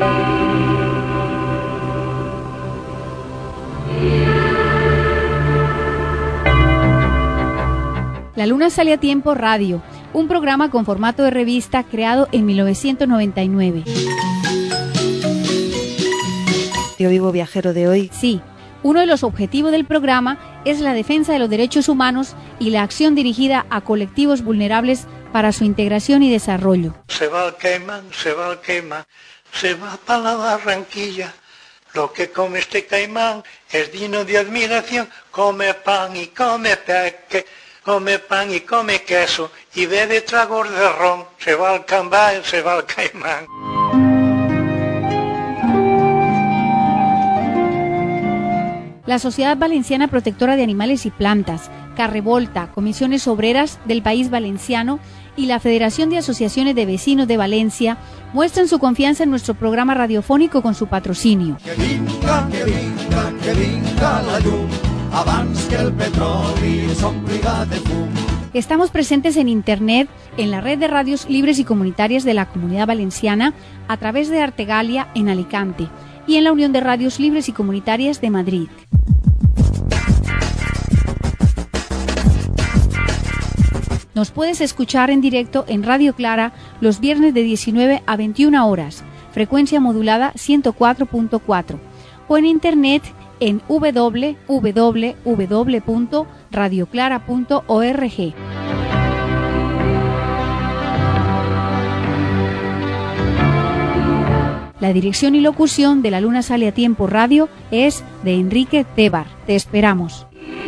La Luna sale a tiempo radio, un programa con formato de revista creado en 1999. Yo vivo viajero de hoy. Sí, uno de los objetivos del programa es la defensa de los derechos humanos y la acción dirigida a colectivos vulnerables para su integración y desarrollo. Se va el caimán, se va para la Barranquilla. Lo que come este caimán es digno de admiración. Come pan y come peque. Come pan y come queso y bebe tragos de ron. Se va al cambay, se va al caimán. La Sociedad Valenciana Protectora de Animales y Plantas, Carrevolta, Comisiones Obreras del País Valenciano y la Federación de Asociaciones de Vecinos de Valencia muestran su confianza en nuestro programa radiofónico con su patrocinio. Que vinga la llum, abans que el petroli s'ompliga de fum. Estamos presentes en Internet, en la red de radios libres y comunitarias de la Comunidad Valenciana, a través de Artegalia en Alicante y en la Unión de Radios Libres y Comunitarias de Madrid. Nos puedes escuchar en directo en Radio Clara los viernes de 19 a 21 horas, frecuencia modulada 104.4, o en Internet en www.radioclara.org. La dirección y locución de La Luna Sale a Tiempo Radio es de Enrique Tebar. Te esperamos.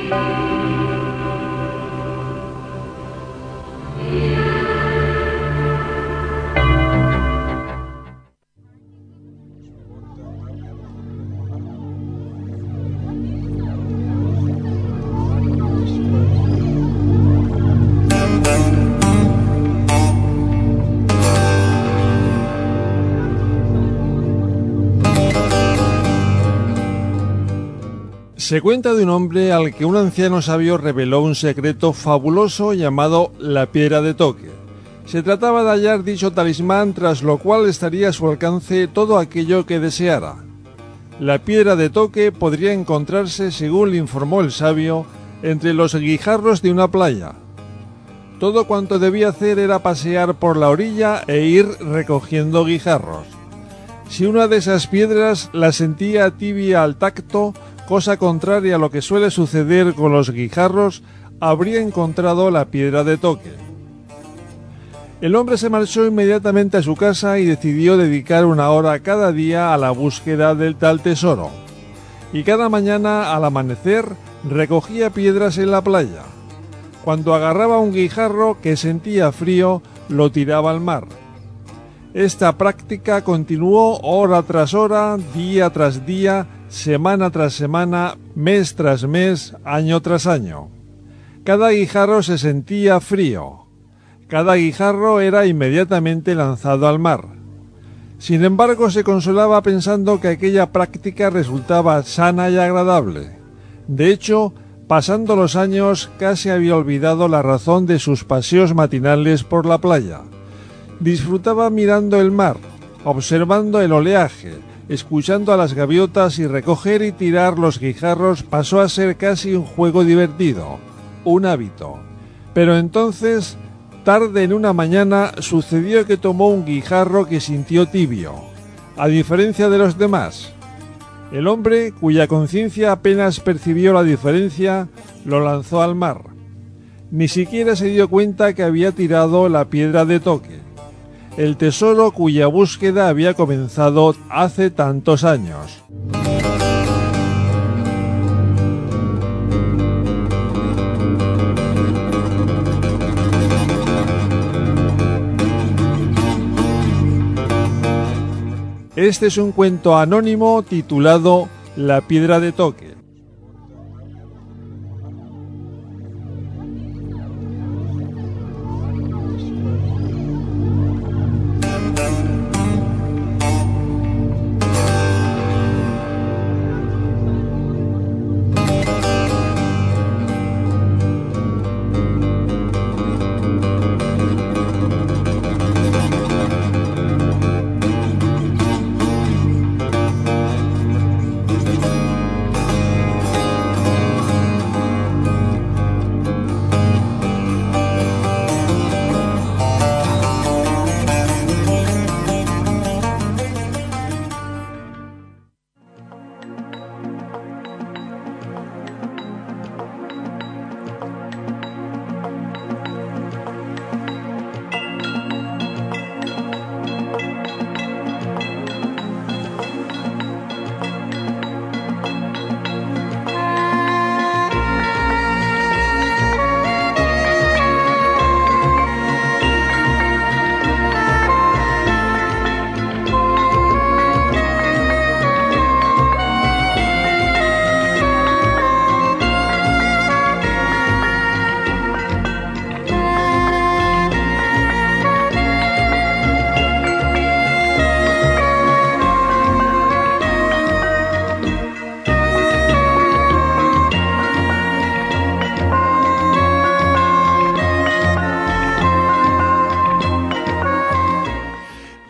Se cuenta de un hombre al que un anciano sabio reveló un secreto fabuloso llamado la piedra de toque. Se trataba de hallar dicho talismán, tras lo cual estaría a su alcance todo aquello que deseara. La piedra de toque podría encontrarse, según le informó el sabio, entre los guijarros de una playa. Todo cuanto debía hacer era pasear por la orilla e ir recogiendo guijarros. Si una de esas piedras la sentía tibia al tacto, cosa contraria a lo que suele suceder con los guijarros, habría encontrado la piedra de toque. El hombre se marchó inmediatamente a su casa y decidió dedicar una hora cada día a la búsqueda del tal tesoro. Y cada mañana al amanecer recogía piedras en la playa. Cuando agarraba un guijarro que sentía frío, lo tiraba al mar. Esta práctica continuó hora tras hora, día tras día, semana tras semana, mes tras mes, año tras año. Cada guijarro se sentía frío. Cada guijarro era inmediatamente lanzado al mar. Sin embargo, se consolaba pensando que aquella práctica resultaba sana y agradable. De hecho, pasando los años, casi había olvidado la razón de sus paseos matinales por la playa. Disfrutaba mirando el mar, observando el oleaje, escuchando a las gaviotas, y recoger y tirar los guijarros pasó a ser casi un juego divertido, un hábito. Pero entonces, tarde en una mañana, sucedió que tomó un guijarro que sintió tibio, a diferencia de los demás. El hombre, cuya conciencia apenas percibió la diferencia, lo lanzó al mar. Ni siquiera se dio cuenta que había tirado la piedra de toque, el tesoro cuya búsqueda había comenzado hace tantos años. Este es un cuento anónimo titulado La piedra de toque.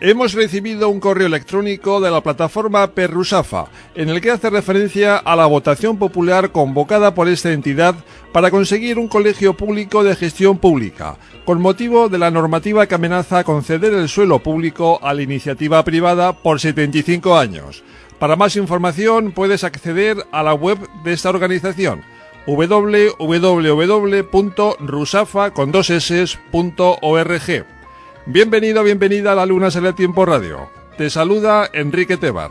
Hemos recibido un correo electrónico de la plataforma Perrusafa, en el que hace referencia a la votación popular convocada por esta entidad para conseguir un colegio público de gestión pública, con motivo de la normativa que amenaza conceder el suelo público a la iniciativa privada por 75 años. Para más información puedes acceder a la web de esta organización, www.rusafa.org. Bienvenido, bienvenida a La Luna Sale a Tiempo Radio. Te saluda Enrique Tebar.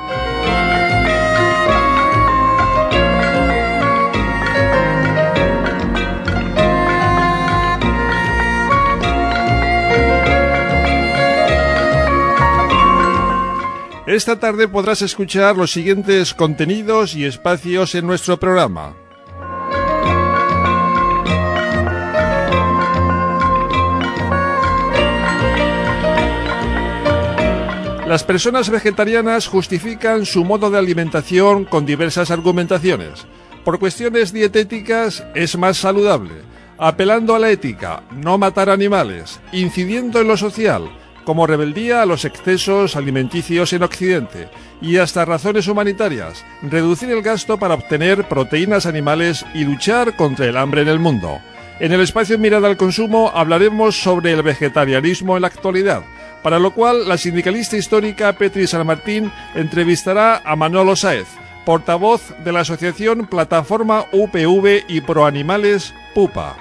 Esta tarde podrás escuchar los siguientes contenidos y espacios en nuestro programa. Las personas vegetarianas justifican su modo de alimentación con diversas argumentaciones. Por cuestiones dietéticas es más saludable, apelando a la ética, no matar animales, incidiendo en lo social, como rebeldía a los excesos alimenticios en Occidente, y hasta razones humanitarias, reducir el gasto para obtener proteínas animales y luchar contra el hambre en el mundo. En el espacio Mirada al Consumo hablaremos sobre el vegetarianismo en la actualidad, para lo cual la sindicalista histórica Petri San Martín entrevistará a Manolo Sáez, portavoz de la asociación Plataforma UPV y Proanimales PUPA.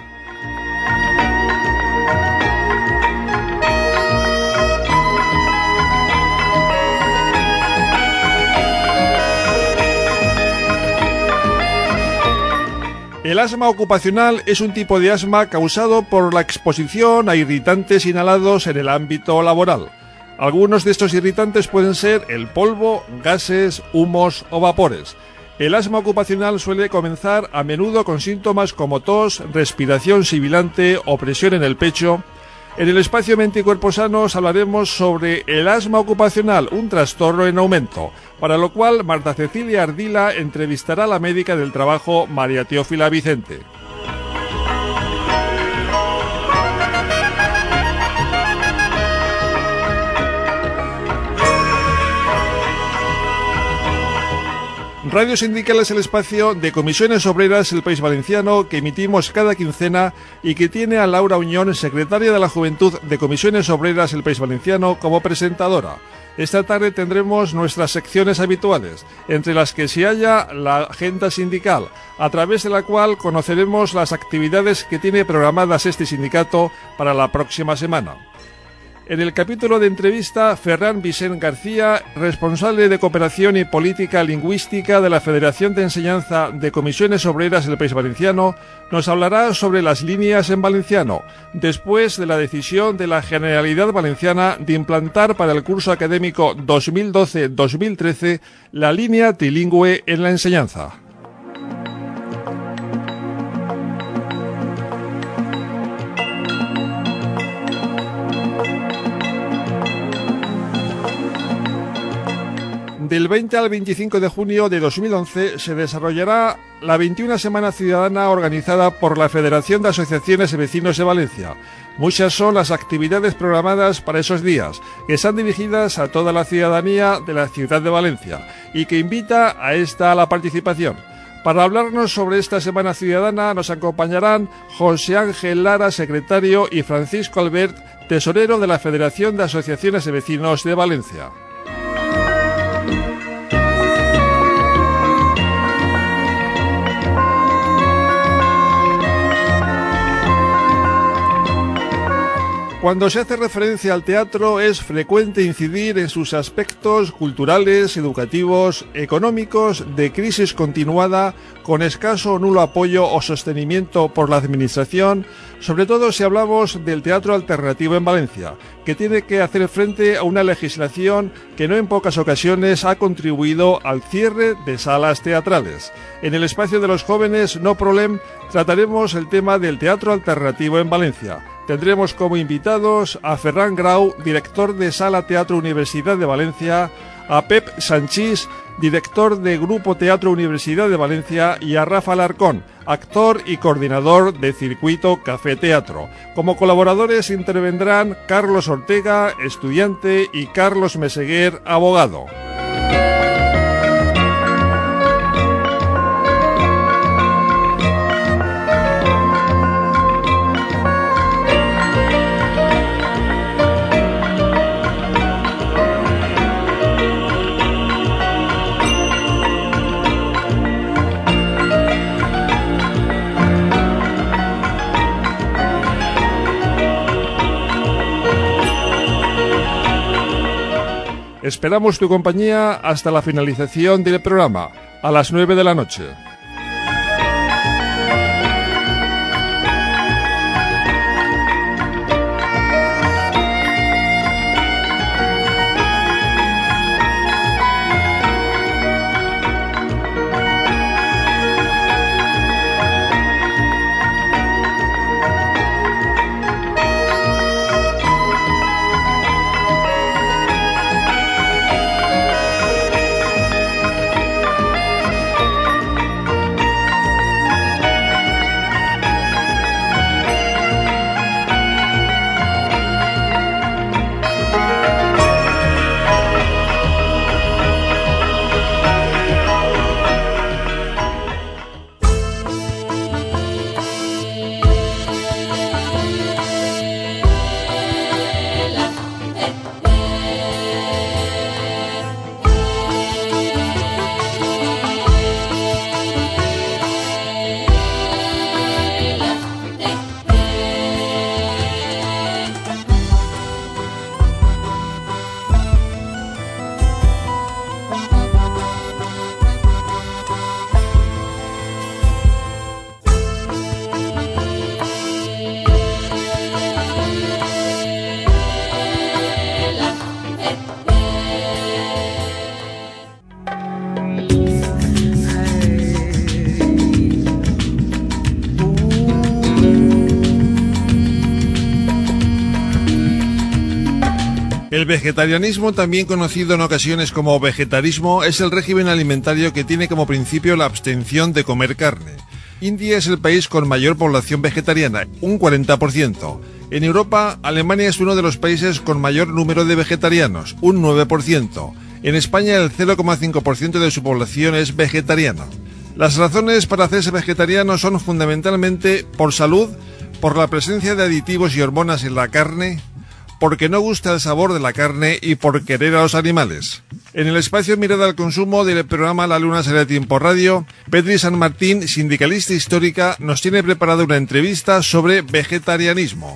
El asma ocupacional es un tipo de asma causado por la exposición a irritantes inhalados en el ámbito laboral. Algunos de estos irritantes pueden ser el polvo, gases, humos o vapores. El asma ocupacional suele comenzar a menudo con síntomas como tos, respiración sibilante o presión en el pecho. En el espacio Mente y Cuerpo Sanos hablaremos sobre el asma ocupacional, un trastorno en aumento, para lo cual Marta Cecilia Ardila entrevistará a la médica del trabajo María Teófila Vicente. Radio Sindical es el espacio de Comisiones Obreras del País Valenciano que emitimos cada quincena y que tiene a Laura Uñón, secretaria de la Juventud de Comisiones Obreras del País Valenciano, como presentadora. Esta tarde tendremos nuestras secciones habituales, entre las que se halla la agenda sindical, a través de la cual conoceremos las actividades que tiene programadas este sindicato para la próxima semana. En el capítulo de entrevista, Ferran Vicent García, responsable de Cooperación y Política Lingüística de la Federación de Enseñanza de Comisiones Obreras del País Valenciano, nos hablará sobre las líneas en valenciano, después de la decisión de la Generalidad Valenciana de implantar para el curso académico 2012-2013 la línea trilingüe en la enseñanza. Del 20 al 25 de junio de 2011 se desarrollará la 21 Semana Ciudadana organizada por la Federación de Asociaciones de Vecinos de Valencia. Muchas son las actividades programadas para esos días, que están dirigidas a toda la ciudadanía de la ciudad de Valencia y que invita a la participación. Para hablarnos sobre esta Semana Ciudadana nos acompañarán José Ángel Lara, secretario, y Francisco Albert, tesorero de la Federación de Asociaciones de Vecinos de Valencia. Cuando se hace referencia al teatro es frecuente incidir en sus aspectos culturales, educativos, económicos, de crisis continuada, con escaso o nulo apoyo o sostenimiento por la Administración, sobre todo si hablamos del teatro alternativo en Valencia, que tiene que hacer frente a una legislación que no en pocas ocasiones ha contribuido al cierre de salas teatrales. En el espacio de los jóvenes No Problem trataremos el tema del teatro alternativo en Valencia. Tendremos como invitados a Ferran Grau, director de Sala Teatro Universidad de Valencia, a Pep Sanchís, director de Grupo Teatro Universidad de Valencia, y a Rafa Alarcón, actor y coordinador de Circuito Café Teatro. Como colaboradores intervendrán Carlos Ortega, estudiante, y Carlos Meseguer, abogado. Esperamos tu compañía hasta la finalización del programa, a las 9 de la noche. El vegetarianismo, también conocido en ocasiones como vegetarismo, es el régimen alimentario que tiene como principio la abstención de comer carne. India es el país con mayor población vegetariana, un 40%. En Europa, Alemania es uno de los países con mayor número de vegetarianos, un 9%. En España, el 0,5% de su población es vegetariana. Las razones para hacerse vegetariano son fundamentalmente por salud, por la presencia de aditivos y hormonas en la carne, porque no gusta el sabor de la carne y por querer a los animales. En el espacio Mirada al Consumo del programa La Luna Sale a Tiempo Radio, Petri San Martín, sindicalista histórica, nos tiene preparada una entrevista sobre vegetarianismo.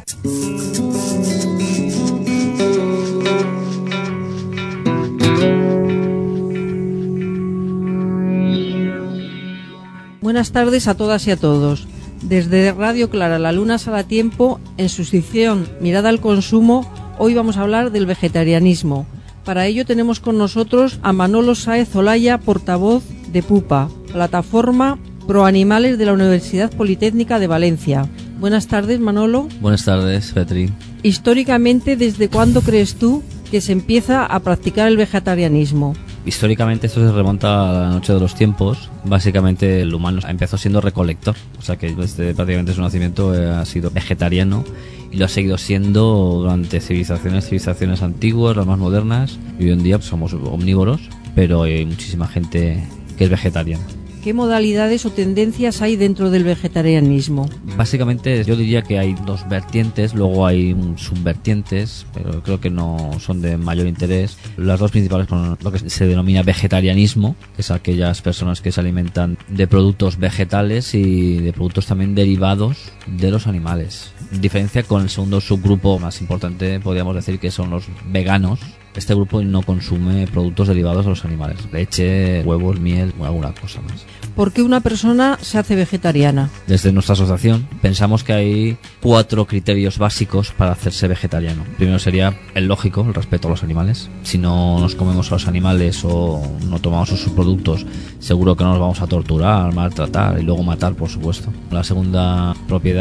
Buenas tardes a todas y a todos. Desde Radio Clara, La Luna Sale a Tiempo, en su sección Mirada al Consumo, hoy vamos a hablar del vegetarianismo. Para ello tenemos con nosotros a Manolo Sáez Olaya, portavoz de PUPA, plataforma pro animales de la Universidad Politécnica de Valencia. Buenas tardes, Manolo. Buenas tardes, Petri. Históricamente, ¿desde cuándo crees tú que se empieza a practicar el vegetarianismo? Históricamente esto se remonta a la noche de los tiempos. Básicamente el humano empezó siendo recolector, o sea que desde prácticamente su nacimiento ha sido vegetariano y lo ha seguido siendo durante civilizaciones antiguas, las más modernas, y hoy en día pues, somos omnívoros, pero hay muchísima gente que es vegetariana. ¿Qué modalidades o tendencias hay dentro del vegetarianismo? Básicamente yo diría que hay dos vertientes, luego hay subvertientes, pero creo que no son de mayor interés. Las dos principales son lo que se denomina vegetarianismo, que es aquellas personas que se alimentan de productos vegetales y de productos también derivados de los animales. En diferencia con el segundo subgrupo más importante, podríamos decir que son los veganos. Este grupo no consume productos derivados de los animales, leche, huevos, miel o alguna cosa más. ¿Por qué una persona se hace vegetariana? Desde nuestra asociación pensamos que hay 4 criterios básicos para hacerse vegetariano. Primero sería el lógico, el respeto a los animales. Si no nos comemos a los animales o no tomamos sus productos, seguro que no nos vamos a torturar, maltratar y luego matar, por supuesto. La segunda propiedad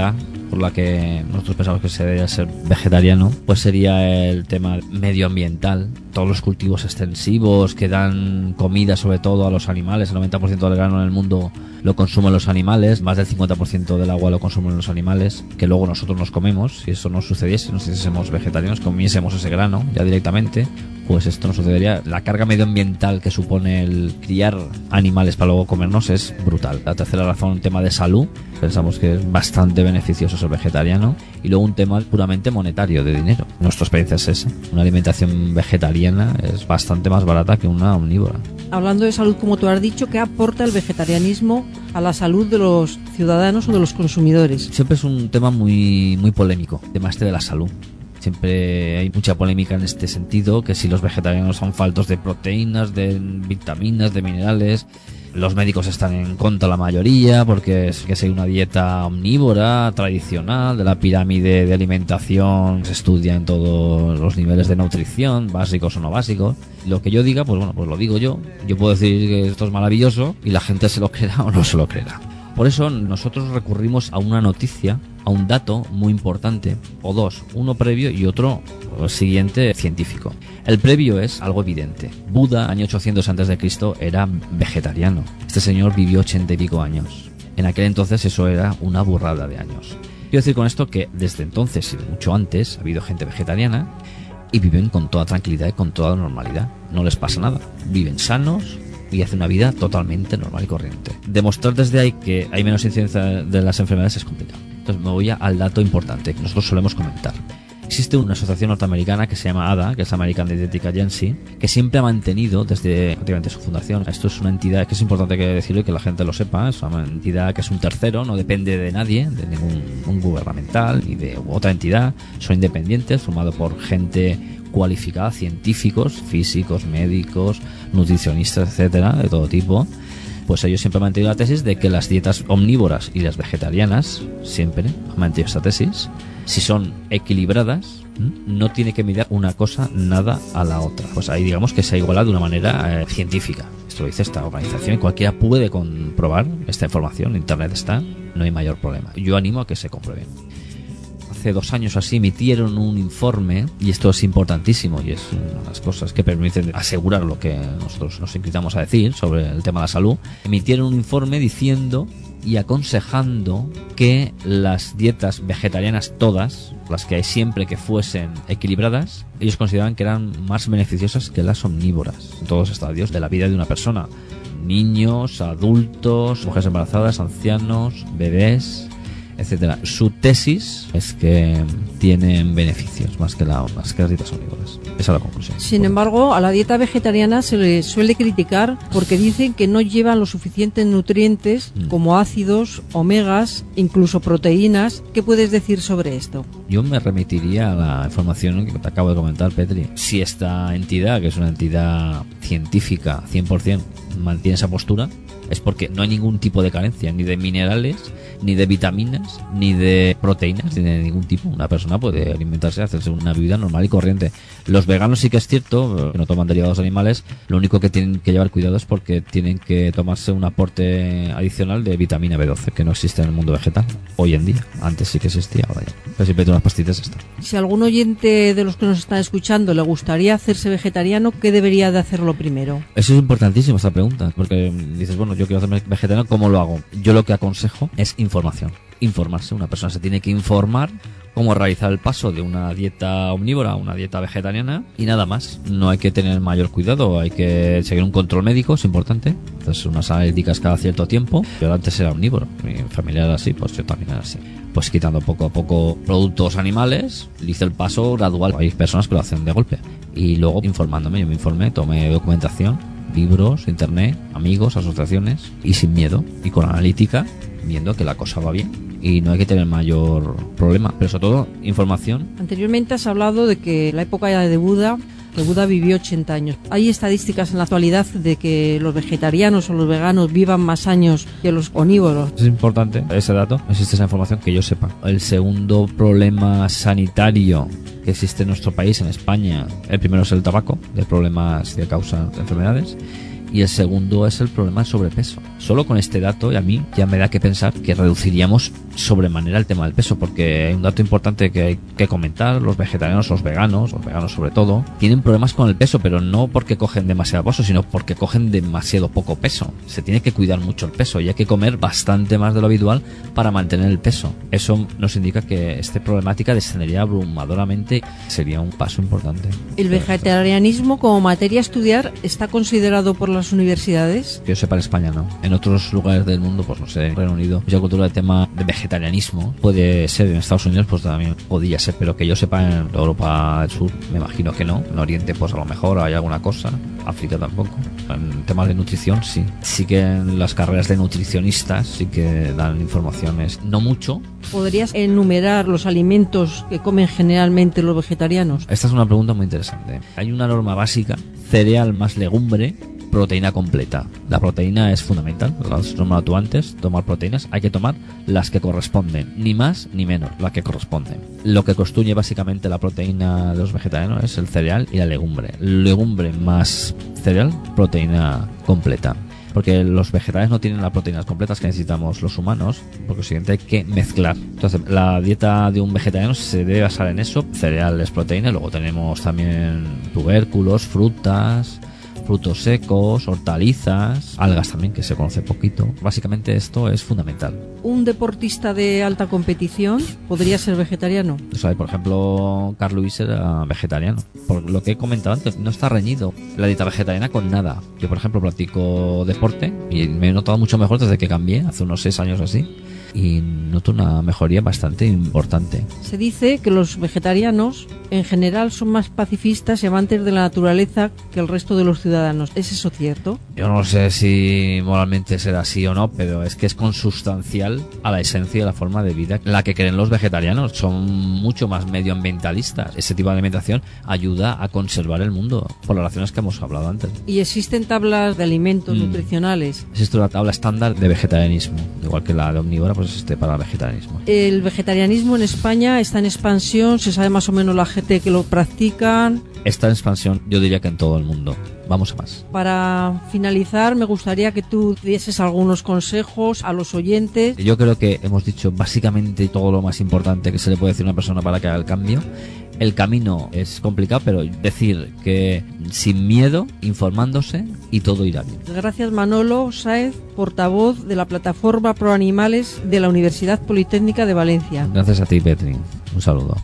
por la que nosotros pensamos que se debería ser vegetariano, pues sería el tema medioambiental. Todos los cultivos extensivos que dan comida sobre todo a los animales, el 90% del grano en el mundo lo consumen los animales, más del 50% del agua lo consumen los animales, que luego nosotros nos comemos. Si eso no sucediese, nos hiciésemos vegetarianos, comiésemos ese grano ya directamente, pues esto no sucedería. La carga medioambiental que supone el criar animales para luego comernos es brutal. La tercera razón, un tema de salud. Pensamos que es bastante beneficioso ser vegetariano. Y luego un tema puramente monetario, de dinero. Nuestra experiencia es esa. Una alimentación vegetariana es bastante más barata que una omnívora. Hablando de salud, como tú has dicho, ¿qué aporta el vegetarianismo a la salud de los ciudadanos o de los consumidores? Siempre es un tema muy polémico, el tema de la salud. Siempre hay mucha polémica en este sentido, que si los vegetarianos son faltos de proteínas, de vitaminas, de minerales. Los médicos están en contra la mayoría, porque es que si hay una dieta omnívora, tradicional, de la pirámide de alimentación, se estudia en todos los niveles de nutrición, básicos o no básicos. Lo que yo diga, pues bueno, pues lo digo yo. Yo puedo decir que esto es maravilloso y la gente se lo creerá o no se lo creerá. Por eso nosotros recurrimos a una noticia, a un dato muy importante, o dos, uno previo y otro siguiente científico. El previo es algo evidente. Buda, año 800 a.C., era vegetariano. Este señor vivió 80 y pico años. En aquel entonces eso era una burrada de años. Quiero decir con esto que desde entonces y mucho antes ha habido gente vegetariana y viven con toda tranquilidad y con toda normalidad. No les pasa nada. Viven sanos y hacen una vida totalmente normal y corriente. Demostrar desde ahí que hay menos incidencia de las enfermedades es complicado. Entonces me voy al dato importante que nosotros solemos comentar. Existe una asociación norteamericana que se llama ADA, que es American Dietetic Agency, que siempre ha mantenido desde prácticamente su fundación. Esto es una entidad que es importante que decirlo y que la gente lo sepa. Es una entidad que es un tercero, no depende de nadie, de ningún gubernamental ni de otra entidad. Son independientes, formados por gente cualificada, científicos, físicos, médicos, nutricionistas, etcétera, de todo tipo. Pues ellos siempre han mantenido la tesis de que las dietas omnívoras y las vegetarianas siempre han mantenido esta tesis. Si son equilibradas, no tiene que mirar una cosa nada a la otra. Pues ahí digamos que se ha igualado de una manera científica. Esto lo dice esta organización y cualquiera puede comprobar esta información. En internet está, no hay mayor problema. Yo animo a que se compruebe. Hace 2 años así emitieron un informe, y esto es importantísimo y es una de las cosas que permiten asegurar lo que nosotros nos inclinamos a decir sobre el tema de la salud. Emitieron un informe diciendo y aconsejando que las dietas vegetarianas todas, las que hay siempre que fuesen equilibradas, ellos consideraban que eran más beneficiosas que las omnívoras en todos los estadios de la vida de una persona. Niños, adultos, mujeres embarazadas, ancianos, bebés, etcétera. Su tesis es que tienen beneficios más que las dietas omnívoras. Esa es la conclusión. Sin embargo, a la dieta vegetariana se le suele criticar porque dicen que no llevan los suficientes nutrientes como ácidos, omegas, incluso proteínas. ¿Qué puedes decir sobre esto? Yo me remitiría a la información que te acabo de comentar, Petri. Si esta entidad, que es una entidad científica 100%, mantiene esa postura, es porque no hay ningún tipo de carencia, ni de minerales, ni de vitaminas, ni de proteínas, ni de ningún tipo. Una persona puede alimentarse, hacerse una vida normal y corriente. Los veganos sí que es cierto, que no toman derivados animales, lo único que tienen que llevar cuidado es porque tienen que tomarse un aporte adicional de vitamina B12, que no existe en el mundo vegetal, hoy en día. Antes sí que existía, ahora ya. Pero siempre hay unas pastillas estas. Si algún oyente de los que nos están escuchando le gustaría hacerse vegetariano, ¿qué debería de hacerlo primero? Eso es importantísimo, esta pregunta, porque dices, bueno, yo quiero hacerme vegetariano, ¿cómo lo hago? Yo lo que aconsejo es información. Informarse. Una persona se tiene que informar cómo realizar el paso de una dieta omnívora a una dieta vegetariana y nada más. No hay que tener mayor cuidado, hay que seguir un control médico, es importante. Entonces unas analíticas cada cierto tiempo. Yo antes era omnívoro, mi familia era así, pues yo también era así. Pues quitando poco a poco productos animales, hice el paso gradual. Hay personas que lo hacen de golpe. Y luego informándome, yo me informé, tomé documentación, libros, internet, amigos, asociaciones y sin miedo y con analítica, viendo que la cosa va bien y no hay que tener mayor problema, pero sobre todo información. Anteriormente has hablado de que la época de Buda, que Buda vivió 80 años. ¿Hay estadísticas en la actualidad de que los vegetarianos o los veganos vivan más años que los omnívoros? Es importante ese dato, existe esa información que yo sepa. El segundo problema sanitario que existe en nuestro país, en España, el primero es el tabaco, de problemas que causan enfermedades. Y el segundo es el problema del sobrepeso. Solo con este dato, y a mí ya me da que pensar que reduciríamos sobremanera el tema del peso, porque hay un dato importante que hay que comentar: los vegetarianos, los veganos sobre todo, tienen problemas con el peso, pero no porque cogen demasiado peso, sino porque cogen demasiado poco peso. Se tiene que cuidar mucho el peso y hay que comer bastante más de lo habitual para mantener el peso. Eso nos indica que esta problemática descendería abrumadoramente. Sería un paso importante. ¿El vegetarianismo como materia a estudiar está considerado por las universidades? Que yo sepa, en España no. En otros lugares del mundo, pues no sé, en Reino Unido, mucha cultura del tema de vegetarianismo. Puede ser en Estados Unidos, pues también podría ser, pero que yo sepa, en Europa del Sur me imagino que no. En Oriente pues a lo mejor hay alguna cosa. África tampoco. En temas de nutrición sí. Sí que en las carreras de nutricionistas sí que dan informaciones, no mucho. ¿Podrías enumerar los alimentos que comen generalmente los vegetarianos? Esta es una pregunta muy interesante. Hay una norma básica: cereal más legumbre, proteína completa. La proteína es fundamental, lo has nombrado tú antes. Tomar proteínas, hay que tomar las que corresponden, ni más ni menos, las que corresponden. Lo que constituye básicamente la proteína de los vegetarianos es el cereal y la legumbre. Legumbre más cereal, proteína completa. Porque los vegetales no tienen las proteínas completas que necesitamos los humanos, por consiguiente hay que mezclar. Entonces, la dieta de un vegetariano se debe basar en eso: cereales, proteína, y luego tenemos también tubérculos, frutas, frutos secos, hortalizas, algas también, que se conoce poquito. Básicamente esto es fundamental. ¿Un deportista de alta competición podría ser vegetariano? O sea, por ejemplo, Carl Lewis era vegetariano. Por lo que he comentado antes, no está reñido la dieta vegetariana con nada. Yo, por ejemplo, practico deporte y me he notado mucho mejor desde que cambié, hace unos 6 años así. Y noto una mejoría bastante importante. Se dice que los vegetarianos en general son más pacifistas y amantes de la naturaleza que el resto de los ciudadanos. ¿Es eso cierto? Yo no sé si moralmente será así o no, pero es que es consustancial a la esencia y a la forma de vida en la que creen los vegetarianos. Son mucho más medioambientalistas. Ese tipo de alimentación ayuda a conservar el mundo, por las razones que hemos hablado antes. ¿Y existen tablas de alimentos nutricionales? Existe una tabla estándar de vegetarianismo, igual que la de omnívora, pues existe para el vegetarianismo. El vegetarianismo en España está en expansión, se sabe más o menos la gente que lo practican. Está en expansión, yo diría que en todo el mundo. Vamos a más. Para finalizar, me gustaría que tú dieses algunos consejos a los oyentes. Yo creo que hemos dicho básicamente todo lo más importante que se le puede decir a una persona para que haga el cambio. El camino es complicado, pero decir que sin miedo, informándose, y todo irá bien. Gracias, Manolo Sáez, portavoz de la Plataforma Pro Animales de la Universidad Politécnica de Valencia. Gracias a ti, Petri. Un saludo.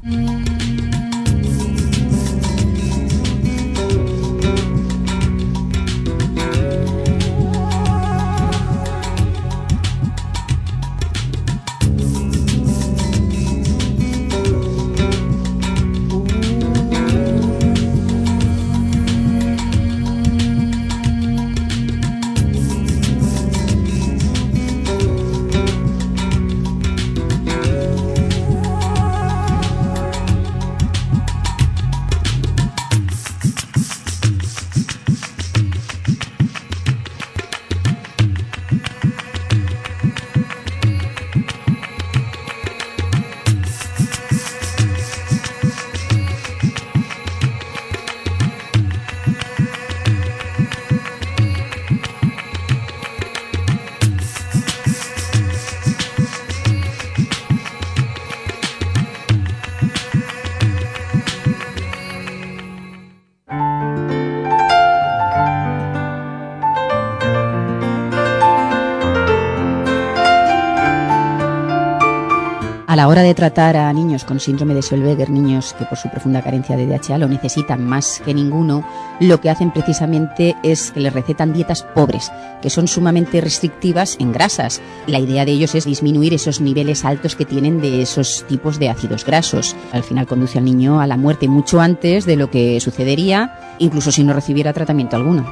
A la hora de tratar a niños con síndrome de Zellweger, niños que por su profunda carencia de DHA lo necesitan más que ninguno, lo que hacen precisamente es que les recetan dietas pobres, que son sumamente restrictivas en grasas. La idea de ellos es disminuir esos niveles altos que tienen de esos tipos de ácidos grasos. Al final conduce al niño a la muerte mucho antes de lo que sucedería, incluso si no recibiera tratamiento alguno.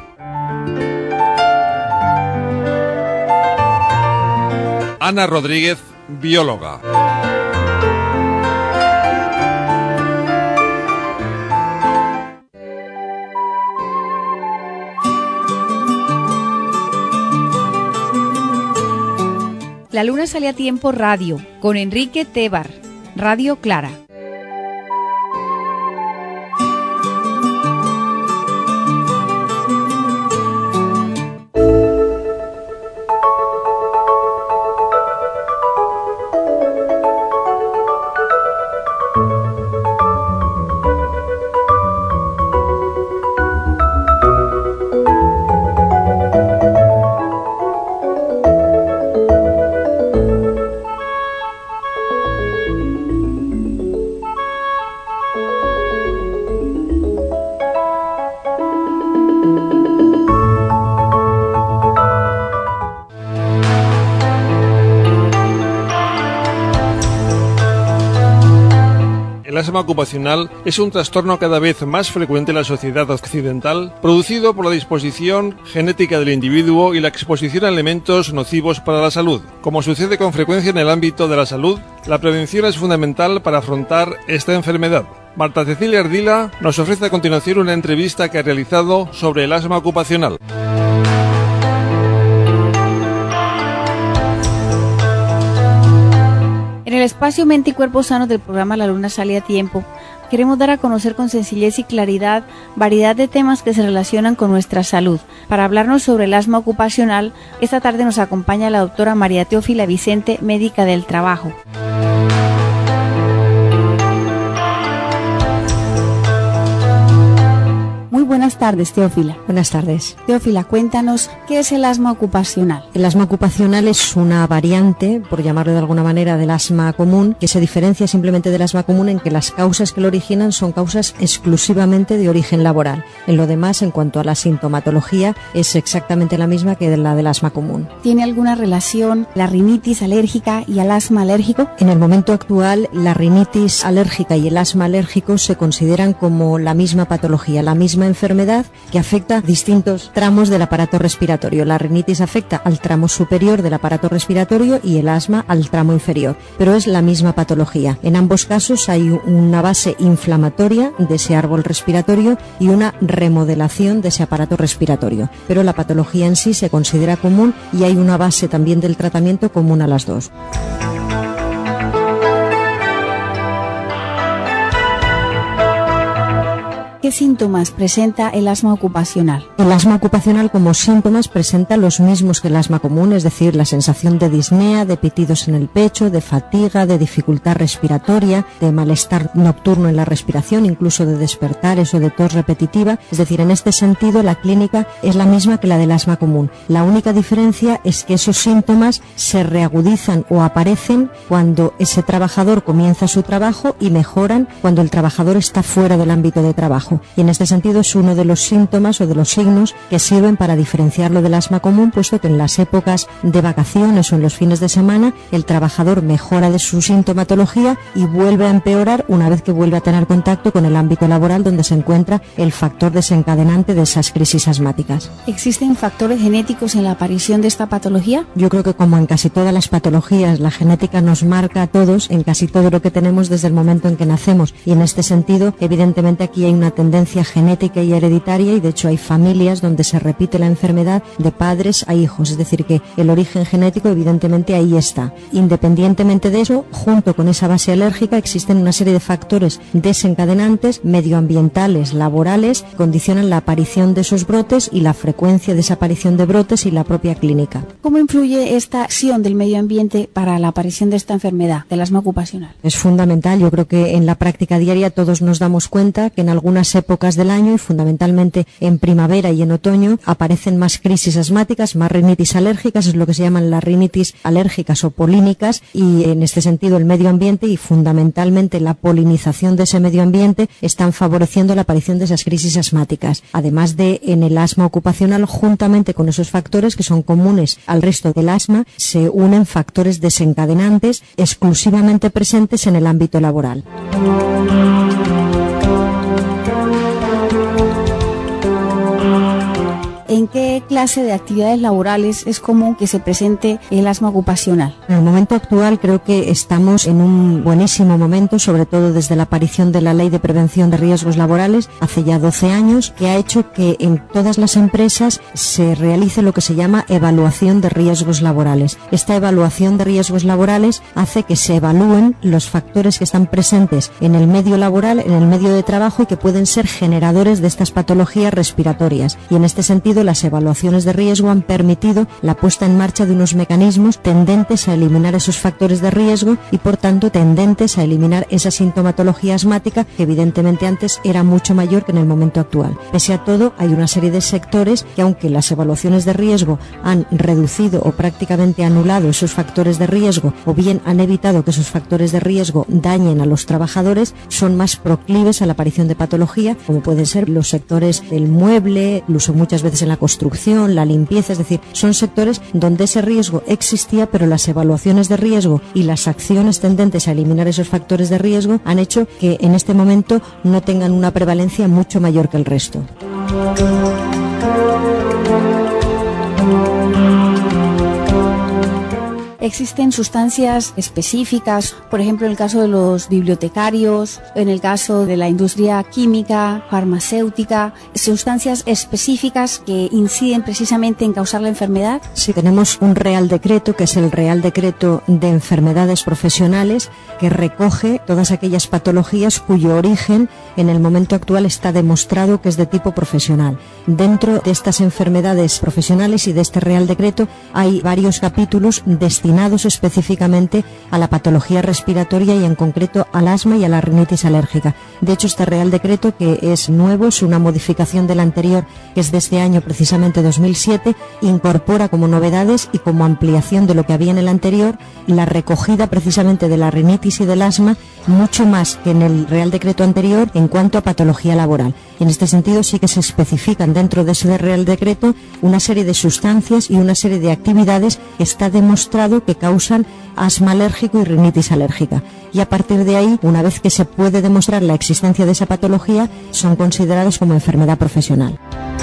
Ana Rodríguez, bióloga. La luna sale a tiempo radio, con Enrique Tebar, Radio Clara. asma ocupacional es un trastorno cada vez más frecuente en la sociedad occidental, producido por la disposición genética del individuo y la exposición a elementos nocivos para la salud. Como sucede con frecuencia en el ámbito de la salud, la prevención es fundamental para afrontar esta enfermedad. Marta Cecilia Ardila nos ofrece a continuación una entrevista que ha realizado sobre el asma ocupacional. En el espacio Mente y Cuerpo Sano del programa La Luna Sale a Tiempo, queremos dar a conocer con sencillez y claridad variedad de temas que se relacionan con nuestra salud. Para hablarnos sobre el asma ocupacional, esta tarde nos acompaña la doctora María Teófila Vicente, médica del trabajo. Muy buenas tardes, Teófila. Buenas tardes. Teófila, cuéntanos, ¿qué es el asma ocupacional? El asma ocupacional es una variante, por llamarlo de alguna manera, del asma común, que se diferencia simplemente del asma común en que las causas que lo originan son causas exclusivamente de origen laboral. En lo demás, en cuanto a la sintomatología, es exactamente la misma que la del asma común. ¿Tiene alguna relación la rinitis alérgica y el asma alérgico? En el momento actual, la rinitis alérgica y el asma alérgico se consideran como la misma patología, la misma enfermedad que afecta a distintos tramos del aparato respiratorio. La rinitis afecta al tramo superior del aparato respiratorio y el asma al tramo inferior, pero es la misma patología. En ambos casos hay una base inflamatoria de ese árbol respiratorio y una remodelación de ese aparato respiratorio, pero la patología en sí se considera común y hay una base también del tratamiento común a las dos. ¿Qué síntomas presenta el asma ocupacional? El asma ocupacional como síntomas presenta los mismos que el asma común, es decir, la sensación de disnea, de pitidos en el pecho, de fatiga, de dificultad respiratoria, de malestar nocturno en la respiración, incluso de despertares o de tos repetitiva. Es decir, en este sentido la clínica es la misma que la del asma común. La única diferencia es que esos síntomas se reagudizan o aparecen cuando ese trabajador comienza su trabajo y mejoran cuando el trabajador está fuera del ámbito de trabajo. Y en este sentido es uno de los síntomas o de los signos que sirven para diferenciarlo del asma común, puesto que en las épocas de vacaciones o en los fines de semana el trabajador mejora de su sintomatología y vuelve a empeorar una vez que vuelve a tener contacto con el ámbito laboral donde se encuentra el factor desencadenante de esas crisis asmáticas. ¿Existen factores genéticos en la aparición de esta patología? Yo creo que como en casi todas las patologías, la genética nos marca a todos en casi todo lo que tenemos desde el momento en que nacemos, y en este sentido evidentemente aquí hay una tendencia genética y hereditaria, y de hecho hay familias donde se repite la enfermedad de padres a hijos, es decir que el origen genético evidentemente ahí está. Independientemente de eso, junto con esa base alérgica existen una serie de factores desencadenantes, medioambientales, laborales, que condicionan la aparición de esos brotes y la frecuencia de esa aparición de brotes y la propia clínica. ¿Cómo influye esta acción del medio ambiente para la aparición de esta enfermedad, del asma ocupacional? Es fundamental. Yo creo que en la práctica diaria todos nos damos cuenta que en algunas épocas del año y fundamentalmente en primavera y en otoño aparecen más crisis asmáticas, más rinitis alérgicas, es lo que se llaman las rinitis alérgicas o polínicas, y en este sentido el medio ambiente y fundamentalmente la polinización de ese medio ambiente están favoreciendo la aparición de esas crisis asmáticas. Además de en el asma ocupacional, juntamente con esos factores que son comunes al resto del asma, se unen factores desencadenantes exclusivamente presentes en el ámbito laboral. ¿En qué clase de actividades laborales es común que se presente el asma ocupacional? En el momento actual creo que estamos en un buenísimo momento, sobre todo desde la aparición de la Ley de Prevención de Riesgos Laborales hace ya 12 años, que ha hecho que en todas las empresas se realice lo que se llama evaluación de riesgos laborales. Esta evaluación de riesgos laborales hace que se evalúen los factores que están presentes en el medio laboral, en el medio de trabajo, y que pueden ser generadores de estas patologías respiratorias. Y en este sentido, las evaluaciones de riesgo han permitido la puesta en marcha de unos mecanismos tendentes a eliminar esos factores de riesgo y, por tanto, tendentes a eliminar esa sintomatología asmática que evidentemente antes era mucho mayor que en el momento actual. Pese a todo, hay una serie de sectores que, aunque las evaluaciones de riesgo han reducido o prácticamente anulado esos factores de riesgo, o bien han evitado que esos factores de riesgo dañen a los trabajadores, son más proclives a la aparición de patología, como pueden ser los sectores del mueble, incluso muchas veces en la construcción, la limpieza, es decir, son sectores donde ese riesgo existía, pero las evaluaciones de riesgo y las acciones tendentes a eliminar esos factores de riesgo han hecho que en este momento no tengan una prevalencia mucho mayor que el resto. Existen sustancias específicas, por ejemplo, en el caso de los bibliotecarios, en el caso de la industria química, farmacéutica, sustancias específicas que inciden precisamente en causar la enfermedad. Sí, tenemos un Real Decreto, que es el Real Decreto de Enfermedades Profesionales, que recoge todas aquellas patologías cuyo origen en el momento actual está demostrado que es de tipo profesional. Dentro de estas enfermedades profesionales y de este Real Decreto hay varios capítulos destinados específicamente a la patología respiratoria y en concreto al asma y a la rinitis alérgica. De hecho, este Real Decreto, que es nuevo, es una modificación del anterior, que es de este año, precisamente 2007, incorpora como novedades y como ampliación de lo que había en el anterior la recogida precisamente de la rinitis y del asma, mucho más que en el Real Decreto anterior en cuanto a patología laboral. En este sentido sí que se especifican dentro de ese Real Decreto una serie de sustancias y una serie de actividades que está demostrado que causan asma alérgico y rinitis alérgica. Y a partir de ahí, una vez que se puede demostrar la existencia de esa patología, son considerados como enfermedad profesional.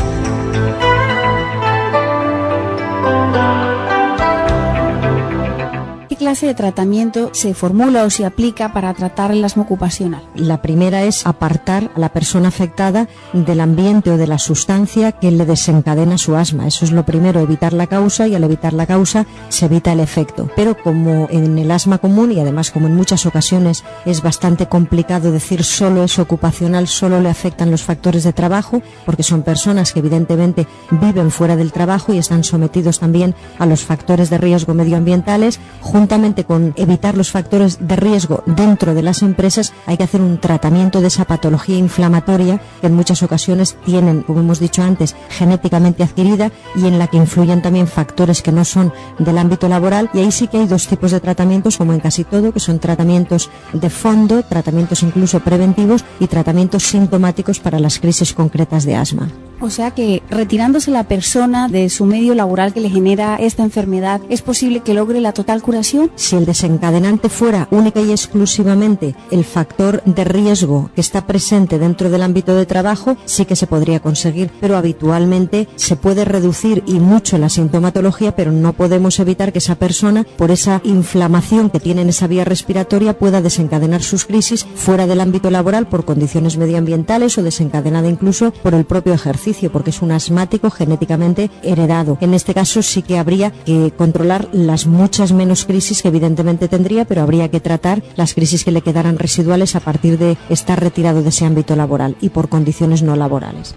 ¿Qué clase de tratamiento se formula o se aplica para tratar el asma ocupacional? La primera es apartar a la persona afectada del ambiente o de la sustancia que le desencadena su asma. Eso es lo primero, evitar la causa, y al evitar la causa se evita el efecto. Pero como en el asma común, y además como en muchas ocasiones es bastante complicado decir solo es ocupacional, solo le afectan los factores de trabajo, porque son personas que evidentemente viven fuera del trabajo y están sometidos también a los factores de riesgo medioambientales. Juntamente con evitar los factores de riesgo dentro de las empresas, hay que hacer un tratamiento de esa patología inflamatoria que en muchas ocasiones tienen, como hemos dicho antes, genéticamente adquirida y en la que influyen también factores que no son del ámbito laboral. Y ahí sí que hay dos tipos de tratamientos, como en casi todo, que son tratamientos de fondo, tratamientos incluso preventivos y tratamientos sintomáticos para las crisis concretas de asma. O sea que retirándose la persona de su medio laboral que le genera esta enfermedad, ¿es posible que logre la total curación? Si el desencadenante fuera única y exclusivamente el factor de riesgo que está presente dentro del ámbito de trabajo, sí que se podría conseguir, pero habitualmente se puede reducir y mucho la sintomatología, pero no podemos evitar que esa persona, por esa inflamación que tiene en esa vía respiratoria, pueda desencadenar sus crisis fuera del ámbito laboral por condiciones medioambientales o desencadenada incluso por el propio ejercicio, porque es un asmático genéticamente heredado. En este caso sí que habría que controlar las muchas menos crisis que evidentemente tendría, pero habría que tratar las crisis que le quedaran residuales a partir de estar retirado de ese ámbito laboral y por condiciones no laborales.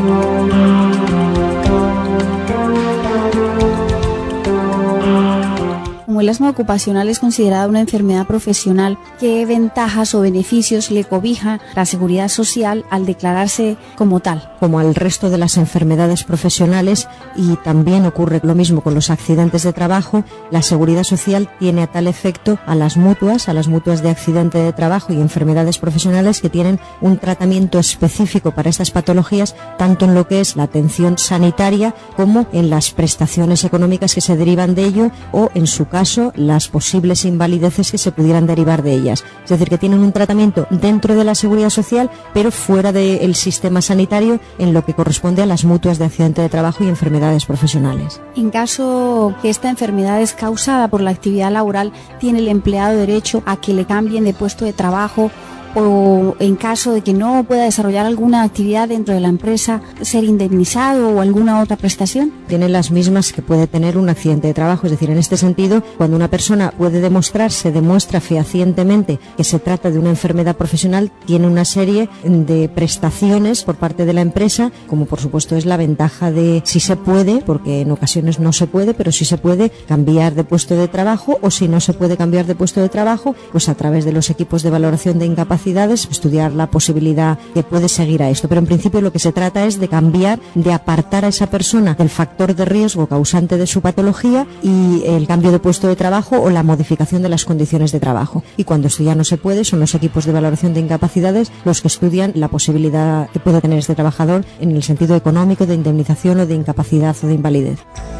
Como el asma ocupacional es considerada una enfermedad profesional, ¿qué ventajas o beneficios le cobija la seguridad social al declararse como tal? Como al resto de las enfermedades profesionales, y también ocurre lo mismo con los accidentes de trabajo, la seguridad social tiene a tal efecto a las mutuas de accidente de trabajo y enfermedades profesionales, que tienen un tratamiento específico para estas patologías, tanto en lo que es la atención sanitaria como en las prestaciones económicas que se derivan de ello, o en su caso las posibles invalideces que se pudieran derivar de ellas. Es decir, que tienen un tratamiento dentro de la seguridad social, pero fuera del sistema sanitario, en lo que corresponde a las mutuas de accidente de trabajo y enfermedades profesionales. En caso que esta enfermedad es causada por la actividad laboral, ¿tiene el empleado derecho a que le cambien de puesto de trabajo? O en caso de que no pueda desarrollar alguna actividad dentro de la empresa, ser indemnizado o alguna otra prestación? Tiene las mismas que puede tener un accidente de trabajo. Es decir, en este sentido, cuando una persona demuestra fehacientemente que se trata de una enfermedad profesional, tiene una serie de prestaciones por parte de la empresa, como por supuesto es la ventaja de, si se puede, porque en ocasiones no se puede, pero si se puede, cambiar de puesto de trabajo, o si no se puede cambiar de puesto de trabajo, pues a través de los equipos de valoración de incapacidad incapacidades, estudiar la posibilidad que puede seguir a esto. Pero en principio lo que se trata es de cambiar, de apartar a esa persona del factor de riesgo causante de su patología y el cambio de puesto de trabajo o la modificación de las condiciones de trabajo. Y cuando esto ya no se puede, son los equipos de valoración de incapacidades los que estudian la posibilidad que puede tener este trabajador en el sentido económico, de indemnización o de incapacidad o de invalidez.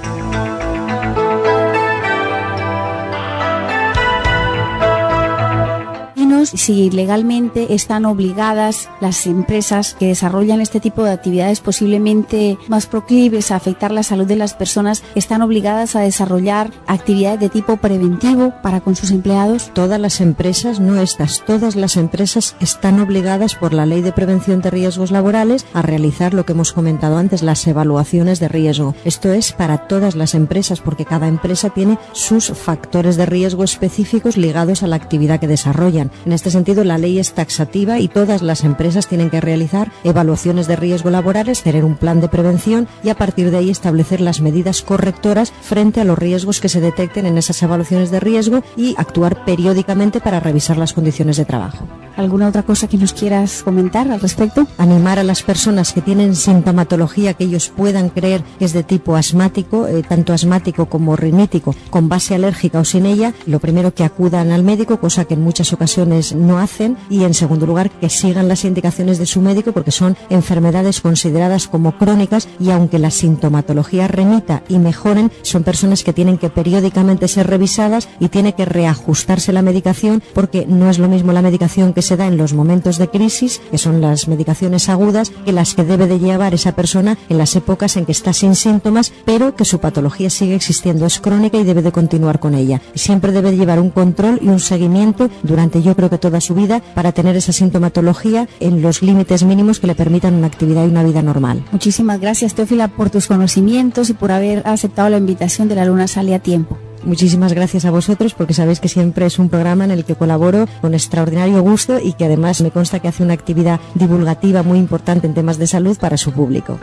Si legalmente están obligadas las empresas que desarrollan este tipo de actividades posiblemente más proclives a afectar la salud de las personas, están obligadas a desarrollar actividades de tipo preventivo para con sus empleados. Todas las empresas, no estas, todas las empresas están obligadas por la Ley de Prevención de Riesgos Laborales a realizar lo que hemos comentado antes, las evaluaciones de riesgo. Esto es para todas las empresas porque cada empresa tiene sus factores de riesgo específicos ligados a la actividad que desarrollan. En este sentido, la ley es taxativa y todas las empresas tienen que realizar evaluaciones de riesgo laborales, tener un plan de prevención y a partir de ahí establecer las medidas correctoras frente a los riesgos que se detecten en esas evaluaciones de riesgo y actuar periódicamente para revisar las condiciones de trabajo. ¿Alguna otra cosa que nos quieras comentar al respecto? Animar a las personas que tienen sintomatología que ellos puedan creer que es de tipo asmático, tanto asmático como rinítico, con base alérgica o sin ella, lo primero que acudan al médico, cosa que en muchas ocasiones no hacen, y en segundo lugar que sigan las indicaciones de su médico porque son enfermedades consideradas como crónicas y aunque la sintomatología remita y mejoren, son personas que tienen que periódicamente ser revisadas y tiene que reajustarse la medicación porque no es lo mismo la medicación que se da en los momentos de crisis, que son las medicaciones agudas, que las que debe de llevar esa persona en las épocas en que está sin síntomas pero que su patología sigue existiendo, es crónica y debe de continuar con ella. Siempre debe llevar un control y un seguimiento durante, yo creo que toda su vida, para tener esa sintomatología en los límites mínimos que le permitan una actividad y una vida normal. Muchísimas gracias, Teófila, por tus conocimientos y por haber aceptado la invitación de La Luna Sale a Tiempo. Muchísimas gracias a vosotros porque sabéis que siempre es un programa en el que colaboro con extraordinario gusto y que además me consta que hace una actividad divulgativa muy importante en temas de salud para su público.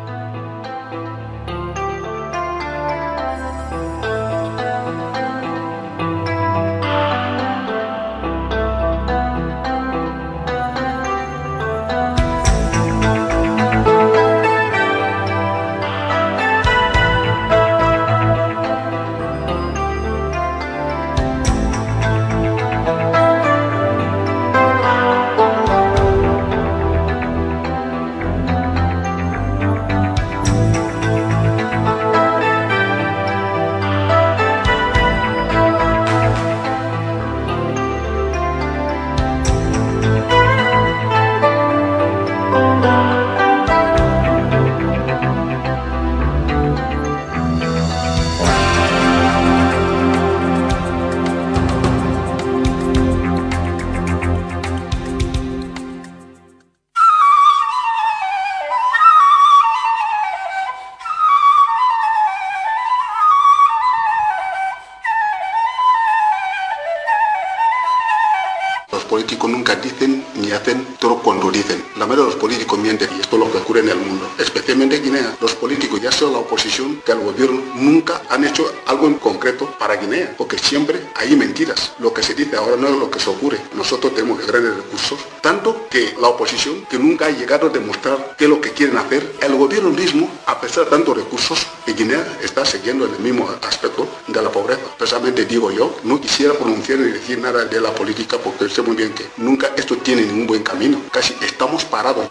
políticos nunca dicen ni hacen todo cuando dicen. La mayoría de los políticos mienten y esto es lo que ocurre en el mundo. Especialmente en Guinea, los políticos, ya sea la oposición que el gobierno, nunca han hecho algo en concreto para Guinea, porque siempre hay mentiras. Lo que se dice ahora no es lo que se ocurre. Nosotros tenemos grandes recursos, tanto que la oposición que nunca ha llegado a demostrar qué es lo que quieren hacer. El gobierno mismo, a pesar de tantos recursos, Guinea está siguiendo en el mismo aspecto de la pobreza. Precisamente digo yo, no quisiera pronunciar ni decir nada de la política porque sé muy bien que nunca esto tiene ningún buen camino. Casi estamos parados.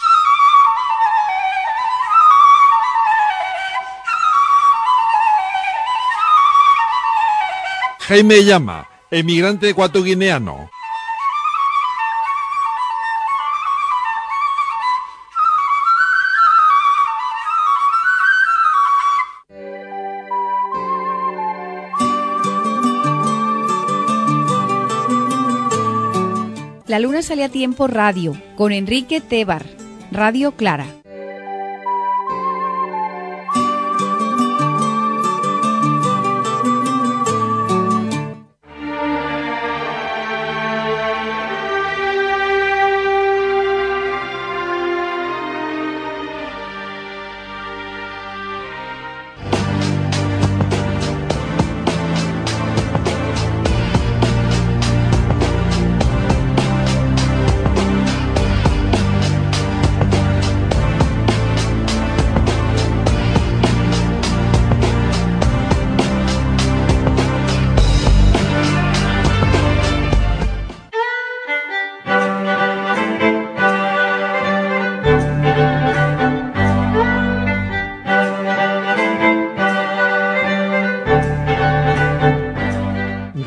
Jaime Llama, emigrante ecuatoguineano. La Luna Sale a Tiempo Radio, con Enrique Tebar, Radio Clara.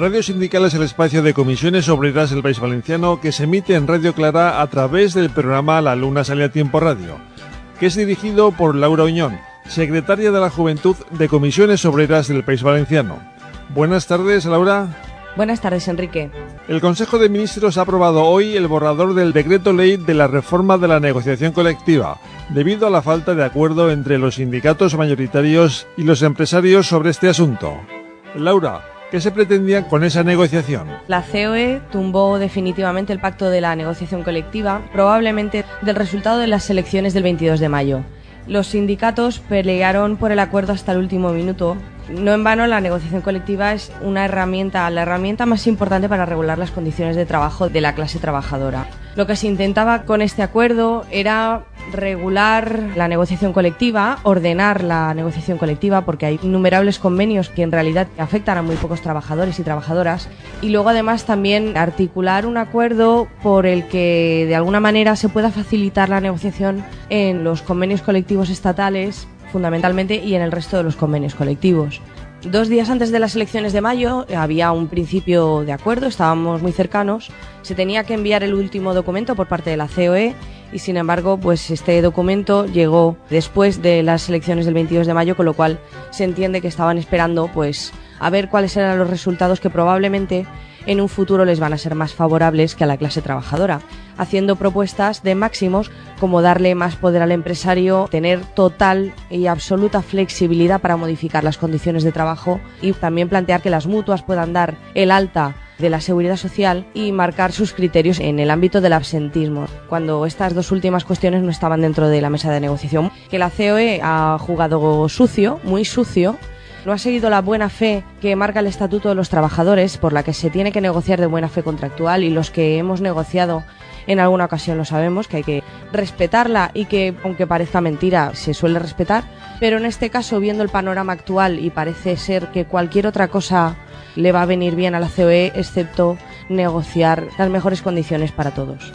Radio Sindical es el espacio de comisiones obreras del País Valenciano que se emite en Radio Clara a través del programa La Luna Sale a Tiempo Radio, que es dirigido por Laura Uñón, secretaria de la Juventud de Comisiones Obreras del País Valenciano. Buenas tardes, Laura. Buenas tardes, Enrique. El Consejo de Ministros ha aprobado hoy el borrador del decreto ley de la reforma de la negociación colectiva, debido a la falta de acuerdo entre los sindicatos mayoritarios y los empresarios sobre este asunto. Laura, ¿qué se pretendía con esa negociación? La COE tumbó definitivamente el pacto de la negociación colectiva, probablemente del resultado de las elecciones del 22 de mayo. Los sindicatos pelearon por el acuerdo hasta el último minuto. No en vano, la negociación colectiva es la herramienta más importante para regular las condiciones de trabajo de la clase trabajadora. Lo que se intentaba con este acuerdo era regular la negociación colectiva, ordenar la negociación colectiva, porque hay innumerables convenios que en realidad afectan a muy pocos trabajadores y trabajadoras, y luego además también articular un acuerdo por el que de alguna manera se pueda facilitar la negociación en los convenios colectivos estatales, fundamentalmente, y en el resto de los convenios colectivos. 2 días antes de las elecciones de mayo había un principio de acuerdo, estábamos muy cercanos, se tenía que enviar el último documento por parte de la COE y sin embargo pues este documento llegó después de las elecciones del 22 de mayo, con lo cual se entiende que estaban esperando pues a ver cuáles eran los resultados que probablemente en un futuro les van a ser más favorables que a la clase trabajadora, haciendo propuestas de máximos como darle más poder al empresario, tener total y absoluta flexibilidad para modificar las condiciones de trabajo y también plantear que las mutuas puedan dar el alta de la seguridad social y marcar sus criterios en el ámbito del absentismo, cuando estas dos últimas cuestiones no estaban dentro de la mesa de negociación. Que la COE ha jugado sucio, muy sucio, no ha seguido la buena fe que marca el Estatuto de los Trabajadores, por la que se tiene que negociar de buena fe contractual, y los que hemos negociado en alguna ocasión lo sabemos, que hay que respetarla y que, aunque parezca mentira, se suele respetar, pero en este caso, viendo el panorama actual, y parece ser que cualquier otra cosa le va a venir bien a la COE, excepto negociar las mejores condiciones para todos.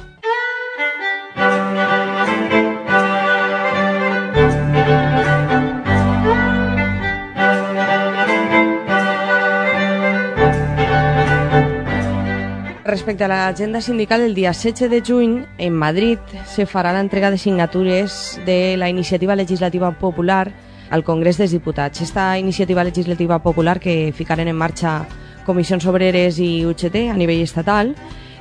Respecte a l'agenda sindical, el dia 16 de juny, en Madrid, se farà l'entrega de signatures de la iniciativa legislativa popular al Congrés dels Diputats. Esta iniciativa legislativa popular que ficaren en marxa Comissions Obreres i UGT a nivell estatal,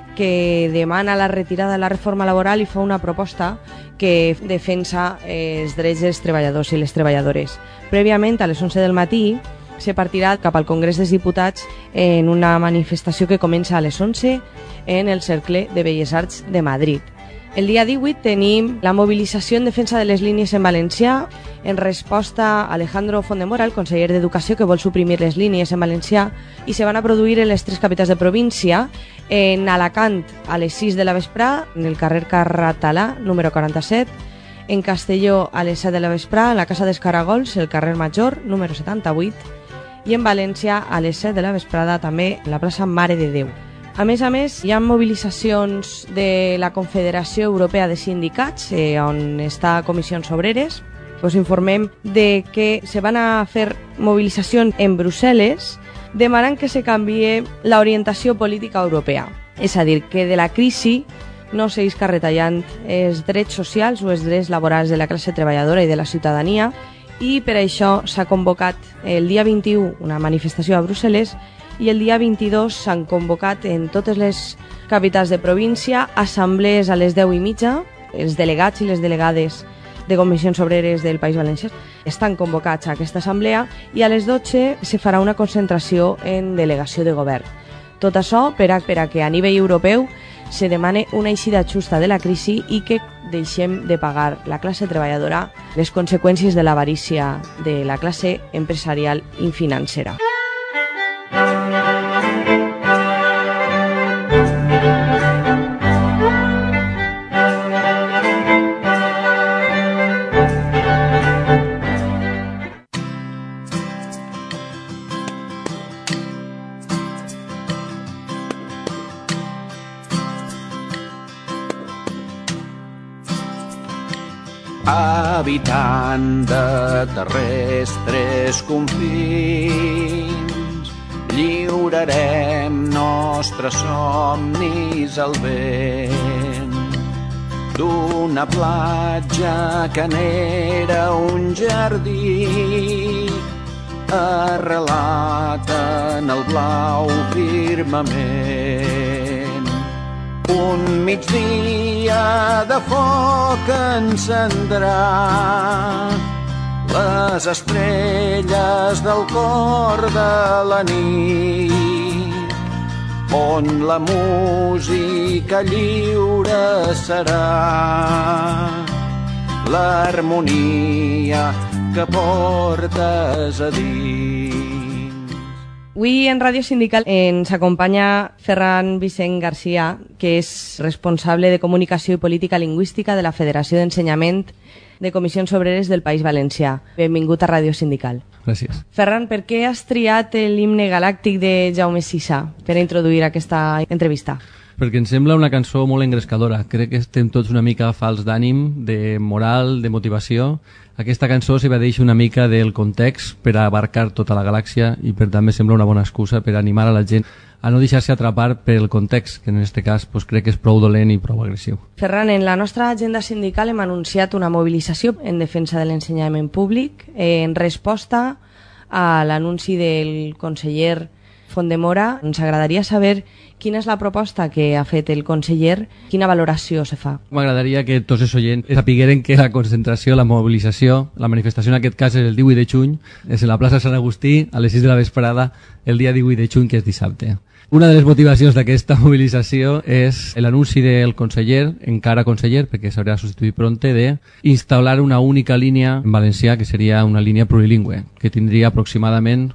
que demana la retirada de la reforma laboral i fa una proposta que defensa els drets dels treballadors i les treballadores. Prèviament, a les 11 del matí, se partirà cap al Congrés dels Diputats en una manifestació que comença a les 11 en el Cercle de Belles Arts de Madrid. El dia 18 tenim la mobilització en defensa de les línies en valencià, en resposta a Alejandro Fondemora, el conseller d'Educació, que vol suprimir les línies en valencià, i se van a produir en les 3 capitals de província, en Alacant a les 6 de la vesprà, en el carrer Carratalà, número 47, en Castelló a les 7 de la vesprà, a la Casa dels Caragols, el carrer Major, número 78, i en València a les 7 de la vesprada també a la plaça Mare de Déu. A més, hi ha mobilitzacions de la Confederació Europea de Sindicats, on està Comissions Obreres. Us informem de que se van a fer mobilitzacions en Brussel·les demanant que se canvie l'orientació política europea. És a dir, que de la crisi no s'isca retallant els drets socials o els drets laborals de la classe treballadora i de la ciutadania, i per això s'ha convocat el dia 21 una manifestació a Brussel·les i el dia 22 s'han convocat en totes les capitals de província assemblees a les 10:30. Els delegats i les delegades de Comissions Obreres del País Valencià estan convocats a aquesta assemblea i a les 12 se farà una concentració en delegació de govern. Tot això per a que a nivell europeu se demane una eixida justa de la crisi i que deixem de pagar la classe treballadora les conseqüències de l'avarícia de la classe empresarial i financera. Habitant de terrestres confins, lliurarem nostres somnis al vent. D'una platja que n'era un jardí, arrelat en el blau firmament. Un migdia de foc encendrà les estrelles del cor de la nit, on la música lliure serà l'harmonia que portes a dins. Avui en Ràdio Sindical ens acompanya Ferran Vicent García, que és responsable de Comunicació i Política Lingüística de la Federació d'Ensenyament de Comissions Obreres del País Valencià. Benvingut a Ràdio Sindical. Gràcies. Ferran, per què has triat l'himne galàctic de Jaume Sisa per introduir aquesta entrevista? Perquè em sembla una cançó molt engrescadora. Crec que estem tots una mica fals d'ànim, de moral, de motivació. Aquesta cançó s'evadeix una mica del context per a abarcar tota la galàxia i per tant me sembla una bona excusa per animar a la gent a no deixar-se atrapar pel context, que en aquest cas crec que és prou dolent i prou agressiu. Ferran, en la nostra agenda sindical hem anunciat una mobilització en defensa de l'ensenyament públic en resposta a l'anunci del conseller Fondemora. Ens agradaria saber quina és la proposta que ha fet el conseller, quina valoració se fa. M'agradaria que tots els oients sapigueren que la concentració, la mobilització, la manifestació en aquest cas és el 18 de juny, és en la plaça Sant Agustí a les 6 de la vesprada el dia 18 de juny, que és dissabte. Una de les motivacions d'aquesta mobilització és l'anunci del conseller, encara conseller, perquè s'haurà substituït prompte, d'instal·lar una única línia en valencià, que seria una línia plurilingüe, que tindria aproximadament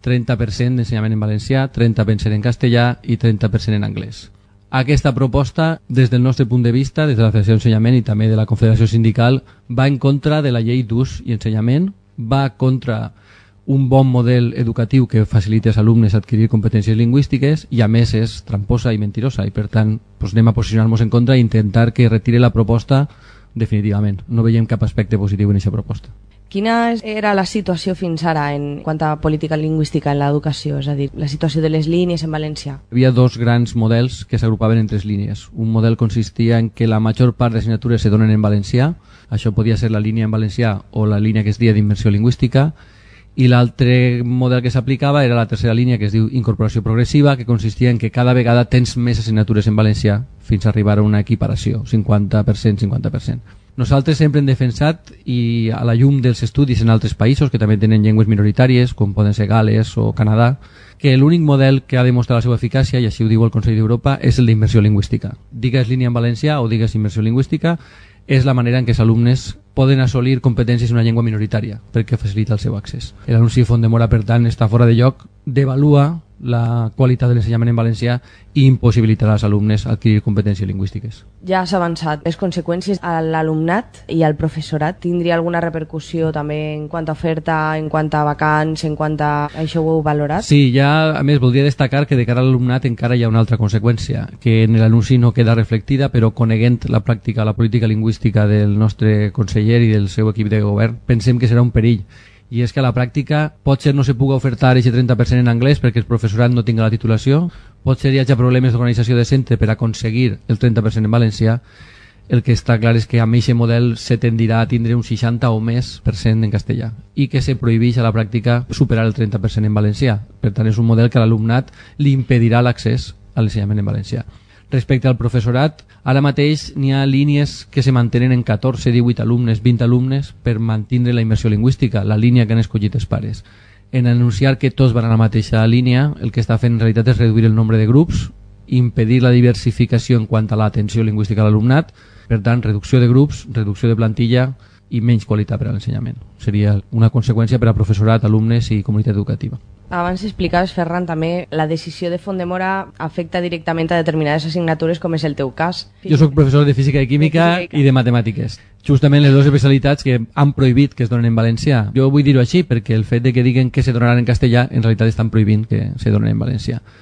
30% d'ensenyament en valencià, 30% en castellà i 30% en anglès. Aquesta proposta, des del nostre punt de vista, des de la Federació d'Ensenyament i també de la Confederació Sindical, va en contra de la llei d'ús i ensenyament, va contra un bon model educatiu que faciliti als alumnes adquirir competències lingüístiques i a més és tramposa i mentirosa i per tant anem a posicionar-nos en contra i intentar que retire la proposta definitivament. No veiem cap aspecte positiu en aquesta proposta. Quina era la situació fins ara en quant a política lingüística en l'educació, és a dir, la situació de les línies en valencià? Hi havia dos grans models que s'agrupaven en 3 línies. Un model consistia en que la major part d'assignatures se donen en valencià, això podia ser la línia en valencià o la línia que es deia d'immersió lingüística, i l'altre model que s'aplicava era la tercera línia, que es diu incorporació progressiva, que consistia en que cada vegada tens més assignatures en valencià fins a arribar a una equiparació, 50%, 50%. Nosaltres sempre hem defensat, i a la llum dels estudis en altres països que també tenen llengües minoritàries, com poden ser Gales o Canadà, que l'únic model que ha demostrat la seva eficàcia, i així ho diu el Consell d'Europa, és el d'immersió lingüística. Digues línia en valencià o digues immersió lingüística, és la manera en què els alumnes poden assolir competències en una llengua minoritària, perquè facilita el seu accés. L'anunci Fondemora, per tant, està fora de lloc, devalua la qualitat de l'ensenyament en valencià i impossibilitarà als alumnes adquirir competències lingüístiques. Ja s'ha avançat. Les conseqüències a l'alumnat i al professorat tindria alguna repercussió també en quant a oferta, en quant a vacants, en quant a... Això ho heu valorat? Sí, ja, a més, voldria destacar que de cara a l'alumnat encara hi ha una altra conseqüència, que en l'anunci no queda reflectida, però coneguent la pràctica, la política lingüística del nostre conseller i del seu equip de govern, pensem que serà un perill. I és que a la pràctica potser no se puga ofertar aquest 30% en anglès perquè el professorat no tinga la titulació, potser hi hagi problemes d'organització de centre per aconseguir el 30% en valencià. El que està clar és que amb aquest model se tendirà a tindre un 60 o més % en castellà i que se prohibeix a la pràctica superar el 30% en valencià. Per tant, és un model que a l'alumnat li impedirà l'accés a l'ensenyament en valencià. Respecte al professorat, ara mateix n'hi ha línies que se mantenen en 14, 18 alumnes, 20 alumnes per mantenir la immersió lingüística, la línia que han escollit els pares. En anunciar que tots van a la mateixa línia, el que està fent en realitat és reduir el nombre de grups, impedir la diversificació en quant a l'atenció lingüística a l'alumnat, per tant, reducció de grups, reducció de plantilla i menys qualitat per a l'ensenyament. Seria una conseqüència per a professorat, alumnes i comunitat educativa. Abans explicaves, Ferran, també la decisió de Fondemora afecta directament a determinades assignatures, com és el teu cas. Jo soc professor de física i química i de matemàtiques. Justament les dues especialitats que han prohibit que es donen en valencià. Jo vull dir-ho així perquè el fet de que diguen que se donaran en castellà en realitat estan prohibint que se donen en valencià.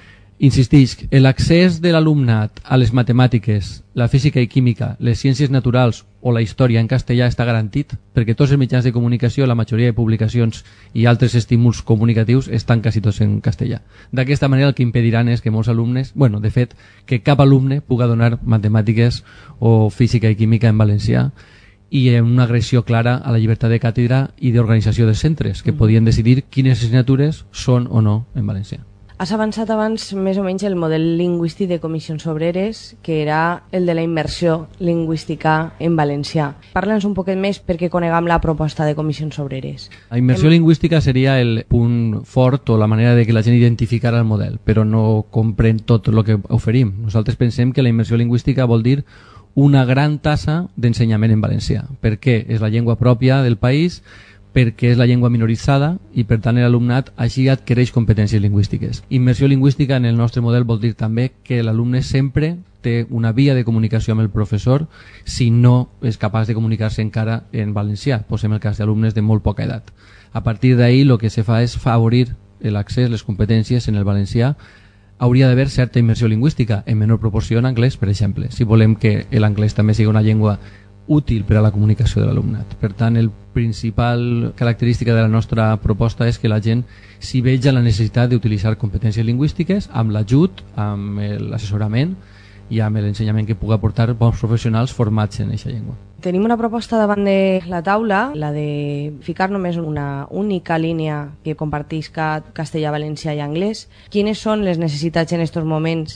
Insistisc, l'accés de l'alumnat a les matemàtiques, la física i química, les ciències naturals o la història en castellà està garantit perquè tots els mitjans de comunicació, la majoria de publicacions i altres estímuls comunicatius estan quasi tots en castellà. D'aquesta manera el que impediran és que molts alumnes, de fet, que cap alumne puga donar matemàtiques o física i química en valencià, i una agressió clara a la llibertat de càtedra i d'organització dels centres, que podien decidir quines assignatures són o no en valencià. Has avançat abans més o menys el model lingüístic de Comissions Obreres, que era el de la immersió lingüística en valencià. Parla'ns un poquet més perquè coneguem la proposta de Comissions Obreres. La immersió lingüística seria el punt fort o la manera de que la gent identificara el model, però no comprèn tot el que oferim. Nosaltres pensem que la immersió lingüística vol dir una gran tassa d'ensenyament en valencià, perquè és la llengua pròpia del país, perquè és la llengua minoritzada i per tant l'alumnat així adquireix competències lingüístiques. Immersió lingüística en el nostre model vol dir també que l'alumne sempre té una via de comunicació amb el professor si no és capaç de comunicar-se encara en valencià. Posem el cas d'alumnes de molt poca edat. A partir d'ahí el que se fa és favorir l'accés, les competències en el valencià. Hauria d'haver certa immersió lingüística, en menor proporció en anglès, per exemple, si volem que l'anglès també sigui una llengua útil per a la comunicació de l'alumnat. Per tant, el principal característica de la nostra proposta és que la gent s'hi veja la necessitat d'utilitzar competències lingüístiques amb l'ajut, amb l'assessorament i amb l'ensenyament que pugui aportar bons professionals formats en aquesta llengua. Tenim una proposta davant de la taula, la de ficar només una única línia que compartisca castellà, valencià i anglès. Quines són les necessitats en aquests moments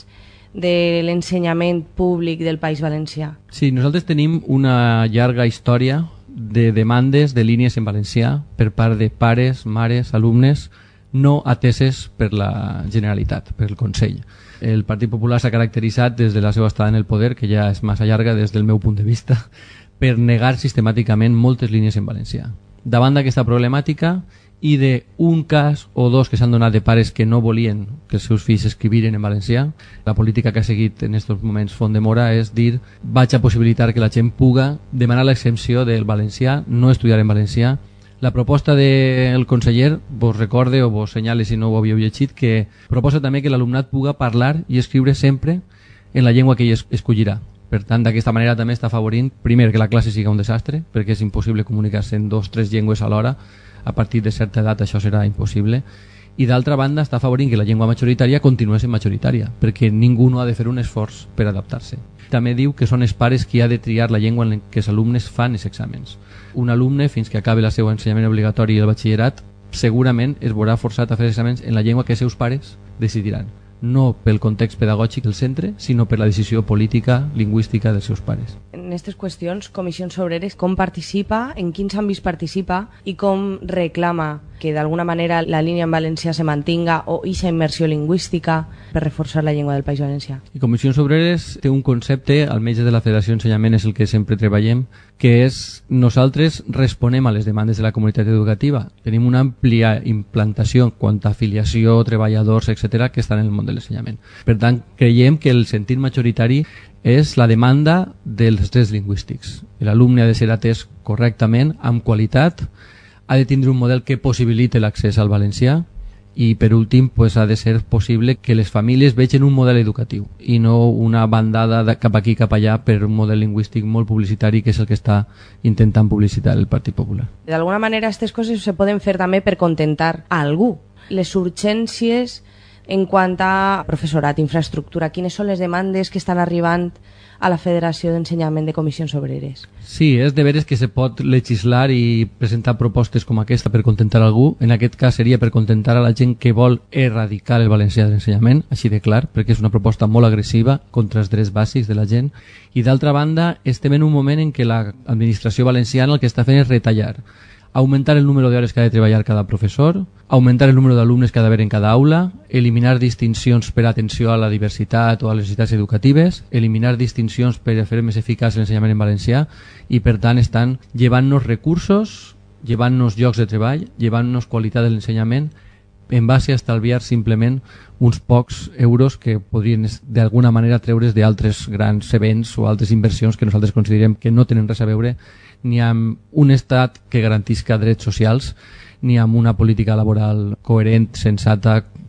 de l'ensenyament públic del País Valencià? Sí, nosaltres tenim una llarga història de demandes de línies en valencià per part de pares, mares, alumnes no ateses per la Generalitat, per el Consell. El Partit Popular s'ha caracteritzat des de la seva estada en el poder, que ja és massa llarga des del meu punt de vista, per negar sistemàticament moltes línies en valencià. Davant d'aquesta problemàtica i d'un cas o dos que s'han donat de pares que no volien que els seus fills escriviren en valencià, la política que ha seguit en aquests moments Font de Mora és dir vaig a possibilitar que la gent puga demanar l'exempció del valencià, no estudiar en valencià. La proposta del conseller vos recorde o vos senyale, si no ho havíeu llegit, que proposa també que l'alumnat puga parlar i escriure sempre en la llengua que ell escollirà. Per tant, d'aquesta manera també està afavorint, primer, que la classe siga un desastre, perquè és impossible comunicar-se en 2 o 3 llengües alhora. A partir de certa edat això serà impossible. I d'altra banda està afavorint que la llengua majoritària continuï sent majoritària, perquè ningú no ha de fer un esforç per adaptar-se. També diu que són els pares qui ha de triar la llengua en què els alumnes fan els exàmens. Un alumne, fins que acabi el seu ensenyament obligatori i el batxillerat, segurament es veurà forçat a fer exàmens en la llengua que els seus pares decidiran. No pel context pedagògic del centre, sinó per la decisió política, lingüística dels seus pares. En aquestes qüestions, Comissions Obreres, com participa, en quins àmbits participa i com reclama que d'alguna manera la línia en valencià se mantinga o eixa immersió lingüística per reforçar la llengua del País Valencià? I Comissions Obreres té un concepte, almenys de la Federació d'Ensenyament és el que sempre treballem, que és nosaltres responem a les demandes de la comunitat educativa. Tenim una àmplia implantació en quant a afiliació, treballadors, etc., que estan en el món de l'ensenyament. Per tant, creiem que el sentit majoritari és la demanda dels drets lingüístics. L'alumne ha de ser atès correctament, amb qualitat, ha de tindre un model que possibilite l'accés al valencià i, per últim, ha de ser possible que les famílies vegin un model educatiu i no una bandada cap aquí cap allà per un model lingüístic molt publicitari, que és el que està intentant publicitar el Partit Popular. D'alguna manera, aquestes coses se poden fer també per contentar a algú. Les urgències en quant a professorat, infraestructura, quines són les demandes que estan arribant a la Federació d'Ensenyament de Comissions Obreres? Sí, és de veres que se pot legislar i presentar propostes com aquesta per contentar algú. En aquest cas seria per contentar a la gent que vol erradicar el valencià de l'ensenyament, així de clar, perquè és una proposta molt agressiva contra els drets bàsics de la gent. I d'altra banda, estem en un moment en què l'administració valenciana el que està fent és retallar. Augmentar el número d'hores que ha de treballar cada professor, augmentar el número d'alumnes que ha d'haver en cada aula, eliminar distincions per atenció a la diversitat o a les necessitats educatives, eliminar distincions per fer més eficaç l'ensenyament en valencià i, per tant, estan llevant-nos recursos, llevant-nos llocs de treball, llevant-nos qualitat de l'ensenyament en base a estalviar simplement uns pocs euros que podrien d'alguna manera treure's d'altres grans events o altres inversions que nosaltres considerem que no tenen res a veure ni amb un estat que garantisca drets socials ni amb una política laboral coherent, sensata,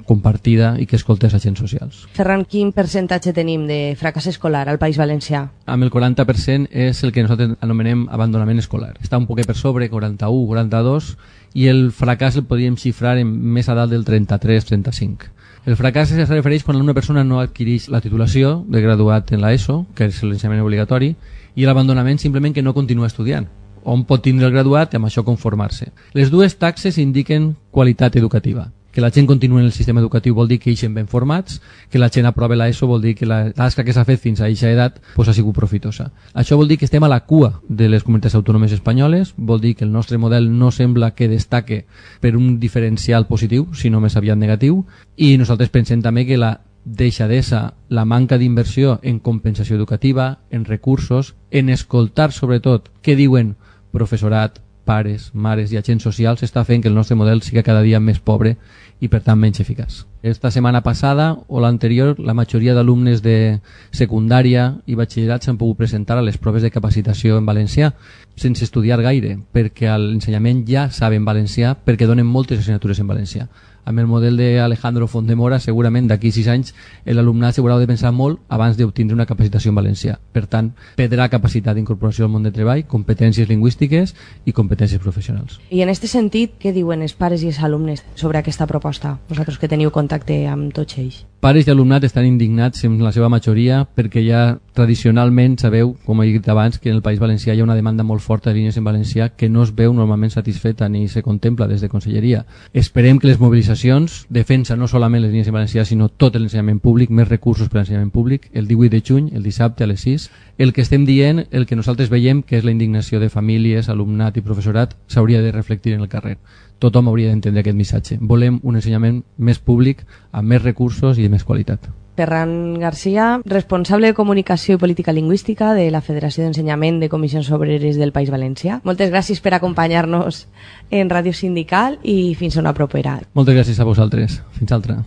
compartida i que escoltés agents socials. Ferran, quin percentatge tenim de fracàs escolar al País Valencià? Amb el 40% és el que nosaltres anomenem abandonament escolar. Està un poquet per sobre, 41, 42, i el fracàs el podríem xifrar en més a dalt del 33-35. El fracàs es refereix quan una persona no adquireix la titulació de graduat en l'ESO, que és l'ensenyament obligatori, i l'abandonament simplement que no continua estudiant. On pot tindre el graduat i amb això conformar-se. Les dues taxes indiquen qualitat educativa. Que la gent continua en el sistema educatiu vol dir que eixen ben formats, que la gent aprova l'ESO vol dir que la tasca que s'ha fet fins a aquesta edat ha sigut profitosa. Això vol dir que estem a la cua de les comunitats autònomes espanyoles, vol dir que el nostre model no sembla que destaque per un diferencial positiu, sinó més aviat negatiu, i nosaltres pensem també que la deixadesa, la manca d'inversió en compensació educativa, en recursos, en escoltar sobretot què diuen professorat, pares, mares i agents socials està fent que el nostre model sigui cada dia més pobre i per tant menys eficaç. Esta setmana passada o l'anterior la majoria d'alumnes de secundària i batxillerat s'han pogut presentar a les proves de capacitació en valencià sense estudiar gaire, perquè a l'ensenyament ja saben valencià, perquè donen moltes assignatures en valencià. Amb el model d'Alejandro Fondemora, segurament d'aquí 6 anys l'alumnat s'haurà de pensar molt abans d'obtenir una capacitació en valencià. Per tant, perdrà capacitat d'incorporació al món de treball, competències lingüístiques i competències professionals. I en aquest sentit, què diuen els pares i els alumnes sobre aquesta proposta? Vosaltres que teniu contacte amb tots ells. Pares i alumnat estan indignats en la seva majoria perquè ja tradicionalment sabeu, com he dit abans, que en el País Valencià hi ha una demanda molt forta de línies en valencià que no es veu normalment satisfeta ni se contempla des de Conselleria. Esperem que les mobilitzacions defensa no solament les línies en valencià sinó tot l'ensenyament públic, més recursos per a l'ensenyament públic, el 18 de juny, el dissabte a les 6. El que estem dient, el que nosaltres veiem, que és la indignació de famílies, alumnat i professorat, s'hauria de reflectir en el carrer. Tothom hauria d'entendre aquest missatge. Volem un ensenyament més públic, amb més recursos i de més qualitat. Ferran García, responsable de Comunicació i Política Lingüística de la Federació d'Ensenyament de Comissions Obreres del País Valencià. Moltes gràcies per acompanyar-nos en Ràdio Sindical i fins a una propera. Moltes gràcies a vosaltres. Fins altra.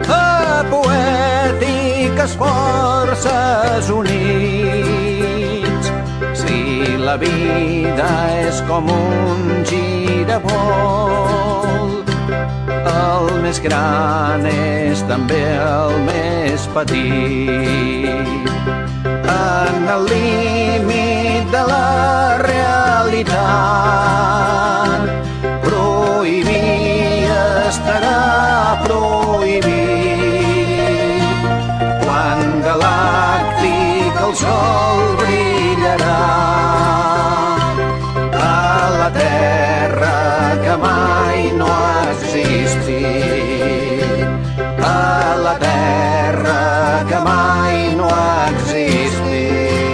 A poètiques forces units, si la vida és com un giravolt, el més gran és també el més petit. En el límit de la realitat, prohibir estarà prohibit. Quan galàctic el sol brillarà a la terra que mai no ha existit, a la terra que mai no ha existit.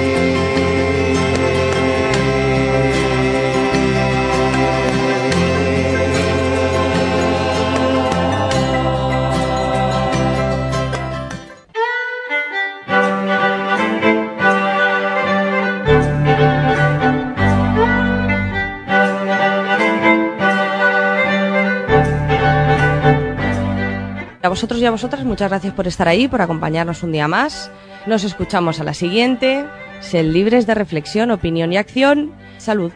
A vosotros y a vosotras, muchas gracias por estar ahí, por acompañarnos un día más. Nos escuchamos a la siguiente. Sed libres de reflexión, opinión y acción. Salud.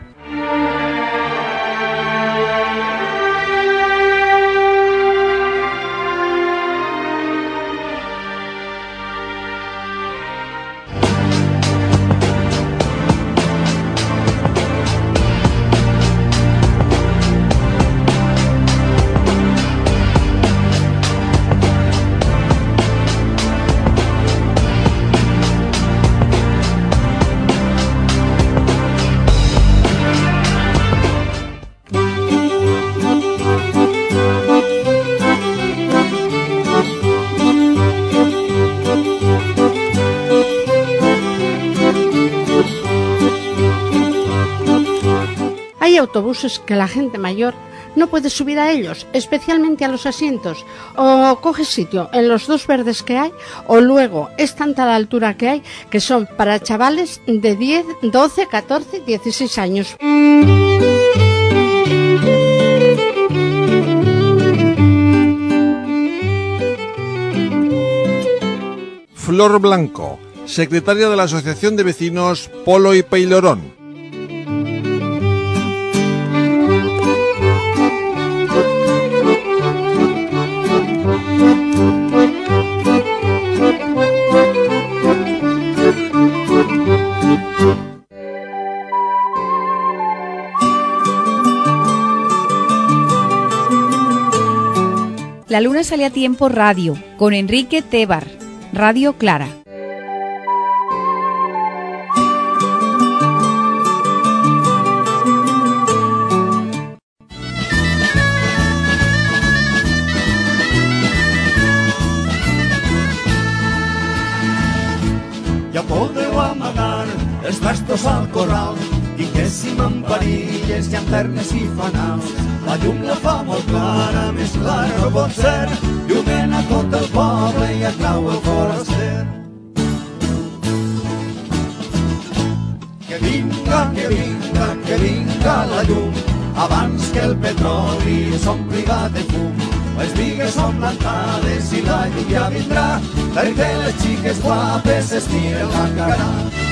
Hay autobuses que la gente mayor no puede subir a ellos, especialmente a los asientos, o coge sitio en los dos verdes que hay, o luego es tanta la altura que hay que son para chavales de 10, 12, 14, 16 años. Flor Blanco, secretaria de la Asociación de Vecinos Polo y Peilorón. La Luna Sale a Tiempo Radio, con Enrique Tebar, Radio Clara. Ja podeu amagar els bastos al corral i que si m'emparilles llanternes i fanals. La llum la fa molt clara, més clara no pot ser, llumena tot el poble i atrau el foraster. Que vinga la llum, abans que el petroli s'ompliga de fum. Les bigues són plantades i la lluvia vindrà, perquè les xiques guapes s'estiren la cara.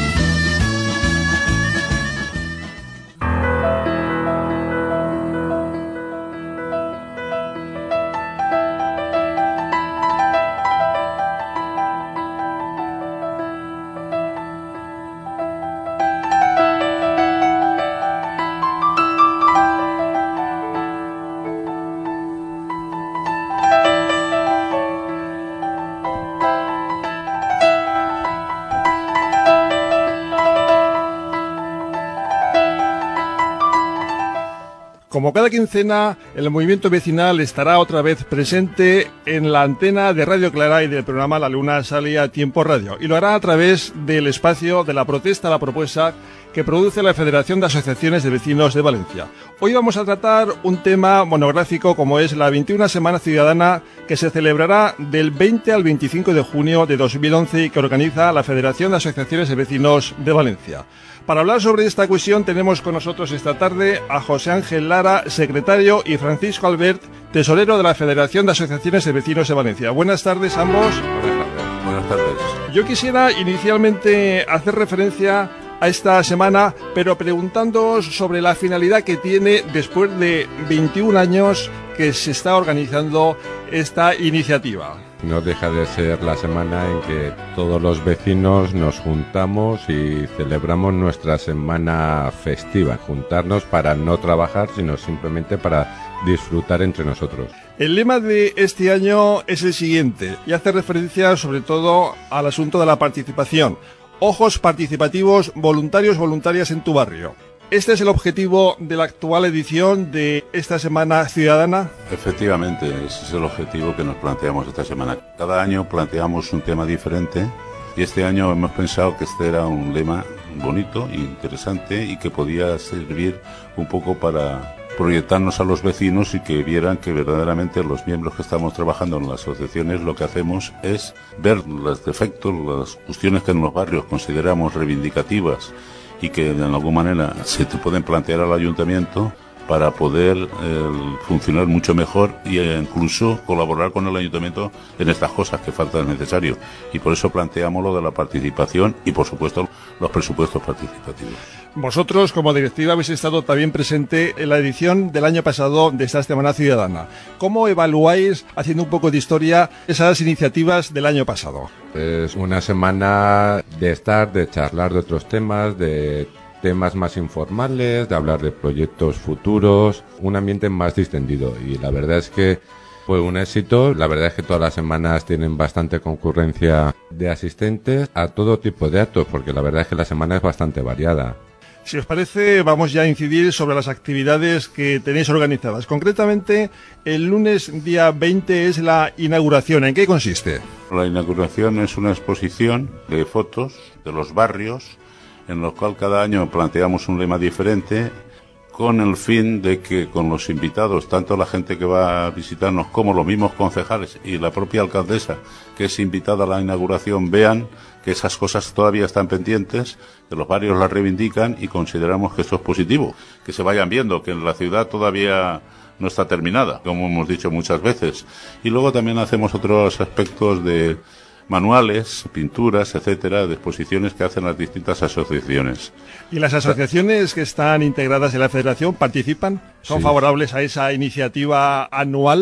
Como cada quincena, el movimiento vecinal estará otra vez presente en la antena de Radio Clara y del programa La Luna Sale a Tiempo Radio. Y lo hará a través del espacio de la protesta a la propuesta que produce la Federación de Asociaciones de Vecinos de Valencia. Hoy vamos a tratar un tema monográfico como es la 21 Semana Ciudadana que se celebrará del 20 al 25 de junio de 2011 y que organiza la Federación de Asociaciones de Vecinos de Valencia. Para hablar sobre esta cuestión tenemos con nosotros esta tarde a José Ángel Lara, secretario, y Francisco Albert, tesorero de la Federación de Asociaciones de Vecinos de Valencia. Buenas tardes ambos. Buenas tardes. Yo quisiera inicialmente hacer referencia a esta semana, pero preguntándoos sobre la finalidad que tiene después de 21 años que se está organizando esta iniciativa. No deja de ser la semana en que todos los vecinos nos juntamos y celebramos nuestra semana festiva. Juntarnos para no trabajar, sino simplemente para disfrutar entre nosotros. El lema de este año es el siguiente y hace referencia sobre todo al asunto de la participación. Ojos participativos, voluntarios, voluntarias en tu barrio. ¿Este es el objetivo de la actual edición de esta Semana Ciudadana? Efectivamente, ese es el objetivo que nos planteamos esta semana. Cada año planteamos un tema diferente y este año hemos pensado que este era un lema bonito e interesante y que podía servir un poco para proyectarnos a los vecinos y que vieran que verdaderamente los miembros que estamos trabajando en las asociaciones lo que hacemos es ver los defectos, las cuestiones que en los barrios consideramos reivindicativas y que de alguna manera se te pueden plantear al ayuntamiento para poder funcionar mucho mejor e incluso colaborar con el ayuntamiento en estas cosas que falta necesario. Y por eso planteamos lo de la participación y, por supuesto, los presupuestos participativos. Vosotros, como directiva, habéis estado también presente en la edición del año pasado de esta Semana Ciudadana. ¿Cómo evaluáis, haciendo un poco de historia, esas iniciativas del año pasado? Es una semana de estar, de charlar de otros temas, de temas más informales, de hablar de proyectos futuros, un ambiente más distendido. Y la verdad es que fue un éxito. La verdad es que todas las semanas tienen bastante concurrencia de asistentes a todo tipo de actos, porque la verdad es que la semana es bastante variada. Si os parece, vamos ya a incidir sobre las actividades que tenéis organizadas. Concretamente, el lunes día 20 es la inauguración. ¿En qué consiste? La inauguración es una exposición de fotos de los barrios, en los cual cada año planteamos un lema diferente, con el fin de que con los invitados, tanto la gente que va a visitarnos como los mismos concejales y la propia alcaldesa, que es invitada a la inauguración, vean que esas cosas todavía están pendientes, que los barrios las reivindican y consideramos que esto es positivo, que se vayan viendo que en la ciudad todavía no está terminada, como hemos dicho muchas veces. Y luego también hacemos otros aspectos de manuales, pinturas, etcétera, de exposiciones que hacen las distintas asociaciones. ¿Y las asociaciones que están integradas en la Federación participan? ¿Son favorables a esa iniciativa anual?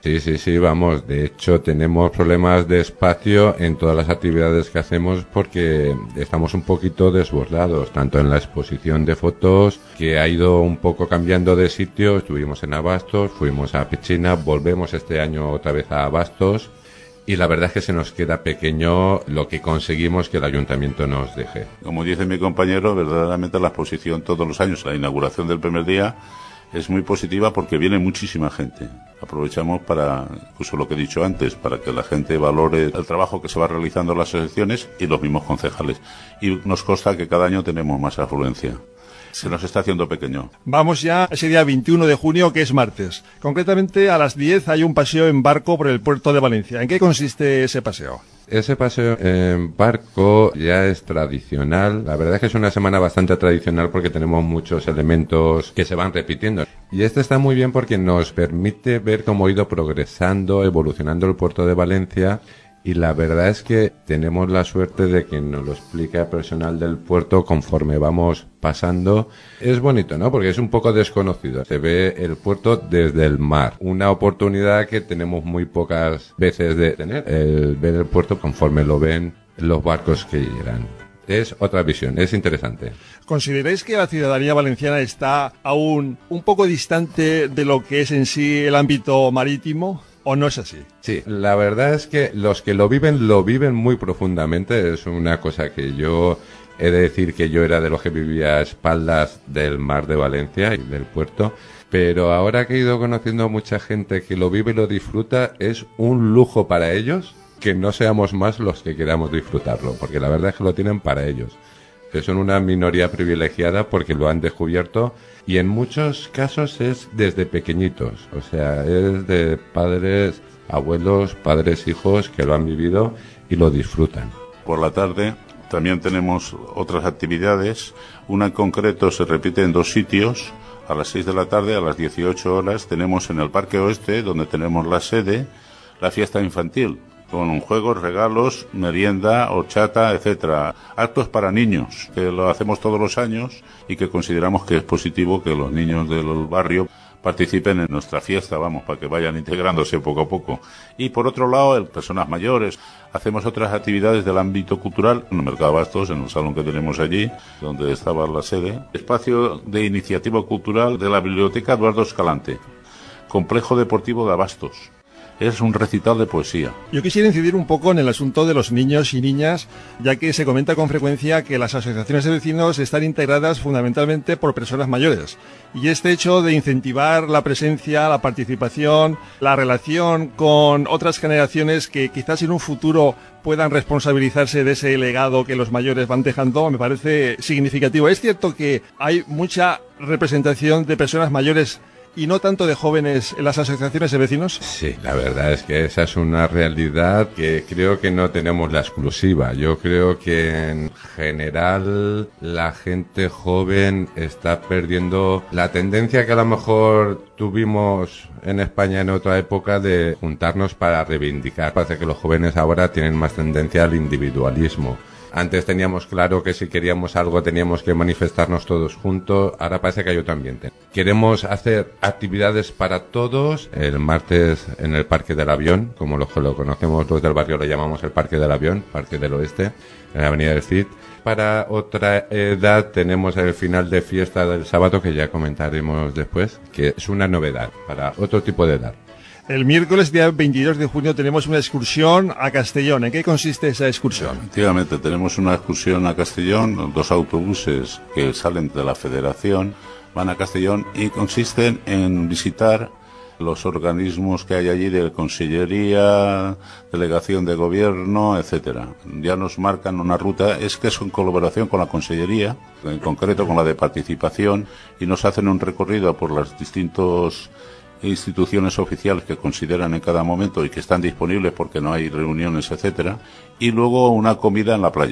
Sí, vamos. De hecho, tenemos problemas de espacio en todas las actividades que hacemos porque estamos un poquito desbordados, tanto en la exposición de fotos, que ha ido un poco cambiando de sitio. Estuvimos en Abastos, fuimos a Pichina, volvemos este año otra vez a Abastos. Y la verdad es que se nos queda pequeño lo que conseguimos que el ayuntamiento nos deje. Como dice mi compañero, verdaderamente la exposición todos los años, la inauguración del primer día, es muy positiva porque viene muchísima gente. Aprovechamos para, incluso lo que he dicho antes, para que la gente valore el trabajo que se va realizando en las asociaciones y los mismos concejales. Y nos consta que cada año tenemos más afluencia. Se nos está haciendo pequeño. Vamos ya a ese día 21 de junio, que es martes. Concretamente, a las 10 hay un paseo en barco por el puerto de Valencia. ¿En qué consiste ese paseo? Ese paseo en barco ya es tradicional. La verdad es que es una semana bastante tradicional porque tenemos muchos elementos que se van repitiendo. Y este está muy bien porque nos permite ver cómo ha ido progresando, evolucionando el puerto de Valencia. Y la verdad es que tenemos la suerte de que nos lo explica el personal del puerto conforme vamos pasando. Es bonito, ¿no? Porque es un poco desconocido. Se ve el puerto desde el mar. Una oportunidad que tenemos muy pocas veces de tener. El ver el puerto conforme lo ven los barcos que llegan. Es otra visión, es interesante. ¿Consideráis que la ciudadanía valenciana está aún un poco distante de lo que es en sí el ámbito marítimo? ¿O no es así? Sí, la verdad es que los que lo viven muy profundamente. Es una cosa que yo he de decir que yo era de los que vivía a espaldas del mar de Valencia y del puerto. Pero ahora que he ido conociendo a mucha gente que lo vive y lo disfruta, es un lujo para ellos que no seamos más los que queramos disfrutarlo, porque la verdad es que lo tienen para ellos. Que son una minoría privilegiada porque lo han descubierto y en muchos casos es desde pequeñitos, o sea, es de padres, abuelos, padres, hijos que lo han vivido y lo disfrutan. Por la tarde también tenemos otras actividades. Una en concreto se repite en 2 sitios. A las 6 de la tarde, a las 18 horas, tenemos en el Parque Oeste, donde tenemos la sede, la fiesta infantil, con juegos, regalos, merienda, horchata, etcétera. Actos para niños, que lo hacemos todos los años y que consideramos que es positivo que los niños del barrio participen en nuestra fiesta, para que vayan integrándose poco a poco. Y por otro lado, en personas mayores, hacemos otras actividades del ámbito cultural, en el Mercado de Abastos, en el salón que tenemos allí, donde estaba la sede. Espacio de iniciativa cultural de la Biblioteca Eduardo Escalante. Complejo Deportivo de Abastos. Es un recital de poesía. Yo quisiera incidir un poco en el asunto de los niños y niñas, ya que se comenta con frecuencia que las asociaciones de vecinos están integradas fundamentalmente por personas mayores. Y este hecho de incentivar la presencia, la participación, la relación con otras generaciones que quizás en un futuro puedan responsabilizarse de ese legado que los mayores van dejando, me parece significativo. Es cierto que hay mucha representación de personas mayores y no tanto de jóvenes en las asociaciones de vecinos. Sí, la verdad es que esa es una realidad que creo que no tenemos la exclusiva. Yo creo que en general la gente joven está perdiendo la tendencia que a lo mejor tuvimos en España en otra época de juntarnos para reivindicar. Parece que los jóvenes ahora tienen más tendencia al individualismo. Antes teníamos claro que si queríamos algo teníamos que manifestarnos todos juntos, ahora parece que hay otro ambiente. Queremos hacer actividades para todos. El martes en el Parque del Avión, como lo conocemos los del barrio, lo llamamos el Parque del Avión, Parque del Oeste, en la Avenida del Cid. Para otra edad tenemos el final de fiesta del sábado, que ya comentaremos después, que es una novedad para otro tipo de edad. El miércoles, día 22 de junio, tenemos una excursión a Castellón. ¿En qué consiste esa excursión? Efectivamente, tenemos una excursión a Castellón, 2 autobuses que salen de la Federación, van a Castellón y consisten en visitar los organismos que hay allí de Consellería, Delegación de Gobierno, etcétera. Ya nos marcan una ruta, es que es en colaboración con la Consellería, en concreto con la de Participación, y nos hacen un recorrido por las distintos instituciones oficiales que consideran en cada momento y que están disponibles porque no hay reuniones, etcétera, y luego una comida en la playa.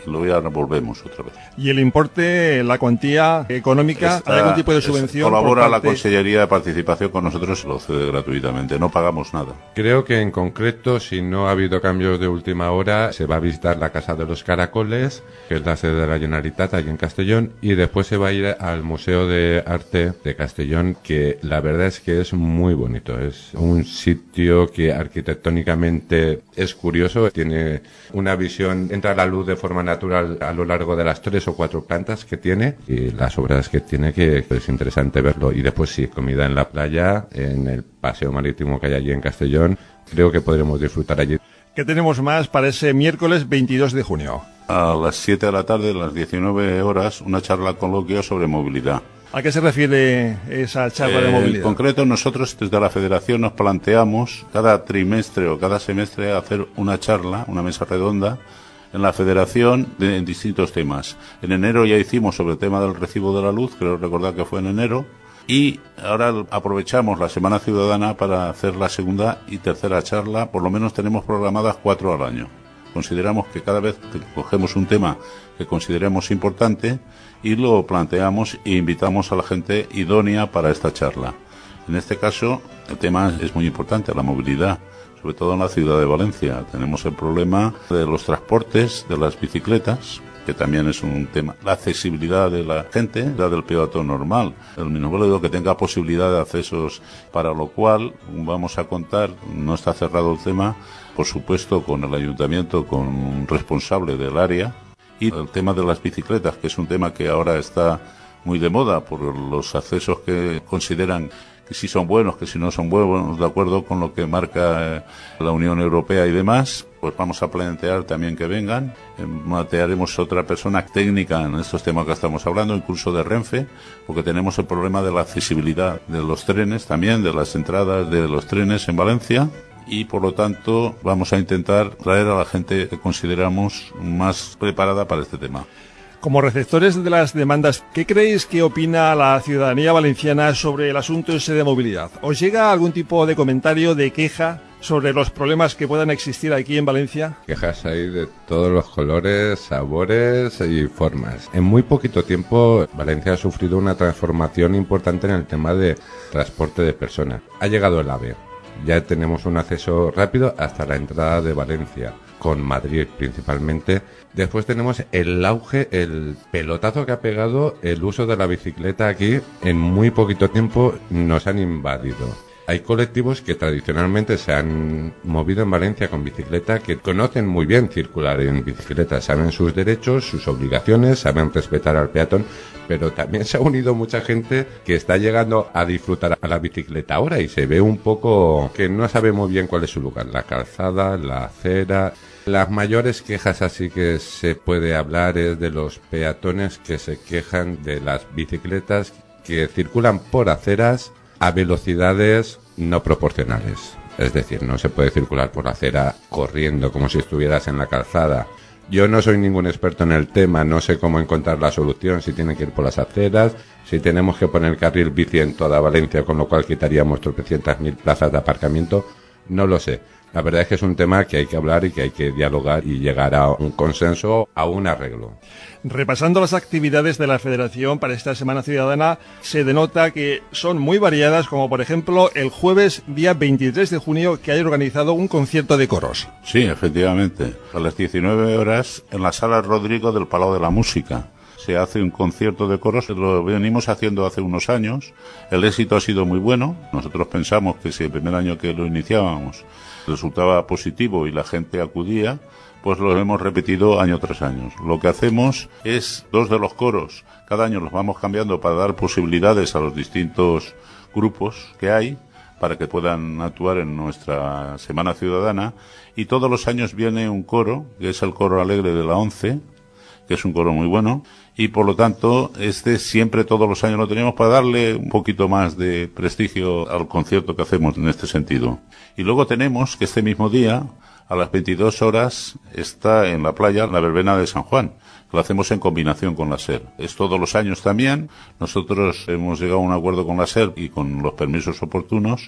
y luego ya volvemos otra vez. ¿Y el importe, la cuantía económica, hay algún tipo de subvención? Colabora la Consellería de Participación con nosotros, lo cede gratuitamente, no pagamos nada. Creo que en concreto, si no ha habido cambios de última hora, se va a visitar la Casa de los Caracoles, que es la sede de la Generalitat aquí en Castellón, y después se va a ir al Museo de Arte de Castellón, que la verdad es que es muy bonito. Es un sitio que arquitectónicamente es curioso, tiene una visión, entra la luz de forma natural a lo largo de las 3 o 4 plantas que tiene y las obras que tiene, que es interesante verlo. Y después sí, comida en la playa, en el paseo marítimo que hay allí en Castellón, creo que podremos disfrutar allí. ¿Qué tenemos más para ese miércoles 22 de junio? A las 7 de la tarde, a las 19 horas, una charla coloquio sobre movilidad. ¿A qué se refiere esa charla de movilidad? En concreto, nosotros desde la Federación nos planteamos cada trimestre o cada semestre hacer una charla, una mesa redonda, en la Federación en distintos temas. En enero ya hicimos sobre el tema del recibo de la luz, creo recordar que fue en enero, y ahora aprovechamos la Semana Ciudadana para hacer la segunda y tercera charla, por lo menos tenemos programadas 4 al año. Consideramos que cada vez que cogemos un tema que consideremos importante y lo planteamos e invitamos a la gente idónea para esta charla. En este caso, el tema es muy importante, la movilidad, sobre todo en la ciudad de Valencia. Tenemos el problema de los transportes, de las bicicletas, que también es un tema. La accesibilidad de la gente, la del peatón normal, el minusválido que tenga posibilidad de accesos, para lo cual vamos a contar, no está cerrado el tema, por supuesto con el ayuntamiento, con un responsable del área, y el tema de las bicicletas, que es un tema que ahora está muy de moda por los accesos que consideran que si son buenos, que si no son buenos, de acuerdo con lo que marca la Unión Europea y demás, pues vamos a plantear también que vengan. Plantearemos otra persona técnica en estos temas que estamos hablando, incluso de Renfe, porque tenemos el problema de la accesibilidad de los trenes también, de las entradas de los trenes en Valencia, y por lo tanto vamos a intentar traer a la gente que consideramos más preparada para este tema. Como receptores de las demandas, ¿qué creéis que opina la ciudadanía valenciana sobre el asunto ese de movilidad? ¿Os llega algún tipo de comentario, de queja sobre los problemas que puedan existir aquí en Valencia? Quejas hay de todos los colores, sabores y formas. En muy poquito tiempo, Valencia ha sufrido una transformación importante en el tema de transporte de personas. Ha llegado el AVE. Ya tenemos un acceso rápido hasta la entrada de Valencia, con Madrid principalmente. Después tenemos el auge, el pelotazo que ha pegado el uso de la bicicleta aquí. En muy poquito tiempo nos han invadido. Hay colectivos que tradicionalmente se han movido en Valencia con bicicleta, que conocen muy bien circular en bicicleta, saben sus derechos, sus obligaciones, saben respetar al peatón, pero también se ha unido mucha gente que está llegando a disfrutar a la bicicleta ahora y se ve un poco que no sabe muy bien cuál es su lugar, la calzada, la acera. Las mayores quejas así que se puede hablar es de los peatones que se quejan de las bicicletas que circulan por aceras a velocidades no proporcionales. Es decir, no se puede circular por la acera corriendo como si estuvieras en la calzada. Yo no soy ningún experto en el tema, no sé cómo encontrar la solución, si tienen que ir por las aceras, si tenemos que poner carril bici en toda Valencia, con lo cual quitaríamos tropecientas mil plazas de aparcamiento, no lo sé. La verdad es que es un tema que hay que hablar y que hay que dialogar y llegar a un consenso, a un arreglo. Repasando las actividades de la Federación para esta Semana Ciudadana, se denota que son muy variadas, como por ejemplo el jueves día 23 de junio que hay organizado un concierto de coros. Sí, efectivamente. A las 19 horas en la Sala Rodrigo del Palau de la Música se hace un concierto de coros, lo venimos haciendo hace unos años. El éxito ha sido muy bueno. Nosotros pensamos que si el primer año que lo iniciábamos resultaba positivo y la gente acudía, pues lo hemos repetido año tras año. Lo que hacemos es 2 de los coros, cada año los vamos cambiando para dar posibilidades a los distintos grupos que hay, para que puedan actuar en nuestra Semana Ciudadana, y todos los años viene un coro, que es el coro alegre de la 11, que es un coro muy bueno, y por lo tanto siempre todos los años lo tenemos para darle un poquito más de prestigio al concierto que hacemos en este sentido. Y luego tenemos que este mismo día, a las 22 horas, está en la playa la verbena de San Juan. Lo hacemos en combinación con la SER. Es todos los años también. Nosotros hemos llegado a un acuerdo con la SER y con los permisos oportunos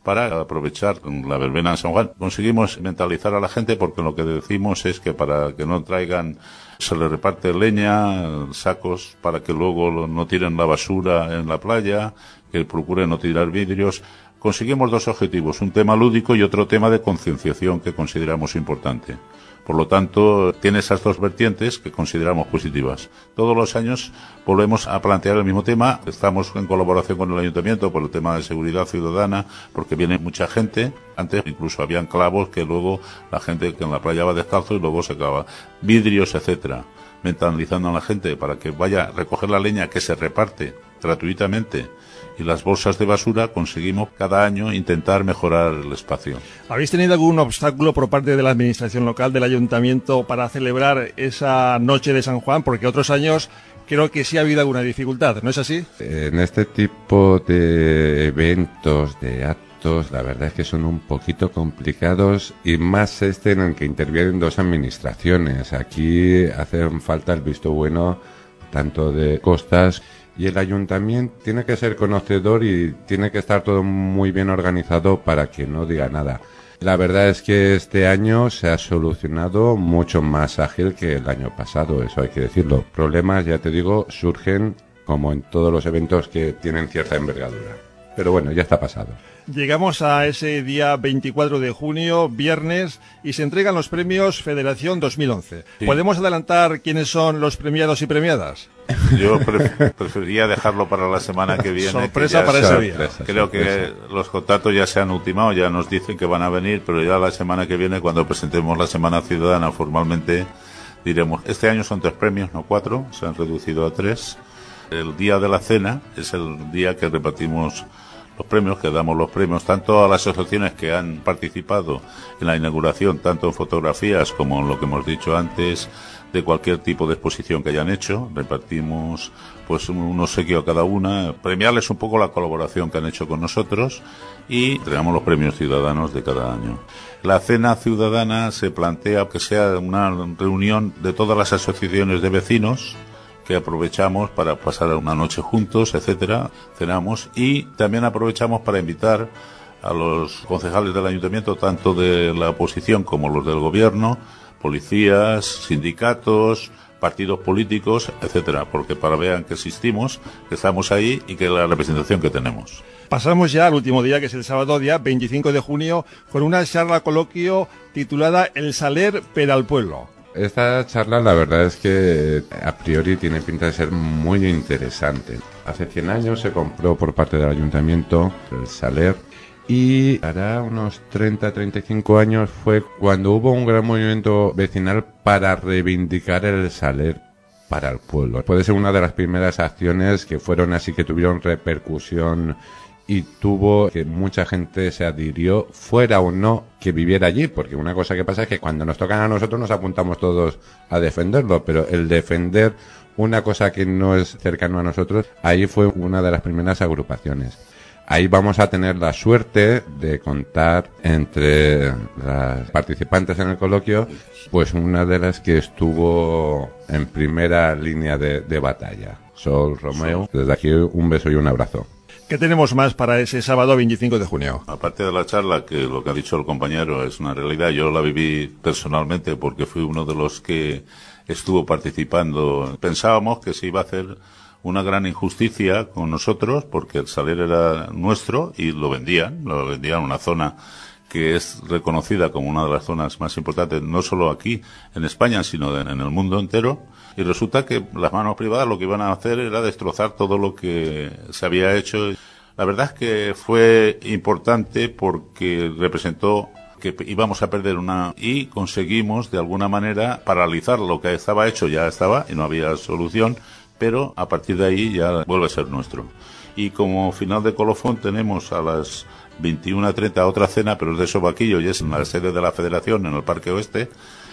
para aprovechar la verbena de San Juan. Conseguimos mentalizar a la gente porque lo que decimos es que para que no traigan, se les reparte leña, sacos, para que luego no tiren la basura en la playa, que procuren no tirar vidrios. Conseguimos dos objetivos, un tema lúdico y otro tema de concienciación que consideramos importante. Por lo tanto, tiene esas dos vertientes que consideramos positivas. Todos los años volvemos a plantear el mismo tema. Estamos en colaboración con el Ayuntamiento por el tema de seguridad ciudadana, porque viene mucha gente. Antes incluso habían clavos que luego la gente que en la playa va descalzo y luego se acaba. Vidrios, etcétera. Mentalizando a la gente para que vaya a recoger la leña que se reparte gratuitamente. Y las bolsas de basura conseguimos cada año intentar mejorar el espacio. ¿Habéis tenido algún obstáculo por parte de la administración local, del ayuntamiento, para celebrar esa noche de San Juan? Porque otros años creo que sí ha habido alguna dificultad, ¿no es así? En este tipo de eventos, de actos, la verdad es que son un poquito complicados, y más en el que intervienen dos administraciones. Aquí hacen falta el visto bueno tanto de Costas, y el ayuntamiento tiene que ser conocedor y tiene que estar todo muy bien organizado para que no diga nada. La verdad es que este año se ha solucionado mucho más ágil que el año pasado, eso hay que decirlo. Problemas, ya te digo, surgen como en todos los eventos que tienen cierta envergadura. Pero bueno, ya está pasado. Llegamos a ese día 24 de junio, viernes, y se entregan los premios Federación 2011. Sí. ¿Podemos adelantar quiénes son los premiados y premiadas? Yo preferiría dejarlo para la semana que viene. Sorpresa para ese día. Creo que los contactos ya se han ultimado, ya nos dicen que van a venir, pero ya la semana que viene, cuando presentemos la Semana Ciudadana formalmente, diremos, este año son 3 premios, no 4, se han reducido a 3. El día de la cena es el día que repartimos los premios, que damos los premios tanto a las asociaciones que han participado en la inauguración, tanto en fotografías como en lo que hemos dicho antes, de cualquier tipo de exposición que hayan hecho. Repartimos pues un obsequio a cada una, premiarles un poco la colaboración que han hecho con nosotros, y entregamos los premios ciudadanos de cada año. La cena ciudadana se plantea que sea una reunión de todas las asociaciones de vecinos, que aprovechamos para pasar una noche juntos, etcétera, cenamos, y también aprovechamos para invitar a los concejales del ayuntamiento, tanto de la oposición como los del gobierno, policías, sindicatos, partidos políticos, etcétera, porque para vean que existimos, que estamos ahí y que la representación que tenemos. Pasamos ya al último día, que es el sábado, día 25 de junio, con una charla coloquio titulada El Saler per al Pueblo. Esta charla la verdad es que a priori tiene pinta de ser muy interesante. Hace 100 años se compró por parte del ayuntamiento el Saler, y hará unos 30-35 años fue cuando hubo un gran movimiento vecinal para reivindicar el Saler para el pueblo. Puede ser una de las primeras acciones que fueron así, que tuvieron repercusión y tuvo que mucha gente se adhirió, fuera o no que viviera allí, porque una cosa que pasa es que cuando nos tocan a nosotros nos apuntamos todos a defenderlo, pero el defender una cosa que no es cercano a nosotros, ahí fue una de las primeras agrupaciones. Ahí vamos a tener la suerte de contar entre las participantes en el coloquio, pues una de las que estuvo en primera línea de batalla, Sol Romeo. Desde aquí un beso y un abrazo. ¿Qué tenemos más para ese sábado 25 de junio? Aparte de la charla, que lo que ha dicho el compañero es una realidad, yo la viví personalmente porque fui uno de los que estuvo participando. Pensábamos que se iba a hacer una gran injusticia con nosotros porque el Saler era nuestro y lo vendían en una zona que es reconocida como una de las zonas más importantes, no solo aquí en España, sino en el mundo entero. Y resulta que las manos privadas lo que iban a hacer era destrozar todo lo que se había hecho. La verdad es que fue importante porque representó que íbamos a perder y conseguimos de alguna manera paralizar lo que estaba hecho, ya estaba y no había solución, pero a partir de ahí ya vuelve a ser nuestro. Y como final de colofón tenemos a las 21:30 otra cena, pero es de sobaquillo y es en la sede de la Federación, en el Parque Oeste.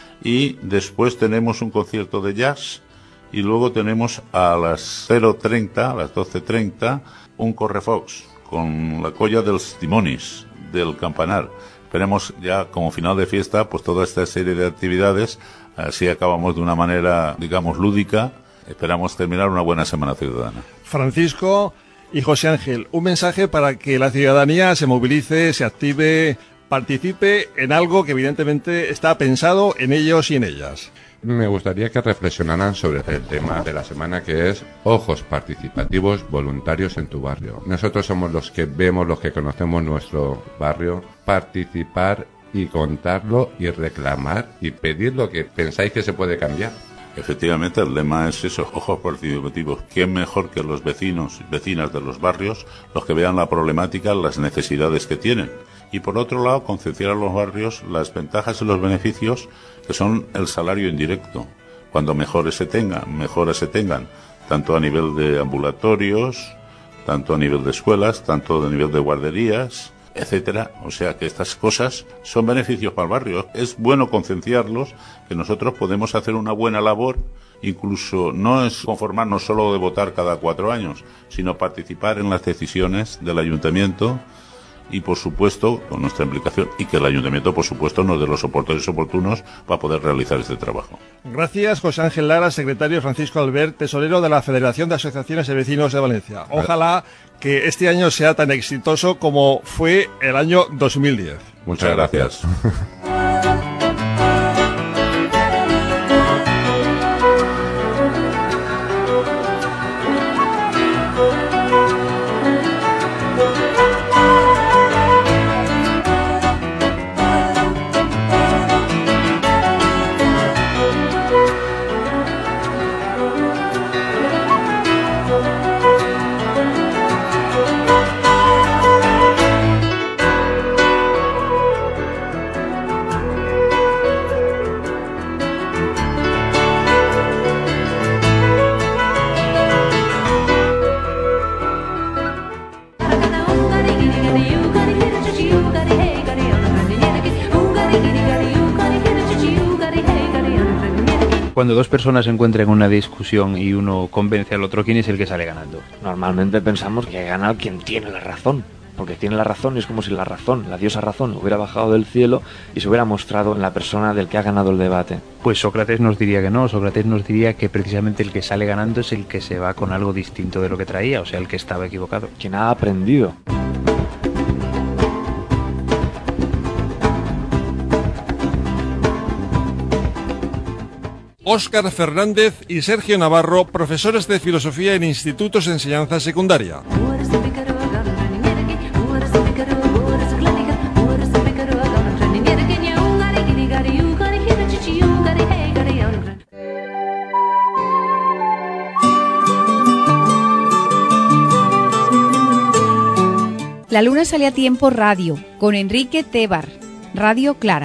Y después tenemos un concierto de jazz, y luego tenemos a las 0:30, a las 12:30, un correfox con la colla dels timonis del campanar. Esperemos ya como final de fiesta pues toda esta serie de actividades, así acabamos de una manera, digamos, lúdica. Esperamos terminar una buena Semana Ciudadana. Francisco, Y José Ángel, un mensaje para que la ciudadanía se movilice, se active, participe en algo que evidentemente está pensado en ellos y en ellas. Me gustaría que reflexionaran sobre el tema de la semana, que es ojos participativos voluntarios en tu barrio. Nosotros somos los que vemos, los que conocemos nuestro barrio. Participar y contarlo y reclamar y pedir lo que pensáis que se puede cambiar. Efectivamente, el lema es eso, ojos participativos. ¿Quién mejor que los vecinos y vecinas de los barrios, los que vean la problemática, las necesidades que tienen? Y por otro lado, concienciar a los barrios las ventajas y los beneficios que son el salario indirecto. Cuando mejoras se tengan, tanto a nivel de ambulatorios, tanto a nivel de escuelas, tanto a nivel de guarderías, etcétera. O sea que estas cosas son beneficios para el barrio. Es bueno concienciarlos que nosotros podemos hacer una buena labor, incluso no es conformarnos solo de votar cada 4 años, sino participar en las decisiones del ayuntamiento y, por supuesto, con nuestra implicación, y que el ayuntamiento, por supuesto, nos dé los soportes oportunos para poder realizar este trabajo. Gracias, José Ángel Lara, secretario Francisco Albert, tesorero de la Federación de Asociaciones de Vecinos de Valencia. Ojalá que este año sea tan exitoso como fue el año 2010. Muchas gracias. Cuando dos personas se encuentran en una discusión y uno convence al otro, ¿quién es el que sale ganando? Normalmente pensamos que gana quien tiene la razón, porque tiene la razón y es como si la razón, la diosa razón, hubiera bajado del cielo y se hubiera mostrado en la persona del que ha ganado el debate. Pues Sócrates nos diría que no, Sócrates nos diría que precisamente el que sale ganando es el que se va con algo distinto de lo que traía, o sea, el que estaba equivocado. Quien ha aprendido. Óscar Fernández y Sergio Navarro, profesores de filosofía en institutos de enseñanza secundaria. La luna sale a tiempo radio, con Enrique Tebar, Radio Clara.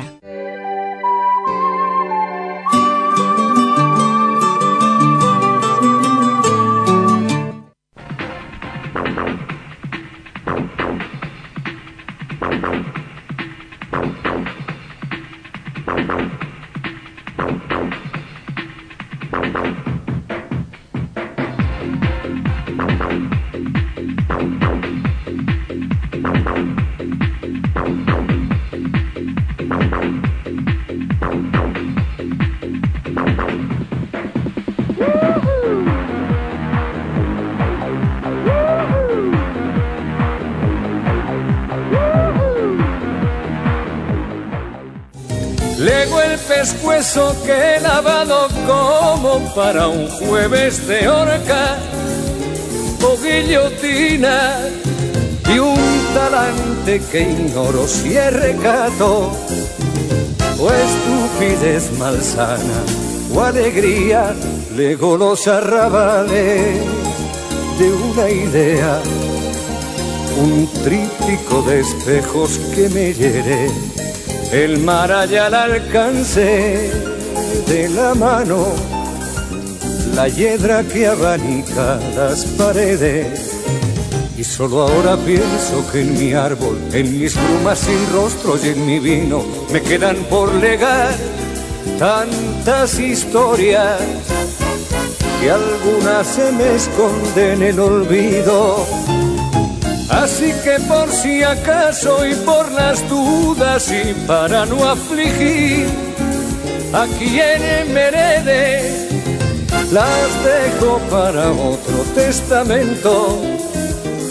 Lego el pescuezo que he lavado como para un jueves de horca o guillotina y un talante que ignoro si es recato o estupidez malsana o alegría. Lego los arrabales de una idea, un tríptico de espejos que me hiere. El mar allá al alcance de la mano, la hiedra que abanica las paredes. Y solo ahora pienso que en mi árbol, en mis brumas sin rostro y en mi vino me quedan por legar tantas historias que algunas se me esconden en el olvido. Así que por si acaso y por las dudas y para no afligir a quien me herede, las dejo para otro testamento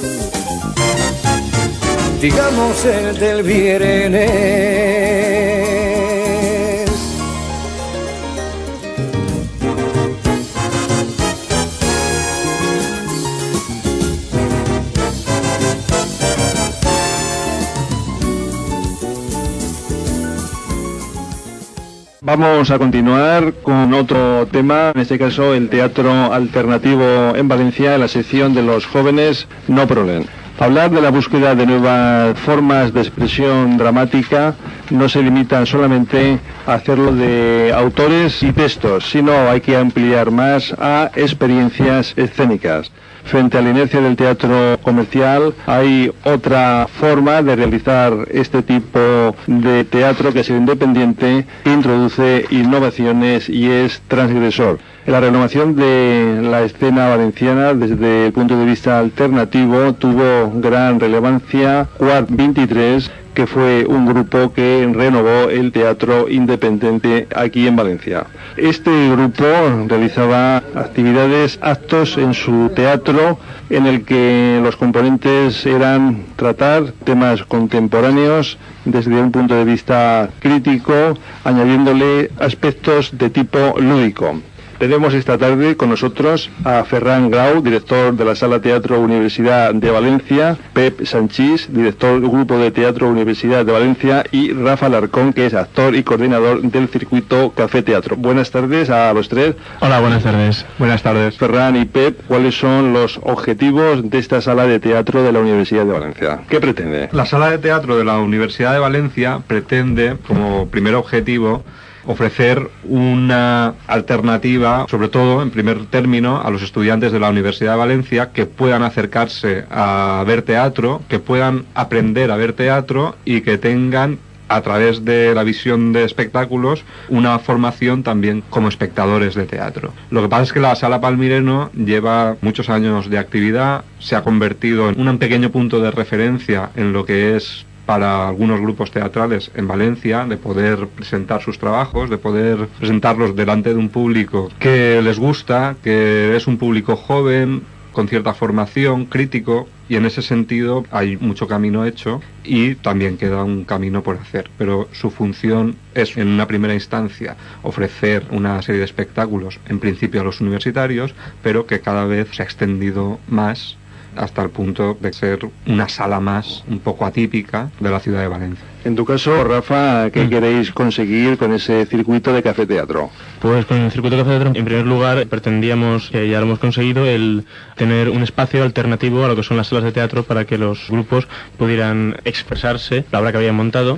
digamos el del viernes. Vamos a continuar con otro tema, en este caso el teatro alternativo en Valencia, en la sección de los jóvenes No Problem. Hablar de la búsqueda de nuevas formas de expresión dramática no se limita solamente a hacerlo de autores y textos, sino hay que ampliar más a experiencias escénicas. Frente a la inercia del teatro comercial, hay otra forma de realizar este tipo de teatro, que es el independiente, que introduce innovaciones y es transgresor. La renovación de la escena valenciana desde el punto de vista alternativo tuvo gran relevancia Quart 23, que fue un grupo que renovó el teatro independiente aquí en Valencia. Este grupo realizaba actividades, actos en su teatro, en el que los componentes eran tratar temas contemporáneos desde un punto de vista crítico, añadiéndole aspectos de tipo lúdico. Tenemos esta tarde con nosotros a Ferran Grau, director de la Sala Teatro Universidad de Valencia, Pep Sanchís, director del Grupo de Teatro Universidad de Valencia, y Rafa Larcón, que es actor y coordinador del circuito Café Teatro. Buenas tardes a los tres. Hola, buenas tardes. Buenas tardes. Ferran y Pep, ¿cuáles son los objetivos de esta Sala de Teatro de la Universidad de Valencia? ¿Qué pretende? La Sala de Teatro de la Universidad de Valencia pretende, como primer objetivo, ofrecer una alternativa, sobre todo en primer término, a los estudiantes de la Universidad de Valencia, que puedan acercarse a ver teatro, que puedan aprender a ver teatro y que tengan, a través de la visión de espectáculos, una formación también como espectadores de teatro. Lo que pasa es que la Sala Palmireno lleva muchos años de actividad, se ha convertido en un pequeño punto de referencia en lo que es para algunos grupos teatrales en Valencia, de poder presentar sus trabajos, de poder presentarlos delante de un público que les gusta, que es un público joven, con cierta formación, crítico, y en ese sentido hay mucho camino hecho y también queda un camino por hacer, pero su función es, en una primera instancia, ofrecer una serie de espectáculos, en principio a los universitarios, pero que cada vez se ha extendido más hasta el punto de ser una sala más un poco atípica de la ciudad de Valencia. En tu caso, Rafa, ¿qué queréis conseguir con ese circuito de Café Teatro? Pues con el circuito de Café Teatro, en primer lugar, pretendíamos, que ya lo hemos conseguido, el tener un espacio alternativo a lo que son las salas de teatro para que los grupos pudieran expresarse la obra que habían montado,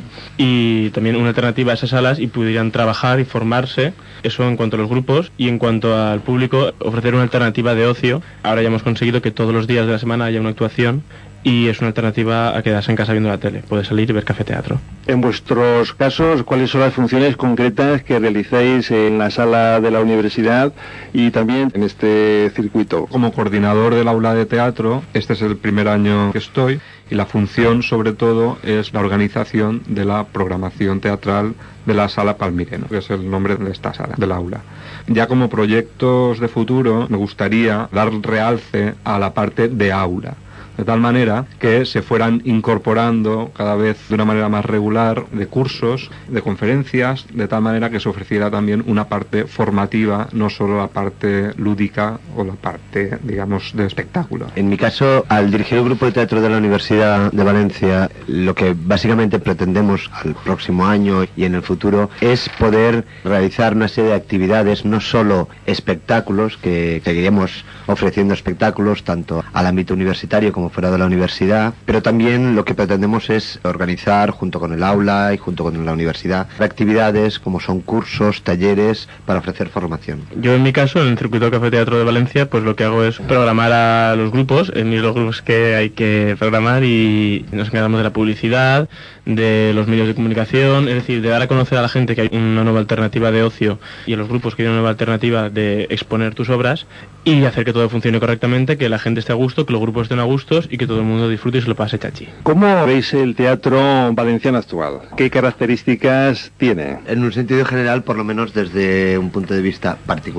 y también una alternativa a esas salas y pudieran trabajar y formarse. Eso en cuanto a los grupos, y en cuanto al público, ofrecer una alternativa de ocio. Ahora ya hemos conseguido que todos los días de la semana haya una actuación, y es una alternativa a quedarse en casa viendo la tele. Puedes salir y ver Café Teatro. En vuestros casos, ¿cuáles son las funciones concretas que realizáis en la sala de la universidad y también en este circuito? Como coordinador del aula de teatro, este es el primer año que estoy, y la función sobre todo es la organización de la programación teatral de la Sala Palmireno, que es el nombre de esta sala, del aula. Ya como proyectos de futuro, me gustaría dar realce a la parte de aula, de tal manera que se fueran incorporando cada vez de una manera más regular de cursos, de conferencias, de tal manera que se ofreciera también una parte formativa, no solo la parte lúdica o la parte, digamos, de espectáculo. En mi caso, al dirigir el grupo de teatro de la Universidad de Valencia, lo que básicamente pretendemos al próximo año y en el futuro es poder realizar una serie de actividades, no solo espectáculos, que seguiremos ofreciendo espectáculos tanto al ámbito universitario como fuera de la universidad, pero también lo que pretendemos es organizar junto con el aula y junto con la universidad actividades como son cursos, talleres para ofrecer formación. Yo en mi caso, en el circuito Café Teatro de Valencia, pues lo que hago es programar a los grupos, los grupos que hay que programar, y nos encargamos de la publicidad, de los medios de comunicación, es decir, de dar a conocer a la gente que hay una nueva alternativa de ocio y a los grupos que hay una nueva alternativa de exponer tus obras, y hacer que todo funcione correctamente, que la gente esté a gusto, que los grupos estén a gustos y que todo el mundo disfrute y se lo pase chachi. ¿Cómo veis el teatro valenciano actual? ¿Qué características tiene? En un sentido general, por lo menos desde un punto de vista particular,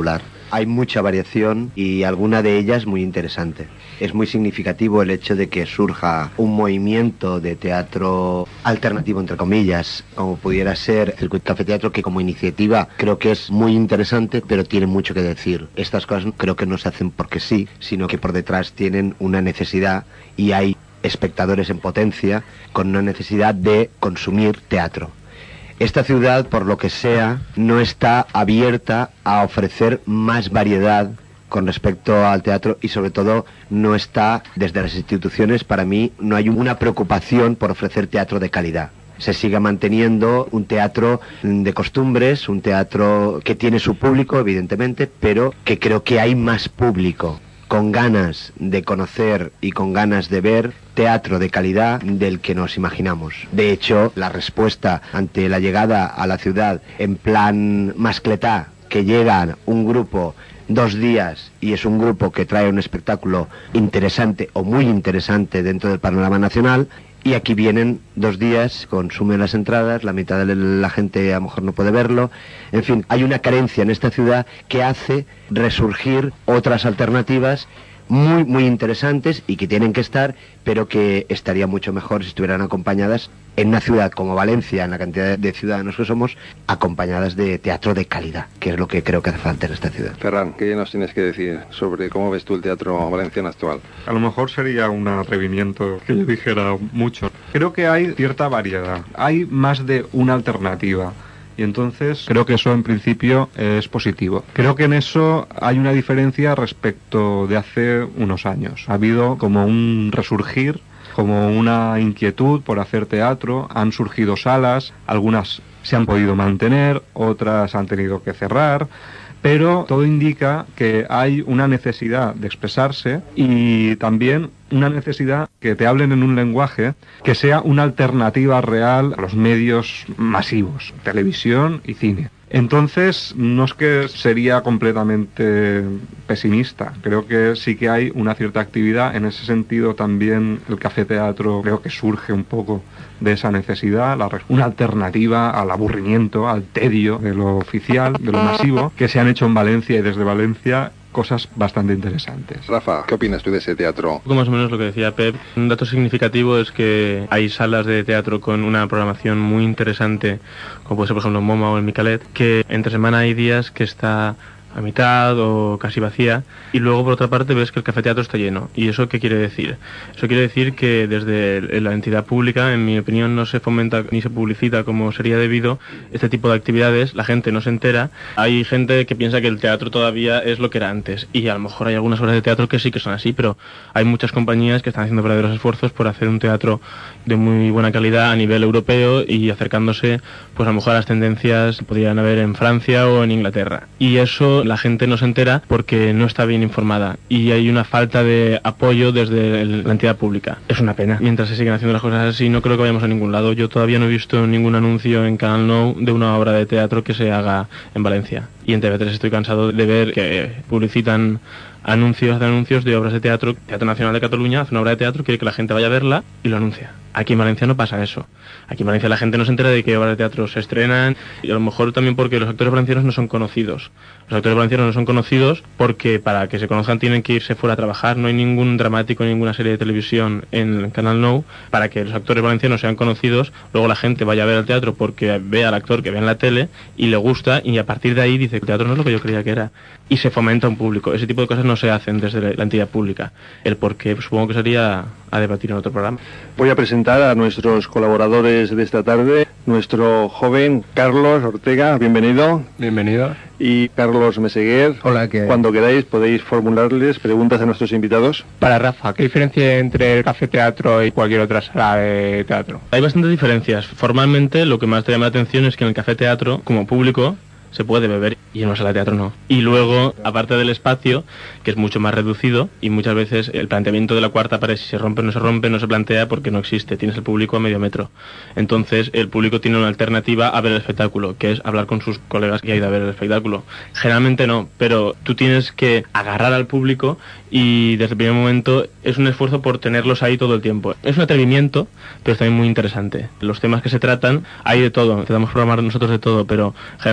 hay mucha variación y alguna de ellas muy interesante. Es muy significativo el hecho de que surja un movimiento de teatro alternativo, entre comillas, como pudiera ser el Circuit Café Teatro, que como iniciativa creo que es muy interesante, pero tiene mucho que decir. Estas cosas creo que no se hacen porque sí, sino que por detrás tienen una necesidad y hay espectadores en potencia con una necesidad de consumir teatro. Esta ciudad, por lo que sea, no está abierta a ofrecer más variedad con respecto al teatro y sobre todo no está, desde las instituciones, para mí, no hay una preocupación por ofrecer teatro de calidad. Se sigue manteniendo un teatro de costumbres, un teatro que tiene su público, evidentemente, pero que creo que hay más público con ganas de conocer y con ganas de ver teatro de calidad del que nos imaginamos. De hecho, la respuesta ante la llegada a la ciudad en plan mascletá, que llega un grupo 2 días y es un grupo que trae un espectáculo interesante o muy interesante dentro del panorama nacional, y aquí vienen 2 días, consumen las entradas, la mitad de la gente a lo mejor no puede verlo. En fin, hay una carencia en esta ciudad que hace resurgir otras alternativas muy, muy interesantes y que tienen que estar, pero que estaría mucho mejor si estuvieran acompañadas en una ciudad como Valencia, en la cantidad de ciudadanos que somos, acompañadas de teatro de calidad, que es lo que creo que hace falta en esta ciudad. Ferran, ¿qué nos tienes que decir sobre cómo ves tú el teatro valenciano actual? A lo mejor sería un atrevimiento que yo dijera mucho. Creo que hay cierta variedad, hay más de una alternativa. Y entonces creo que eso en principio es positivo. Creo que en eso hay una diferencia respecto de hace unos años. Ha habido como un resurgir, como una inquietud por hacer teatro. Han surgido salas, algunas se han podido mantener, otras han tenido que cerrar. Pero todo indica que hay una necesidad de expresarse y también una necesidad que te hablen en un lenguaje que sea una alternativa real a los medios masivos, televisión y cine. Entonces, no es que sería completamente pesimista, creo que sí que hay una cierta actividad. En ese sentido también el Café Teatro creo que surge un poco de esa necesidad, una alternativa al aburrimiento, al tedio de lo oficial, de lo masivo, que se han hecho en Valencia y desde Valencia cosas bastante interesantes. Rafa, ¿qué opinas tú de ese teatro? Más o menos lo que decía Pep. Un dato significativo es que hay salas de teatro con una programación muy interesante, como puede ser por ejemplo en MoMA o en Micalet, que entre semana hay días que está a mitad o casi vacía, y luego por otra parte ves que el Café Teatro está lleno. ¿Y eso qué quiere decir? Eso quiere decir que desde la entidad pública, en mi opinión, no se fomenta ni se publicita como sería debido este tipo de actividades, la gente no se entera. Hay gente que piensa que el teatro todavía es lo que era antes, y a lo mejor hay algunas obras de teatro que sí que son así, pero hay muchas compañías que están haciendo verdaderos esfuerzos por hacer un teatro de muy buena calidad a nivel europeo y acercándose pues a lo mejor a las tendencias que podrían haber en Francia o en Inglaterra. Y eso la gente no se entera porque no está bien informada y hay una falta de apoyo desde la entidad pública. Es una pena. Mientras se siguen haciendo las cosas así, no creo que vayamos a ningún lado. Yo todavía no he visto ningún anuncio en Canal Nou de una obra de teatro que se haga en Valencia. Y en TV3 estoy cansado de ver que publicitan anuncios de obras de teatro. Teatro Nacional de Cataluña hace una obra de teatro, quiere que la gente vaya a verla y lo anuncia. Aquí en Valencia no pasa eso. Aquí en Valencia la gente no se entera de qué obras de teatro se estrenan, y a lo mejor también porque los actores valencianos no son conocidos. Los actores valencianos no son conocidos porque para que se conozcan tienen que irse fuera a trabajar. No hay ningún dramático, ninguna serie de televisión en Canal Nou para que los actores valencianos sean conocidos. Luego la gente vaya a ver el teatro porque ve al actor que ve en la tele y le gusta, y a partir de ahí dice: el teatro no es lo que yo creía que era. Y se fomenta un público. Ese tipo de cosas no se hacen desde la entidad pública. El por qué supongo que sería a debatir en otro programa. Voy a presentar a nuestros colaboradores de esta tarde. Nuestro joven Carlos Ortega, bienvenido. Bienvenido. Y Carlos Meseguer. Hola, ¿qué hay? Cuando queráis podéis formularles preguntas a nuestros invitados. Para Rafa, ¿qué diferencia hay entre el Café Teatro y cualquier otra sala de teatro? Hay bastantes diferencias. Formalmente lo que más te llama la atención es que en el Café Teatro, como público, se puede beber y en una sala de teatro no. Y luego, aparte del espacio, que es mucho más reducido, y muchas veces el planteamiento de la cuarta pared, si se rompe o no se rompe, no se plantea porque no existe. Tienes el público a medio metro. Entonces, el público tiene una alternativa a ver el espectáculo, que es hablar con sus colegas que ha ido a ver el espectáculo. Generalmente no, pero tú tienes que agarrar al público y desde el primer momento es un esfuerzo por tenerlos ahí todo el tiempo. Es un atrevimiento, pero es también muy interesante. Los temas que se tratan, hay de todo. Intentamos programar nosotros de todo, pero generalmente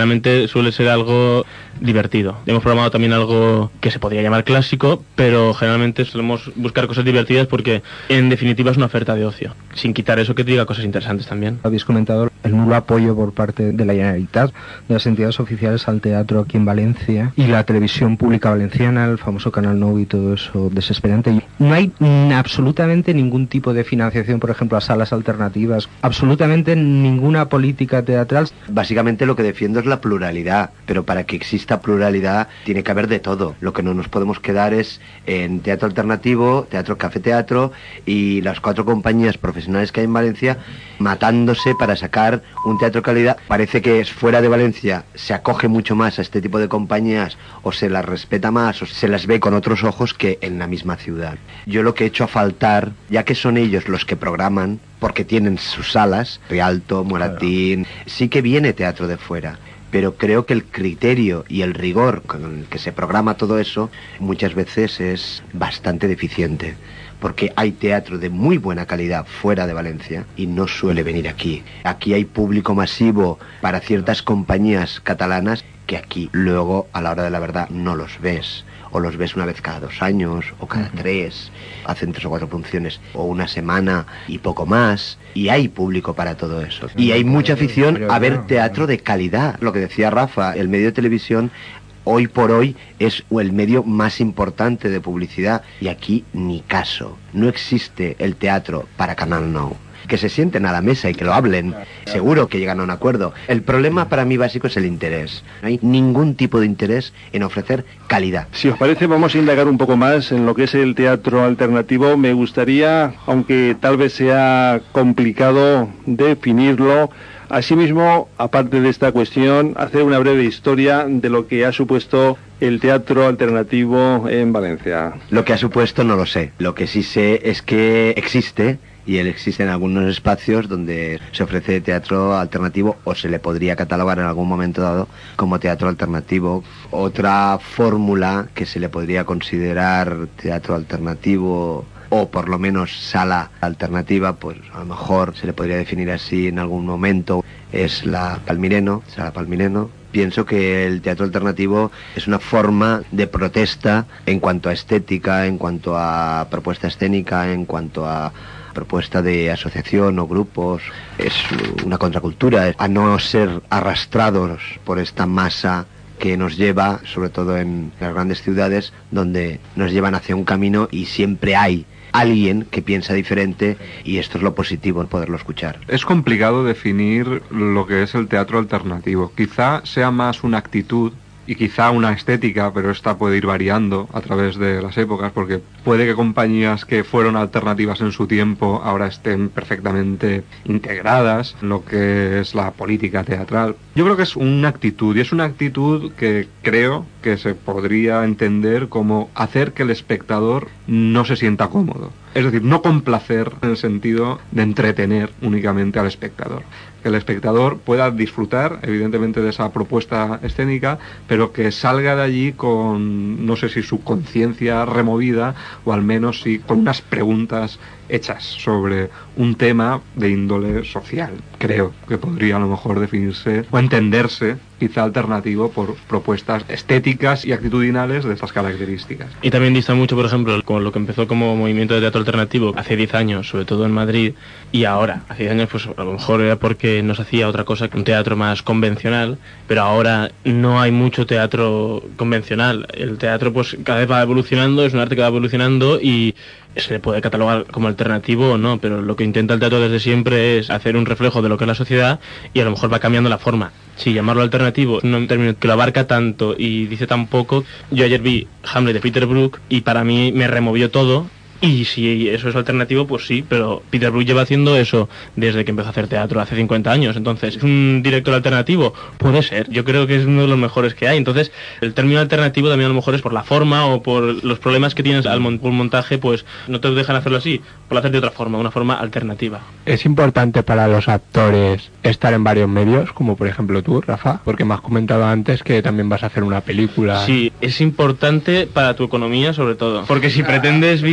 normalmente suele ser algo divertido. Hemos programado también algo que se podría llamar clásico, pero generalmente solemos buscar cosas divertidas porque en definitiva es una oferta de ocio, sin quitar eso que te diga cosas interesantes también. Habéis comentado el nulo apoyo por parte de la Generalitat, de las entidades oficiales al teatro aquí en Valencia y la televisión pública valenciana, el famoso Canal 9 y todo eso desesperante. No hay absolutamente ningún tipo de financiación, por ejemplo, a salas alternativas, absolutamente ninguna política teatral. Básicamente lo que defiendo es la pluralidad, pero para que exista pluralidad tiene que haber de todo. Lo que no nos podemos quedar es en teatro alternativo, teatro café teatro y las 4 compañías profesionales que hay en Valencia matándose para sacar un teatro de calidad. Parece que fuera de Valencia se acoge mucho más a este tipo de compañías o se las respeta más o se las ve con otros ojos que en la misma ciudad. Yo lo que he hecho a faltar, ya que son ellos los que programan, porque tienen sus salas, Rialto, Moratín, sí que viene teatro de fuera, pero creo que el criterio y el rigor con el que se programa todo eso muchas veces es bastante deficiente, porque hay teatro de muy buena calidad fuera de Valencia y no suele venir aquí. Aquí hay público masivo para ciertas compañías catalanas que aquí luego a la hora de la verdad no los ves. O los ves una vez cada 2 años, o cada 3, hacen 3 o 4 funciones, o una semana y poco más, y hay público para todo eso. Y hay mucha afición a ver teatro de calidad. Lo que decía Rafa, el medio de televisión hoy por hoy es el medio más importante de publicidad, y aquí ni caso. No existe el teatro para Canal 9. Que se sienten a la mesa y que lo hablen, seguro que llegan a un acuerdo. El problema para mí básico es el interés. No hay ningún tipo de interés en ofrecer calidad. Si os parece, vamos a indagar un poco más en lo que es el teatro alternativo. Me gustaría, aunque tal vez sea complicado definirlo, asimismo, aparte de esta cuestión, hacer una breve historia de lo que ha supuesto el teatro alternativo en Valencia. Lo que ha supuesto no lo sé. Lo que sí sé es que existe, y él existe en algunos espacios donde se ofrece teatro alternativo o se le podría catalogar en algún momento dado como teatro alternativo. Otra fórmula que se le podría considerar teatro alternativo o por lo menos sala alternativa, pues a lo mejor se le podría definir así en algún momento, es la Palmireno, sala Palmireno. Pienso que el teatro alternativo es una forma de protesta en cuanto a estética, en cuanto a propuesta escénica, en cuanto a propuesta de asociación o grupos. Es una contracultura a no ser arrastrados por esta masa que nos lleva, sobre todo en las grandes ciudades, donde nos llevan hacia un camino y siempre hay alguien que piensa diferente, y esto es lo positivo en poderlo escuchar. Es complicado definir lo que es el teatro alternativo. Quizá sea más una actitud y quizá una estética, pero esta puede ir variando a través de las épocas, porque puede que compañías que fueron alternativas en su tiempo ahora estén perfectamente integradas en lo que es la política teatral. Yo creo que es una actitud, y es una actitud que creo que se podría entender como hacer que el espectador no se sienta cómodo. Es decir, no complacer en el sentido de entretener únicamente al espectador. Que el espectador pueda disfrutar, evidentemente, de esa propuesta escénica, pero que salga de allí con, no sé si su conciencia removida, o al menos sí con unas preguntas hechas sobre un tema de índole social. Creo que podría a lo mejor definirse o entenderse quizá alternativo por propuestas estéticas y actitudinales de estas características. Y también dista mucho, por ejemplo, con lo que empezó como movimiento de teatro alternativo hace 10 años, sobre todo en Madrid, y ahora, hace 10 años, pues a lo mejor era porque no se hacía otra cosa que un teatro más convencional, pero ahora no hay mucho teatro convencional. El teatro pues cada vez va evolucionando, es un arte que va evolucionando y se le puede catalogar como alternativo o no, pero lo que intenta el teatro desde siempre es hacer un reflejo de lo que es la sociedad, y a lo mejor va cambiando la forma. Sí, llamarlo alternativo es un término que lo abarca tanto y dice tan poco. Yo ayer vi Hamlet de Peter Brook y para mí me removió todo. Y si eso es alternativo, pues sí, pero Peter Brook lleva haciendo eso desde que empezó a hacer teatro hace 50 años. Entonces, ¿es un director alternativo? Puede ser. Yo creo que es uno de los mejores que hay. Entonces, el término alternativo también a lo mejor es por la forma o por los problemas que tienes al montaje, pues no te dejan hacerlo así, por hacer de otra forma, una forma alternativa. Es importante para los actores estar en varios medios, como por ejemplo tú, Rafa, porque me has comentado antes que también vas a hacer una película. Sí, es importante para tu economía sobre todo, porque si pretendes vivir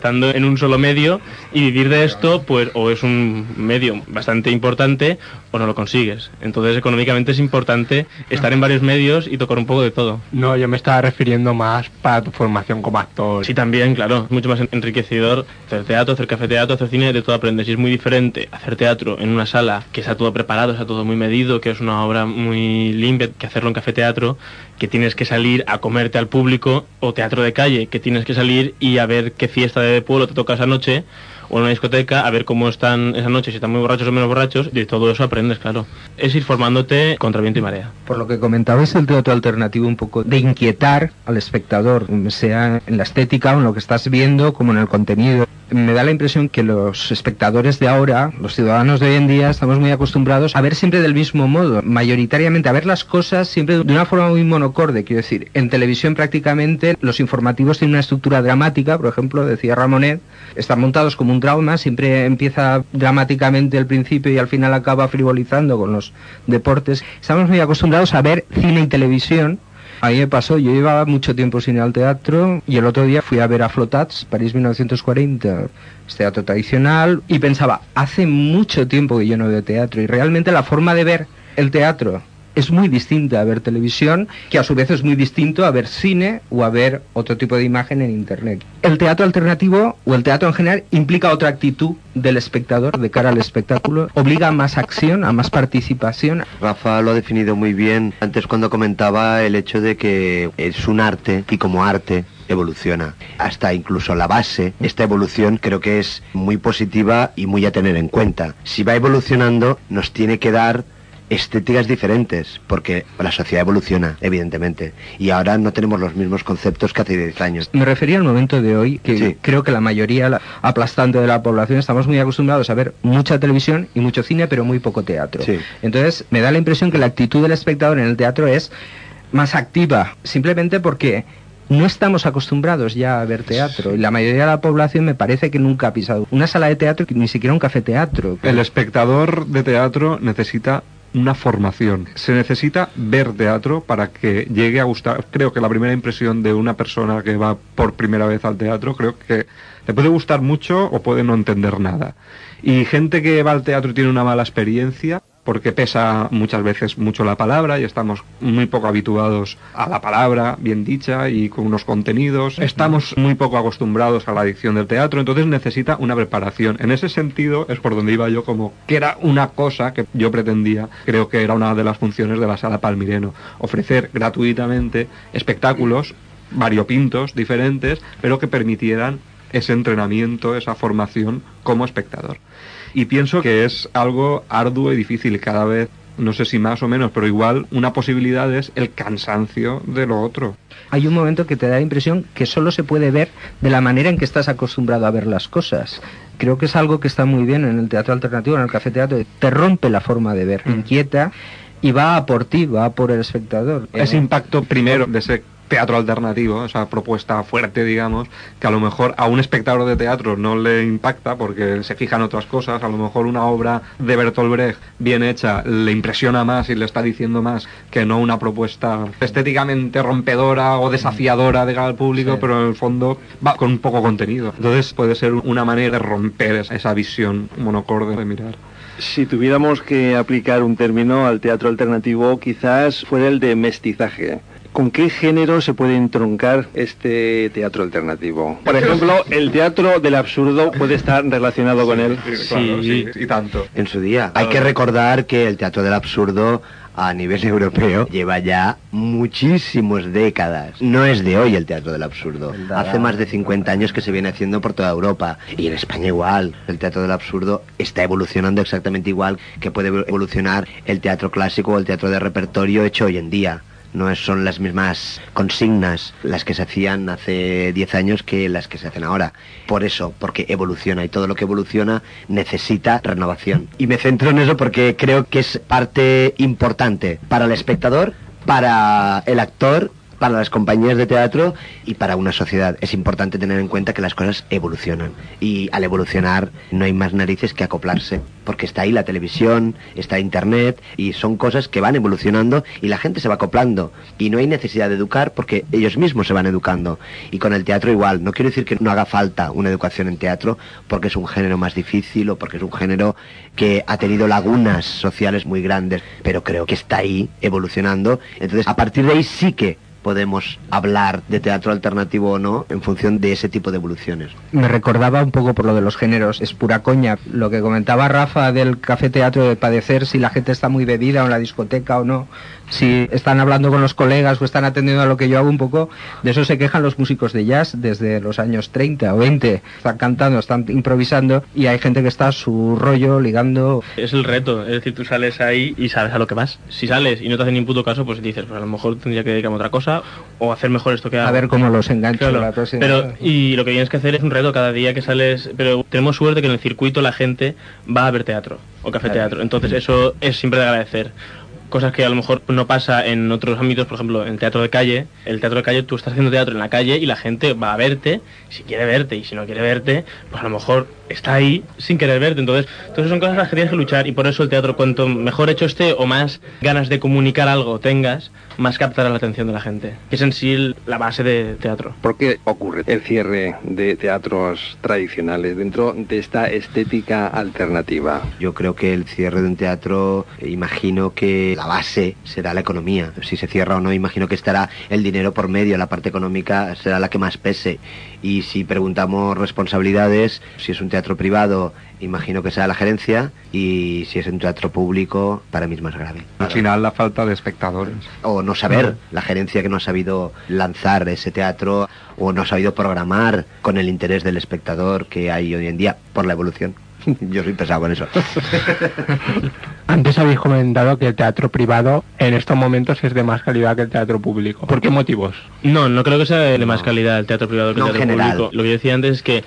estando en un solo medio, y vivir de esto, pues o es un medio bastante importante o no lo consigues. Entonces económicamente es importante estar en varios medios y tocar un poco de todo. No, yo me estaba refiriendo más para tu formación como actor. Sí, también, claro, mucho más enriquecedor hacer teatro, hacer cafeteatro, hacer cine, de todo aprendes. Y es muy diferente hacer teatro en una sala que está todo preparado, está todo muy medido, que es una obra muy limpia, que hacerlo en cafeteatro, que tienes que salir a comerte al público, o teatro de calle, que tienes que salir y a ver qué fiesta de pueblo te toca esa noche, o en una discoteca, a ver cómo están esa noche, si están muy borrachos o menos borrachos, y de todo eso aprendes, claro. Es ir formándote contra viento y marea. Por lo que comentabais, el teatro alternativo un poco de inquietar al espectador, sea en la estética o en lo que estás viendo, como en el contenido. Me da la impresión que los espectadores de ahora, los ciudadanos de hoy en día, estamos muy acostumbrados a ver siempre del mismo modo, mayoritariamente a ver las cosas siempre de una forma muy monocorde. Quiero decir, en televisión prácticamente los informativos tienen una estructura dramática, por ejemplo, decía Ramonet, están montados como un drama, siempre empieza dramáticamente al principio y al final acaba frivolizando con los deportes. Estamos muy acostumbrados a ver cine y televisión. A mí me pasó, yo llevaba mucho tiempo sin ir al teatro y el otro día fui a ver a Flotats, París 1940, es teatro tradicional, y pensaba, hace mucho tiempo que yo no veo teatro, y realmente la forma de ver el teatro es muy distinta a ver televisión, que a su vez es muy distinto a ver cine o a ver otro tipo de imagen en internet. El teatro alternativo o el teatro en general implica otra actitud del espectador de cara al espectáculo, obliga a más acción, a más participación. Rafa lo ha definido muy bien antes cuando comentaba el hecho de que es un arte y como arte evoluciona. Hasta incluso la base, esta evolución creo que es muy positiva y muy a tener en cuenta. Si va evolucionando, nos tiene que dar estéticas diferentes, porque la sociedad evoluciona, evidentemente, y ahora no tenemos los mismos conceptos que hace 10 años. Me refería al momento de hoy, que sí, creo que la mayoría aplastante de la población estamos muy acostumbrados a ver mucha televisión y mucho cine, pero muy poco teatro. Sí. Entonces, me da la impresión que la actitud del espectador en el teatro es más activa, simplemente porque no estamos acostumbrados ya a ver teatro, y la mayoría de la población me parece que nunca ha pisado una sala de teatro, ni siquiera un cafeteatro. El espectador de teatro necesita una formación. Se necesita ver teatro para que llegue a gustar. Creo que la primera impresión de una persona que va por primera vez al teatro, creo que le puede gustar mucho o puede no entender nada. Y gente que va al teatro y tiene una mala experiencia, porque pesa muchas veces mucho la palabra y estamos muy poco habituados a la palabra bien dicha y con unos contenidos. Estamos muy poco acostumbrados a la dicción del teatro, entonces necesita una preparación. En ese sentido es por donde iba yo, como que era una cosa que yo pretendía, creo que era una de las funciones de la Sala Palmireno, ofrecer gratuitamente espectáculos variopintos, diferentes, pero que permitieran ese entrenamiento, esa formación como espectador. Y pienso que es algo arduo y difícil cada vez, no sé si más o menos, pero igual una posibilidad es el cansancio de lo otro. Hay un momento que te da la impresión que solo se puede ver de la manera en que estás acostumbrado a ver las cosas. Creo que es algo que está muy bien en el teatro alternativo, en el cafeteatro. Te rompe la forma de ver, inquieta y va a por ti, va a por el espectador. Ese impacto primero de ese teatro alternativo, esa propuesta fuerte, digamos, que a lo mejor a un espectador de teatro no le impacta porque se fija en otras cosas. A lo mejor una obra de Bertolt Brecht bien hecha le impresiona más y le está diciendo más que no una propuesta estéticamente rompedora o desafiadora de cara al público, sí, pero en el fondo va con poco contenido. Entonces puede ser una manera de romper esa visión monocorde de mirar. Si tuviéramos que aplicar un término al teatro alternativo, quizás fuera el de mestizaje. ¿Con qué género se puede entroncar este teatro alternativo? Por ejemplo, el teatro del absurdo puede estar relacionado con él. Claro, sí, y tanto. En su día. Hay que recordar que el teatro del absurdo a nivel europeo lleva ya muchísimas décadas. No es de hoy el teatro del absurdo. Hace más de 50 años que se viene haciendo por toda Europa. Y en España igual. El teatro del absurdo está evolucionando exactamente igual que puede evolucionar el teatro clásico o el teatro de repertorio hecho hoy en día. No son las mismas consignas las que se hacían hace 10 años que las que se hacen ahora. Por eso, porque evoluciona, y todo lo que evoluciona necesita renovación. Y me centro en eso porque creo que es parte importante para el espectador, para el actor, para las compañías de teatro y para una sociedad. Es importante tener en cuenta que las cosas evolucionan y al evolucionar no hay más narices que acoplarse, porque está ahí la televisión, está internet y son cosas que van evolucionando y la gente se va acoplando y no hay necesidad de educar porque ellos mismos se van educando. Y con el teatro igual, no quiero decir que no haga falta una educación en teatro porque es un género más difícil o porque es un género que ha tenido lagunas sociales muy grandes, pero creo que está ahí evolucionando. Entonces, a partir de ahí sí que podemos hablar de teatro alternativo o no en función de ese tipo de evoluciones. Me recordaba un poco por lo de los géneros, es pura coña. Lo que comentaba Rafa del café teatro, de padecer si la gente está muy bebida o en la discoteca o no, si están hablando con los colegas o están atendiendo a lo que yo hago un poco, de eso se quejan los músicos de jazz desde los años 30 o 20. Están cantando, están improvisando y hay gente que está a su rollo, ligando. Es el reto, es decir, tú sales ahí y sabes a lo que vas. Si sales y no te hacen ni un puto caso, pues dices, pues a lo mejor tendría que dedicarme a otra cosa o hacer mejor esto que hago. A ver cómo los engancho. Claro, la próxima. pero y lo que tienes que hacer es un reto cada día que sales, pero tenemos suerte que en el circuito la gente va a ver teatro o café teatro, entonces eso es siempre de agradecer. Cosas que a lo mejor no pasa en otros ámbitos, por ejemplo, en el teatro de calle. El teatro de calle, tú estás haciendo teatro en la calle y la gente va a verte, si quiere verte, y si no quiere verte, pues a lo mejor está ahí sin querer verte. Entonces son cosas las que tienes que luchar y por eso el teatro, cuanto mejor hecho esté o más ganas de comunicar algo tengas, más captará la atención de la gente. Es en sí la base de teatro. ¿Por qué ocurre el cierre de teatros tradicionales dentro de esta estética alternativa? Yo creo que el cierre de un teatro, imagino que la base será la economía. Si se cierra o no, imagino que estará el dinero por medio, la parte económica será la que más pese. Y si preguntamos responsabilidades, si es un teatro privado, imagino que será la gerencia, y si es un teatro público, para mí es más grave. Al final, la falta de espectadores. O no saber, la gerencia que no ha sabido lanzar ese teatro o no ha sabido programar con el interés del espectador que hay hoy en día por la evolución. Yo soy pesado con eso. Antes habéis comentado que el teatro privado en estos momentos es de más calidad que el teatro público. ¿Por qué motivos? No creo que sea de más calidad el teatro privado que el teatro general. público. Lo que yo decía antes es que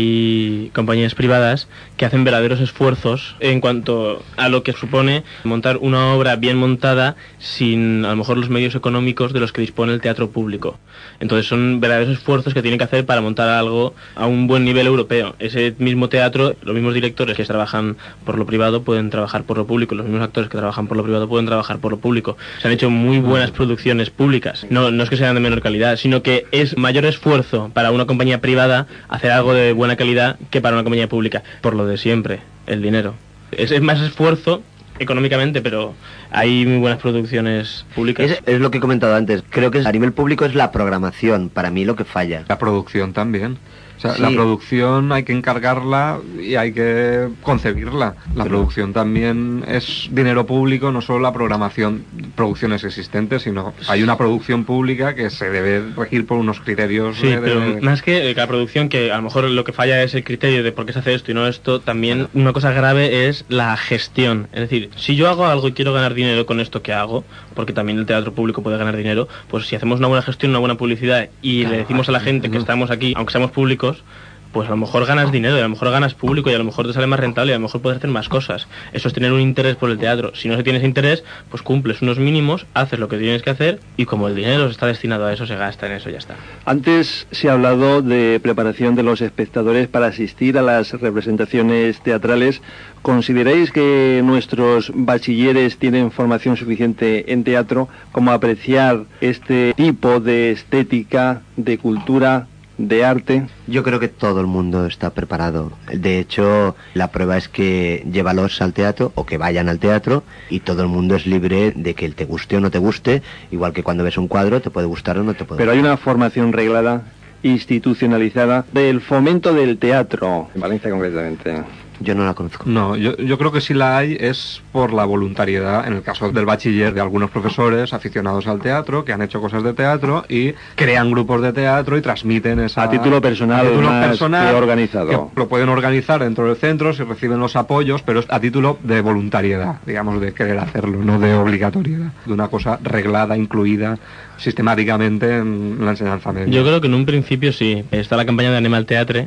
hay compañías privadas que hacen verdaderos esfuerzos en cuanto a lo que supone montar una obra bien montada sin a lo mejor los medios económicos de los que dispone el teatro público. Entonces son verdaderos esfuerzos que tienen que hacer para montar algo a un buen nivel europeo. Ese mismo teatro, los mismos directores que trabajan por lo privado pueden trabajar por lo público, los mismos actores que trabajan por lo privado pueden trabajar por lo público. Se han hecho muy buenas producciones públicas. No es que sean de menor calidad, sino que es mayor esfuerzo para una compañía privada hacer algo de buena calidad que para una compañía pública. Por lo de siempre, el dinero. Es más esfuerzo económicamente, pero hay muy buenas producciones públicas. Es lo que he comentado antes. Creo que a nivel público es la programación, para mí, lo que falla. La producción también. O sea, Sí. la producción hay que encargarla y hay que concebirla. La producción también es dinero público, no solo la programación, producciones existentes, sino hay una producción pública que se debe regir por unos criterios. Sí, pero más que la producción, que a lo mejor lo que falla es el criterio de por qué se hace esto y no esto, también una cosa grave es la gestión. Es decir, si yo hago algo y quiero ganar dinero con esto que hago, porque también el teatro público puede ganar dinero, pues si hacemos una buena gestión, una buena publicidad y le decimos a la gente que estamos aquí, aunque seamos públicos, pues a lo mejor ganas dinero, y a lo mejor ganas público, y a lo mejor te sale más rentable, y a lo mejor puedes hacer más cosas. Eso es tener un interés por el teatro. Si no se tiene ese interés, pues cumples unos mínimos, haces lo que tienes que hacer, y como el dinero está destinado a eso, se gasta en eso, ya está. Antes se ha hablado de preparación de los espectadores para asistir a las representaciones teatrales. ¿Consideráis que nuestros bachilleres tienen formación suficiente en teatro como apreciar este tipo de estética, de cultura, de arte? Yo creo que todo el mundo está preparado. De hecho, la prueba es que llévalos al teatro o que vayan al teatro y todo el mundo es libre de que te guste o no te guste, igual que cuando ves un cuadro te puede gustar o no te puede Pero hay gustar. una formación reglada, institucionalizada, del fomento del teatro, en Valencia concretamente. Yo no la conozco. No, yo creo que si la hay es por la voluntariedad, en el caso del bachiller, de algunos profesores aficionados al teatro, que han hecho cosas de teatro y crean grupos de teatro y transmiten esa... A título personal, más que organizado. Que lo pueden organizar dentro del centro si reciben los apoyos, pero es a título de voluntariedad, digamos, de querer hacerlo, no de obligatoriedad. De una cosa reglada, incluida sistemáticamente en la enseñanza media. Yo creo que en un principio sí. Está la campaña de Anima al Teatre,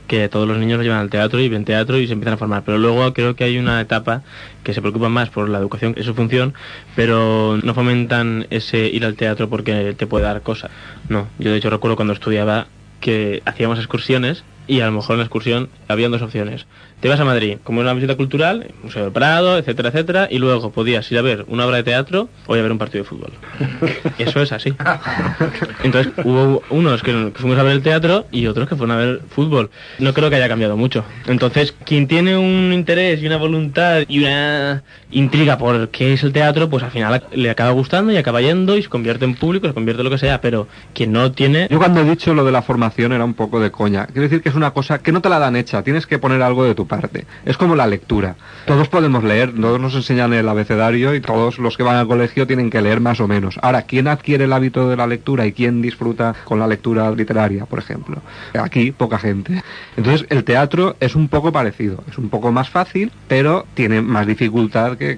que todos los niños lo llevan al teatro y ven teatro y se empiezan a formar, pero luego creo que hay una etapa que se preocupa más por la educación, es su función, pero no fomentan ese ir al teatro porque te puede dar cosas. No, yo de hecho recuerdo cuando estudiaba que hacíamos excursiones y a lo mejor en la excursión habían dos opciones. Te vas a Madrid, como una visita cultural, Museo del Prado, etcétera, etcétera, y luego podías ir a ver una obra de teatro o ir a ver un partido de fútbol. Eso es así. Entonces hubo unos que fuimos a ver el teatro y otros que fueron a ver fútbol. No creo que haya cambiado mucho. Entonces, quien tiene un interés y una voluntad y una intriga por qué es el teatro, pues al final le acaba gustando y acaba yendo y se convierte en público, se convierte en lo que sea, pero quien no tiene... Yo cuando he dicho lo de la formación era un poco de coña. Quiero decir que es una cosa que no te la dan hecha, tienes que poner algo de tu parte. Es como la lectura. Todos podemos leer, todos nos enseñan el abecedario y todos los que van al colegio tienen que leer más o menos. Ahora, ¿quién adquiere el hábito de la lectura y quién disfruta con la lectura literaria, por ejemplo? Aquí, poca gente. Entonces, el teatro es un poco parecido. Es un poco más fácil, pero tiene más dificultad que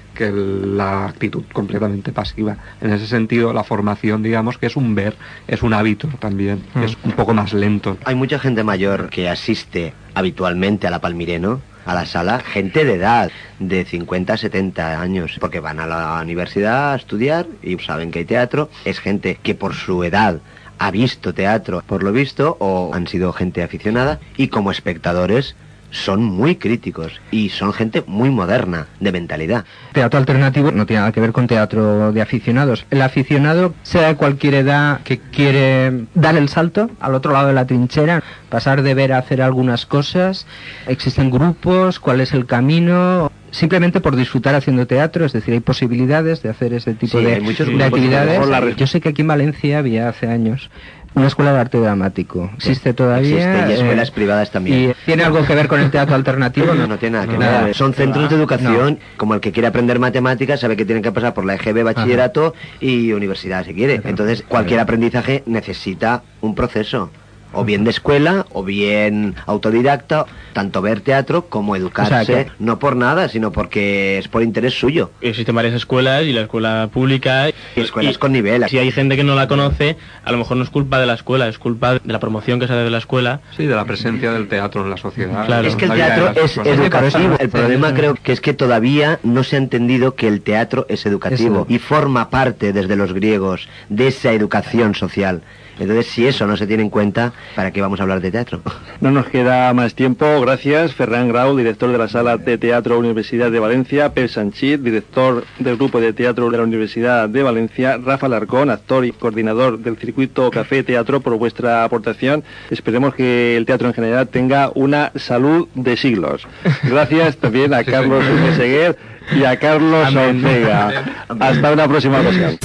la actitud completamente pasiva. En ese sentido, la formación, digamos, que es un ver, es un hábito también. Es un poco más lento. Hay mucha gente mayor que asiste habitualmente a la Palmireno, a la sala, gente de edad, de 50 a 70 años, porque van a la universidad a estudiar y saben que hay teatro. Es gente que por su edad ha visto teatro, por lo visto, o han sido gente aficionada, y como espectadores son muy críticos y son gente muy moderna de mentalidad. Teatro alternativo no tiene nada que ver con teatro de aficionados. El aficionado, sea de cualquier edad, que quiere dar el salto al otro lado de la trinchera, pasar de ver a hacer algunas cosas. Existen grupos, cuál es el camino, simplemente por disfrutar haciendo teatro, es decir, hay posibilidades de hacer ese tipo de actividades. Yo sé que aquí en Valencia había hace años una escuela de arte dramático. Existe todavía. Existe, y escuelas privadas también. ¿Y tiene algo que ver con el teatro alternativo? No tiene nada que ver. Son centros de educación, como el que quiere aprender matemáticas, sabe que tiene que pasar por la EGB, bachillerato y universidad si quiere. Entonces, cualquier aprendizaje necesita un proceso. O bien de escuela, o bien autodidacta, tanto ver teatro como educarse, no por nada, sino porque es por interés suyo. Existen varias escuelas y la escuela pública... Y escuelas con nivel. Si hay gente que no la conoce, a lo mejor no es culpa de la escuela, es culpa de la promoción que se hace de la escuela. Sí, de la presencia del teatro en la sociedad. Claro. Es que el teatro es educativo. El problema creo que es que todavía no se ha entendido que el teatro es educativo y forma parte, desde los griegos, de esa educación social. Entonces, si eso no se tiene en cuenta, ¿para qué vamos a hablar de teatro? No nos queda más tiempo. Gracias, Ferran Grau, director de la Sala de Teatro Universidad de Valencia, Pep Sanchit, director del Grupo de Teatro de la Universidad de Valencia, Rafa Larcón, actor y coordinador del Circuito Café Teatro, por vuestra aportación. Esperemos que el teatro en general tenga una salud de siglos. Gracias también a Carlos Seguer y a Carlos Ortega. Hasta una próxima ocasión.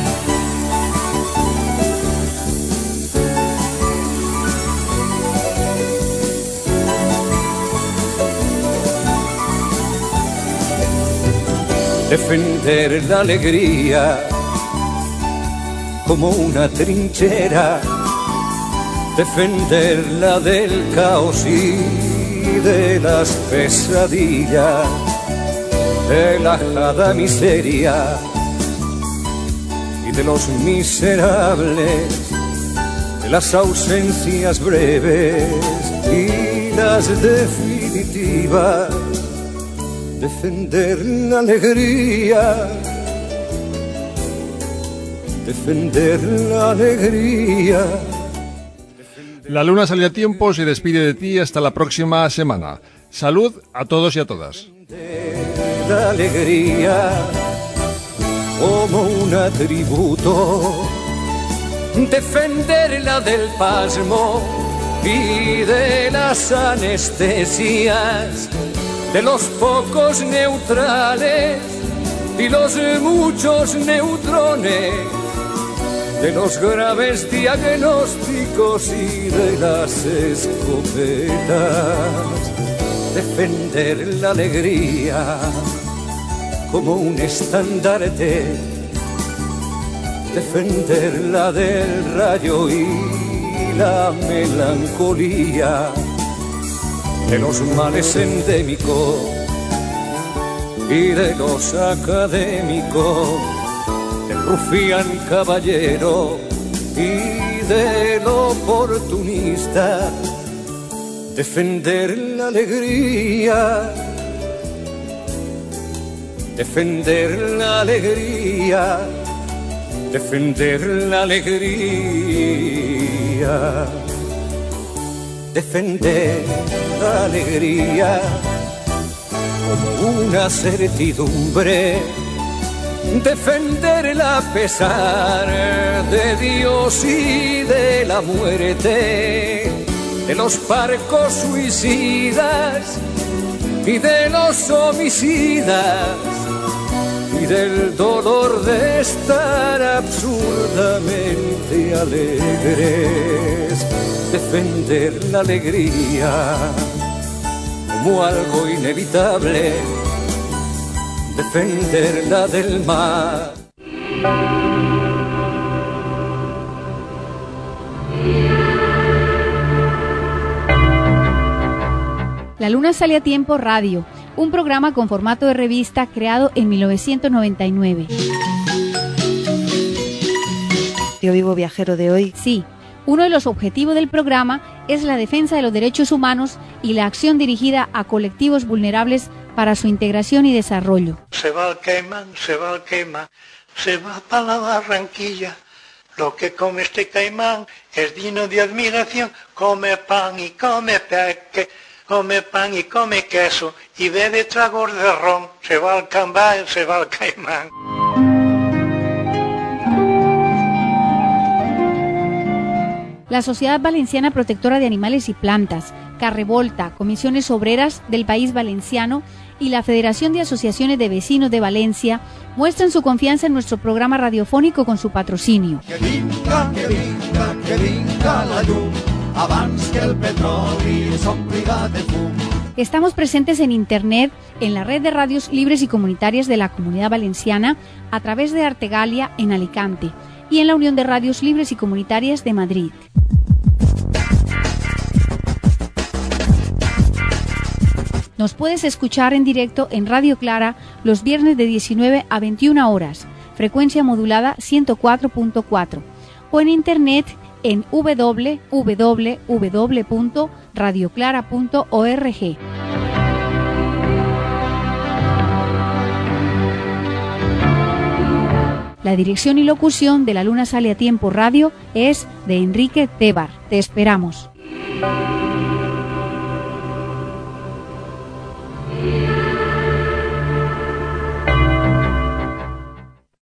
Defender la alegría como una trinchera, defenderla del caos y de las pesadillas, de la ajada miseria y de los miserables, de las ausencias breves y las definitivas. Defender la alegría, defender la alegría. La luna sale a tiempo, se despide de ti hasta la próxima semana. Salud a todos y a todas. La alegría como un atributo, defenderla del pasmo y de las anestesias, de los pocos neutrales y los muchos neutrones, de los graves diagnósticos y de las escopetas. Defender la alegría como un estandarte, defenderla del rayo y la melancolía, de los males endémicos y de los académicos, del rufián caballero y del oportunista, defender la alegría, defender la alegría, defender la alegría, defender la alegría como una certidumbre, defenderla a pesar de Dios y de la muerte, de los barcos suicidas y de los homicidas y del dolor de estar absurdamente alegres, defender la alegría como algo inevitable, defenderla del mal. La Luna sale a tiempo radio, un programa con formato de revista creado en 1999. Tío Vivo Viajero de hoy. Sí, uno de los objetivos del programa es la defensa de los derechos humanos y la acción dirigida a colectivos vulnerables para su integración y desarrollo. Se va al caimán, se va al caimán, se va para la Barranquilla. Lo que come este caimán es digno de admiración. Come pan y come peque, come pan y come queso y bebe tragos de ron. Se va al cambay, se va al caimán. La Sociedad Valenciana Protectora de Animales y Plantas, Carrevolta, Comisiones Obreras del País Valenciano y la Federación de Asociaciones de Vecinos de Valencia muestran su confianza en nuestro programa radiofónico con su patrocinio. Que vinga la llum, abans que el petroli s'ompliga de fum. Estamos presentes en Internet, en la red de radios libres y comunitarias de la Comunidad Valenciana, a través de Artegalia en Alicante y en la Unión de Radios Libres y Comunitarias de Madrid. Nos puedes escuchar en directo en Radio Clara los viernes de 19 a 21 horas, frecuencia modulada 104.4, o en Internet en www.radioclara.org. La dirección y locución de La Luna Sale a Tiempo Radio es de Enrique Tebar. Te esperamos.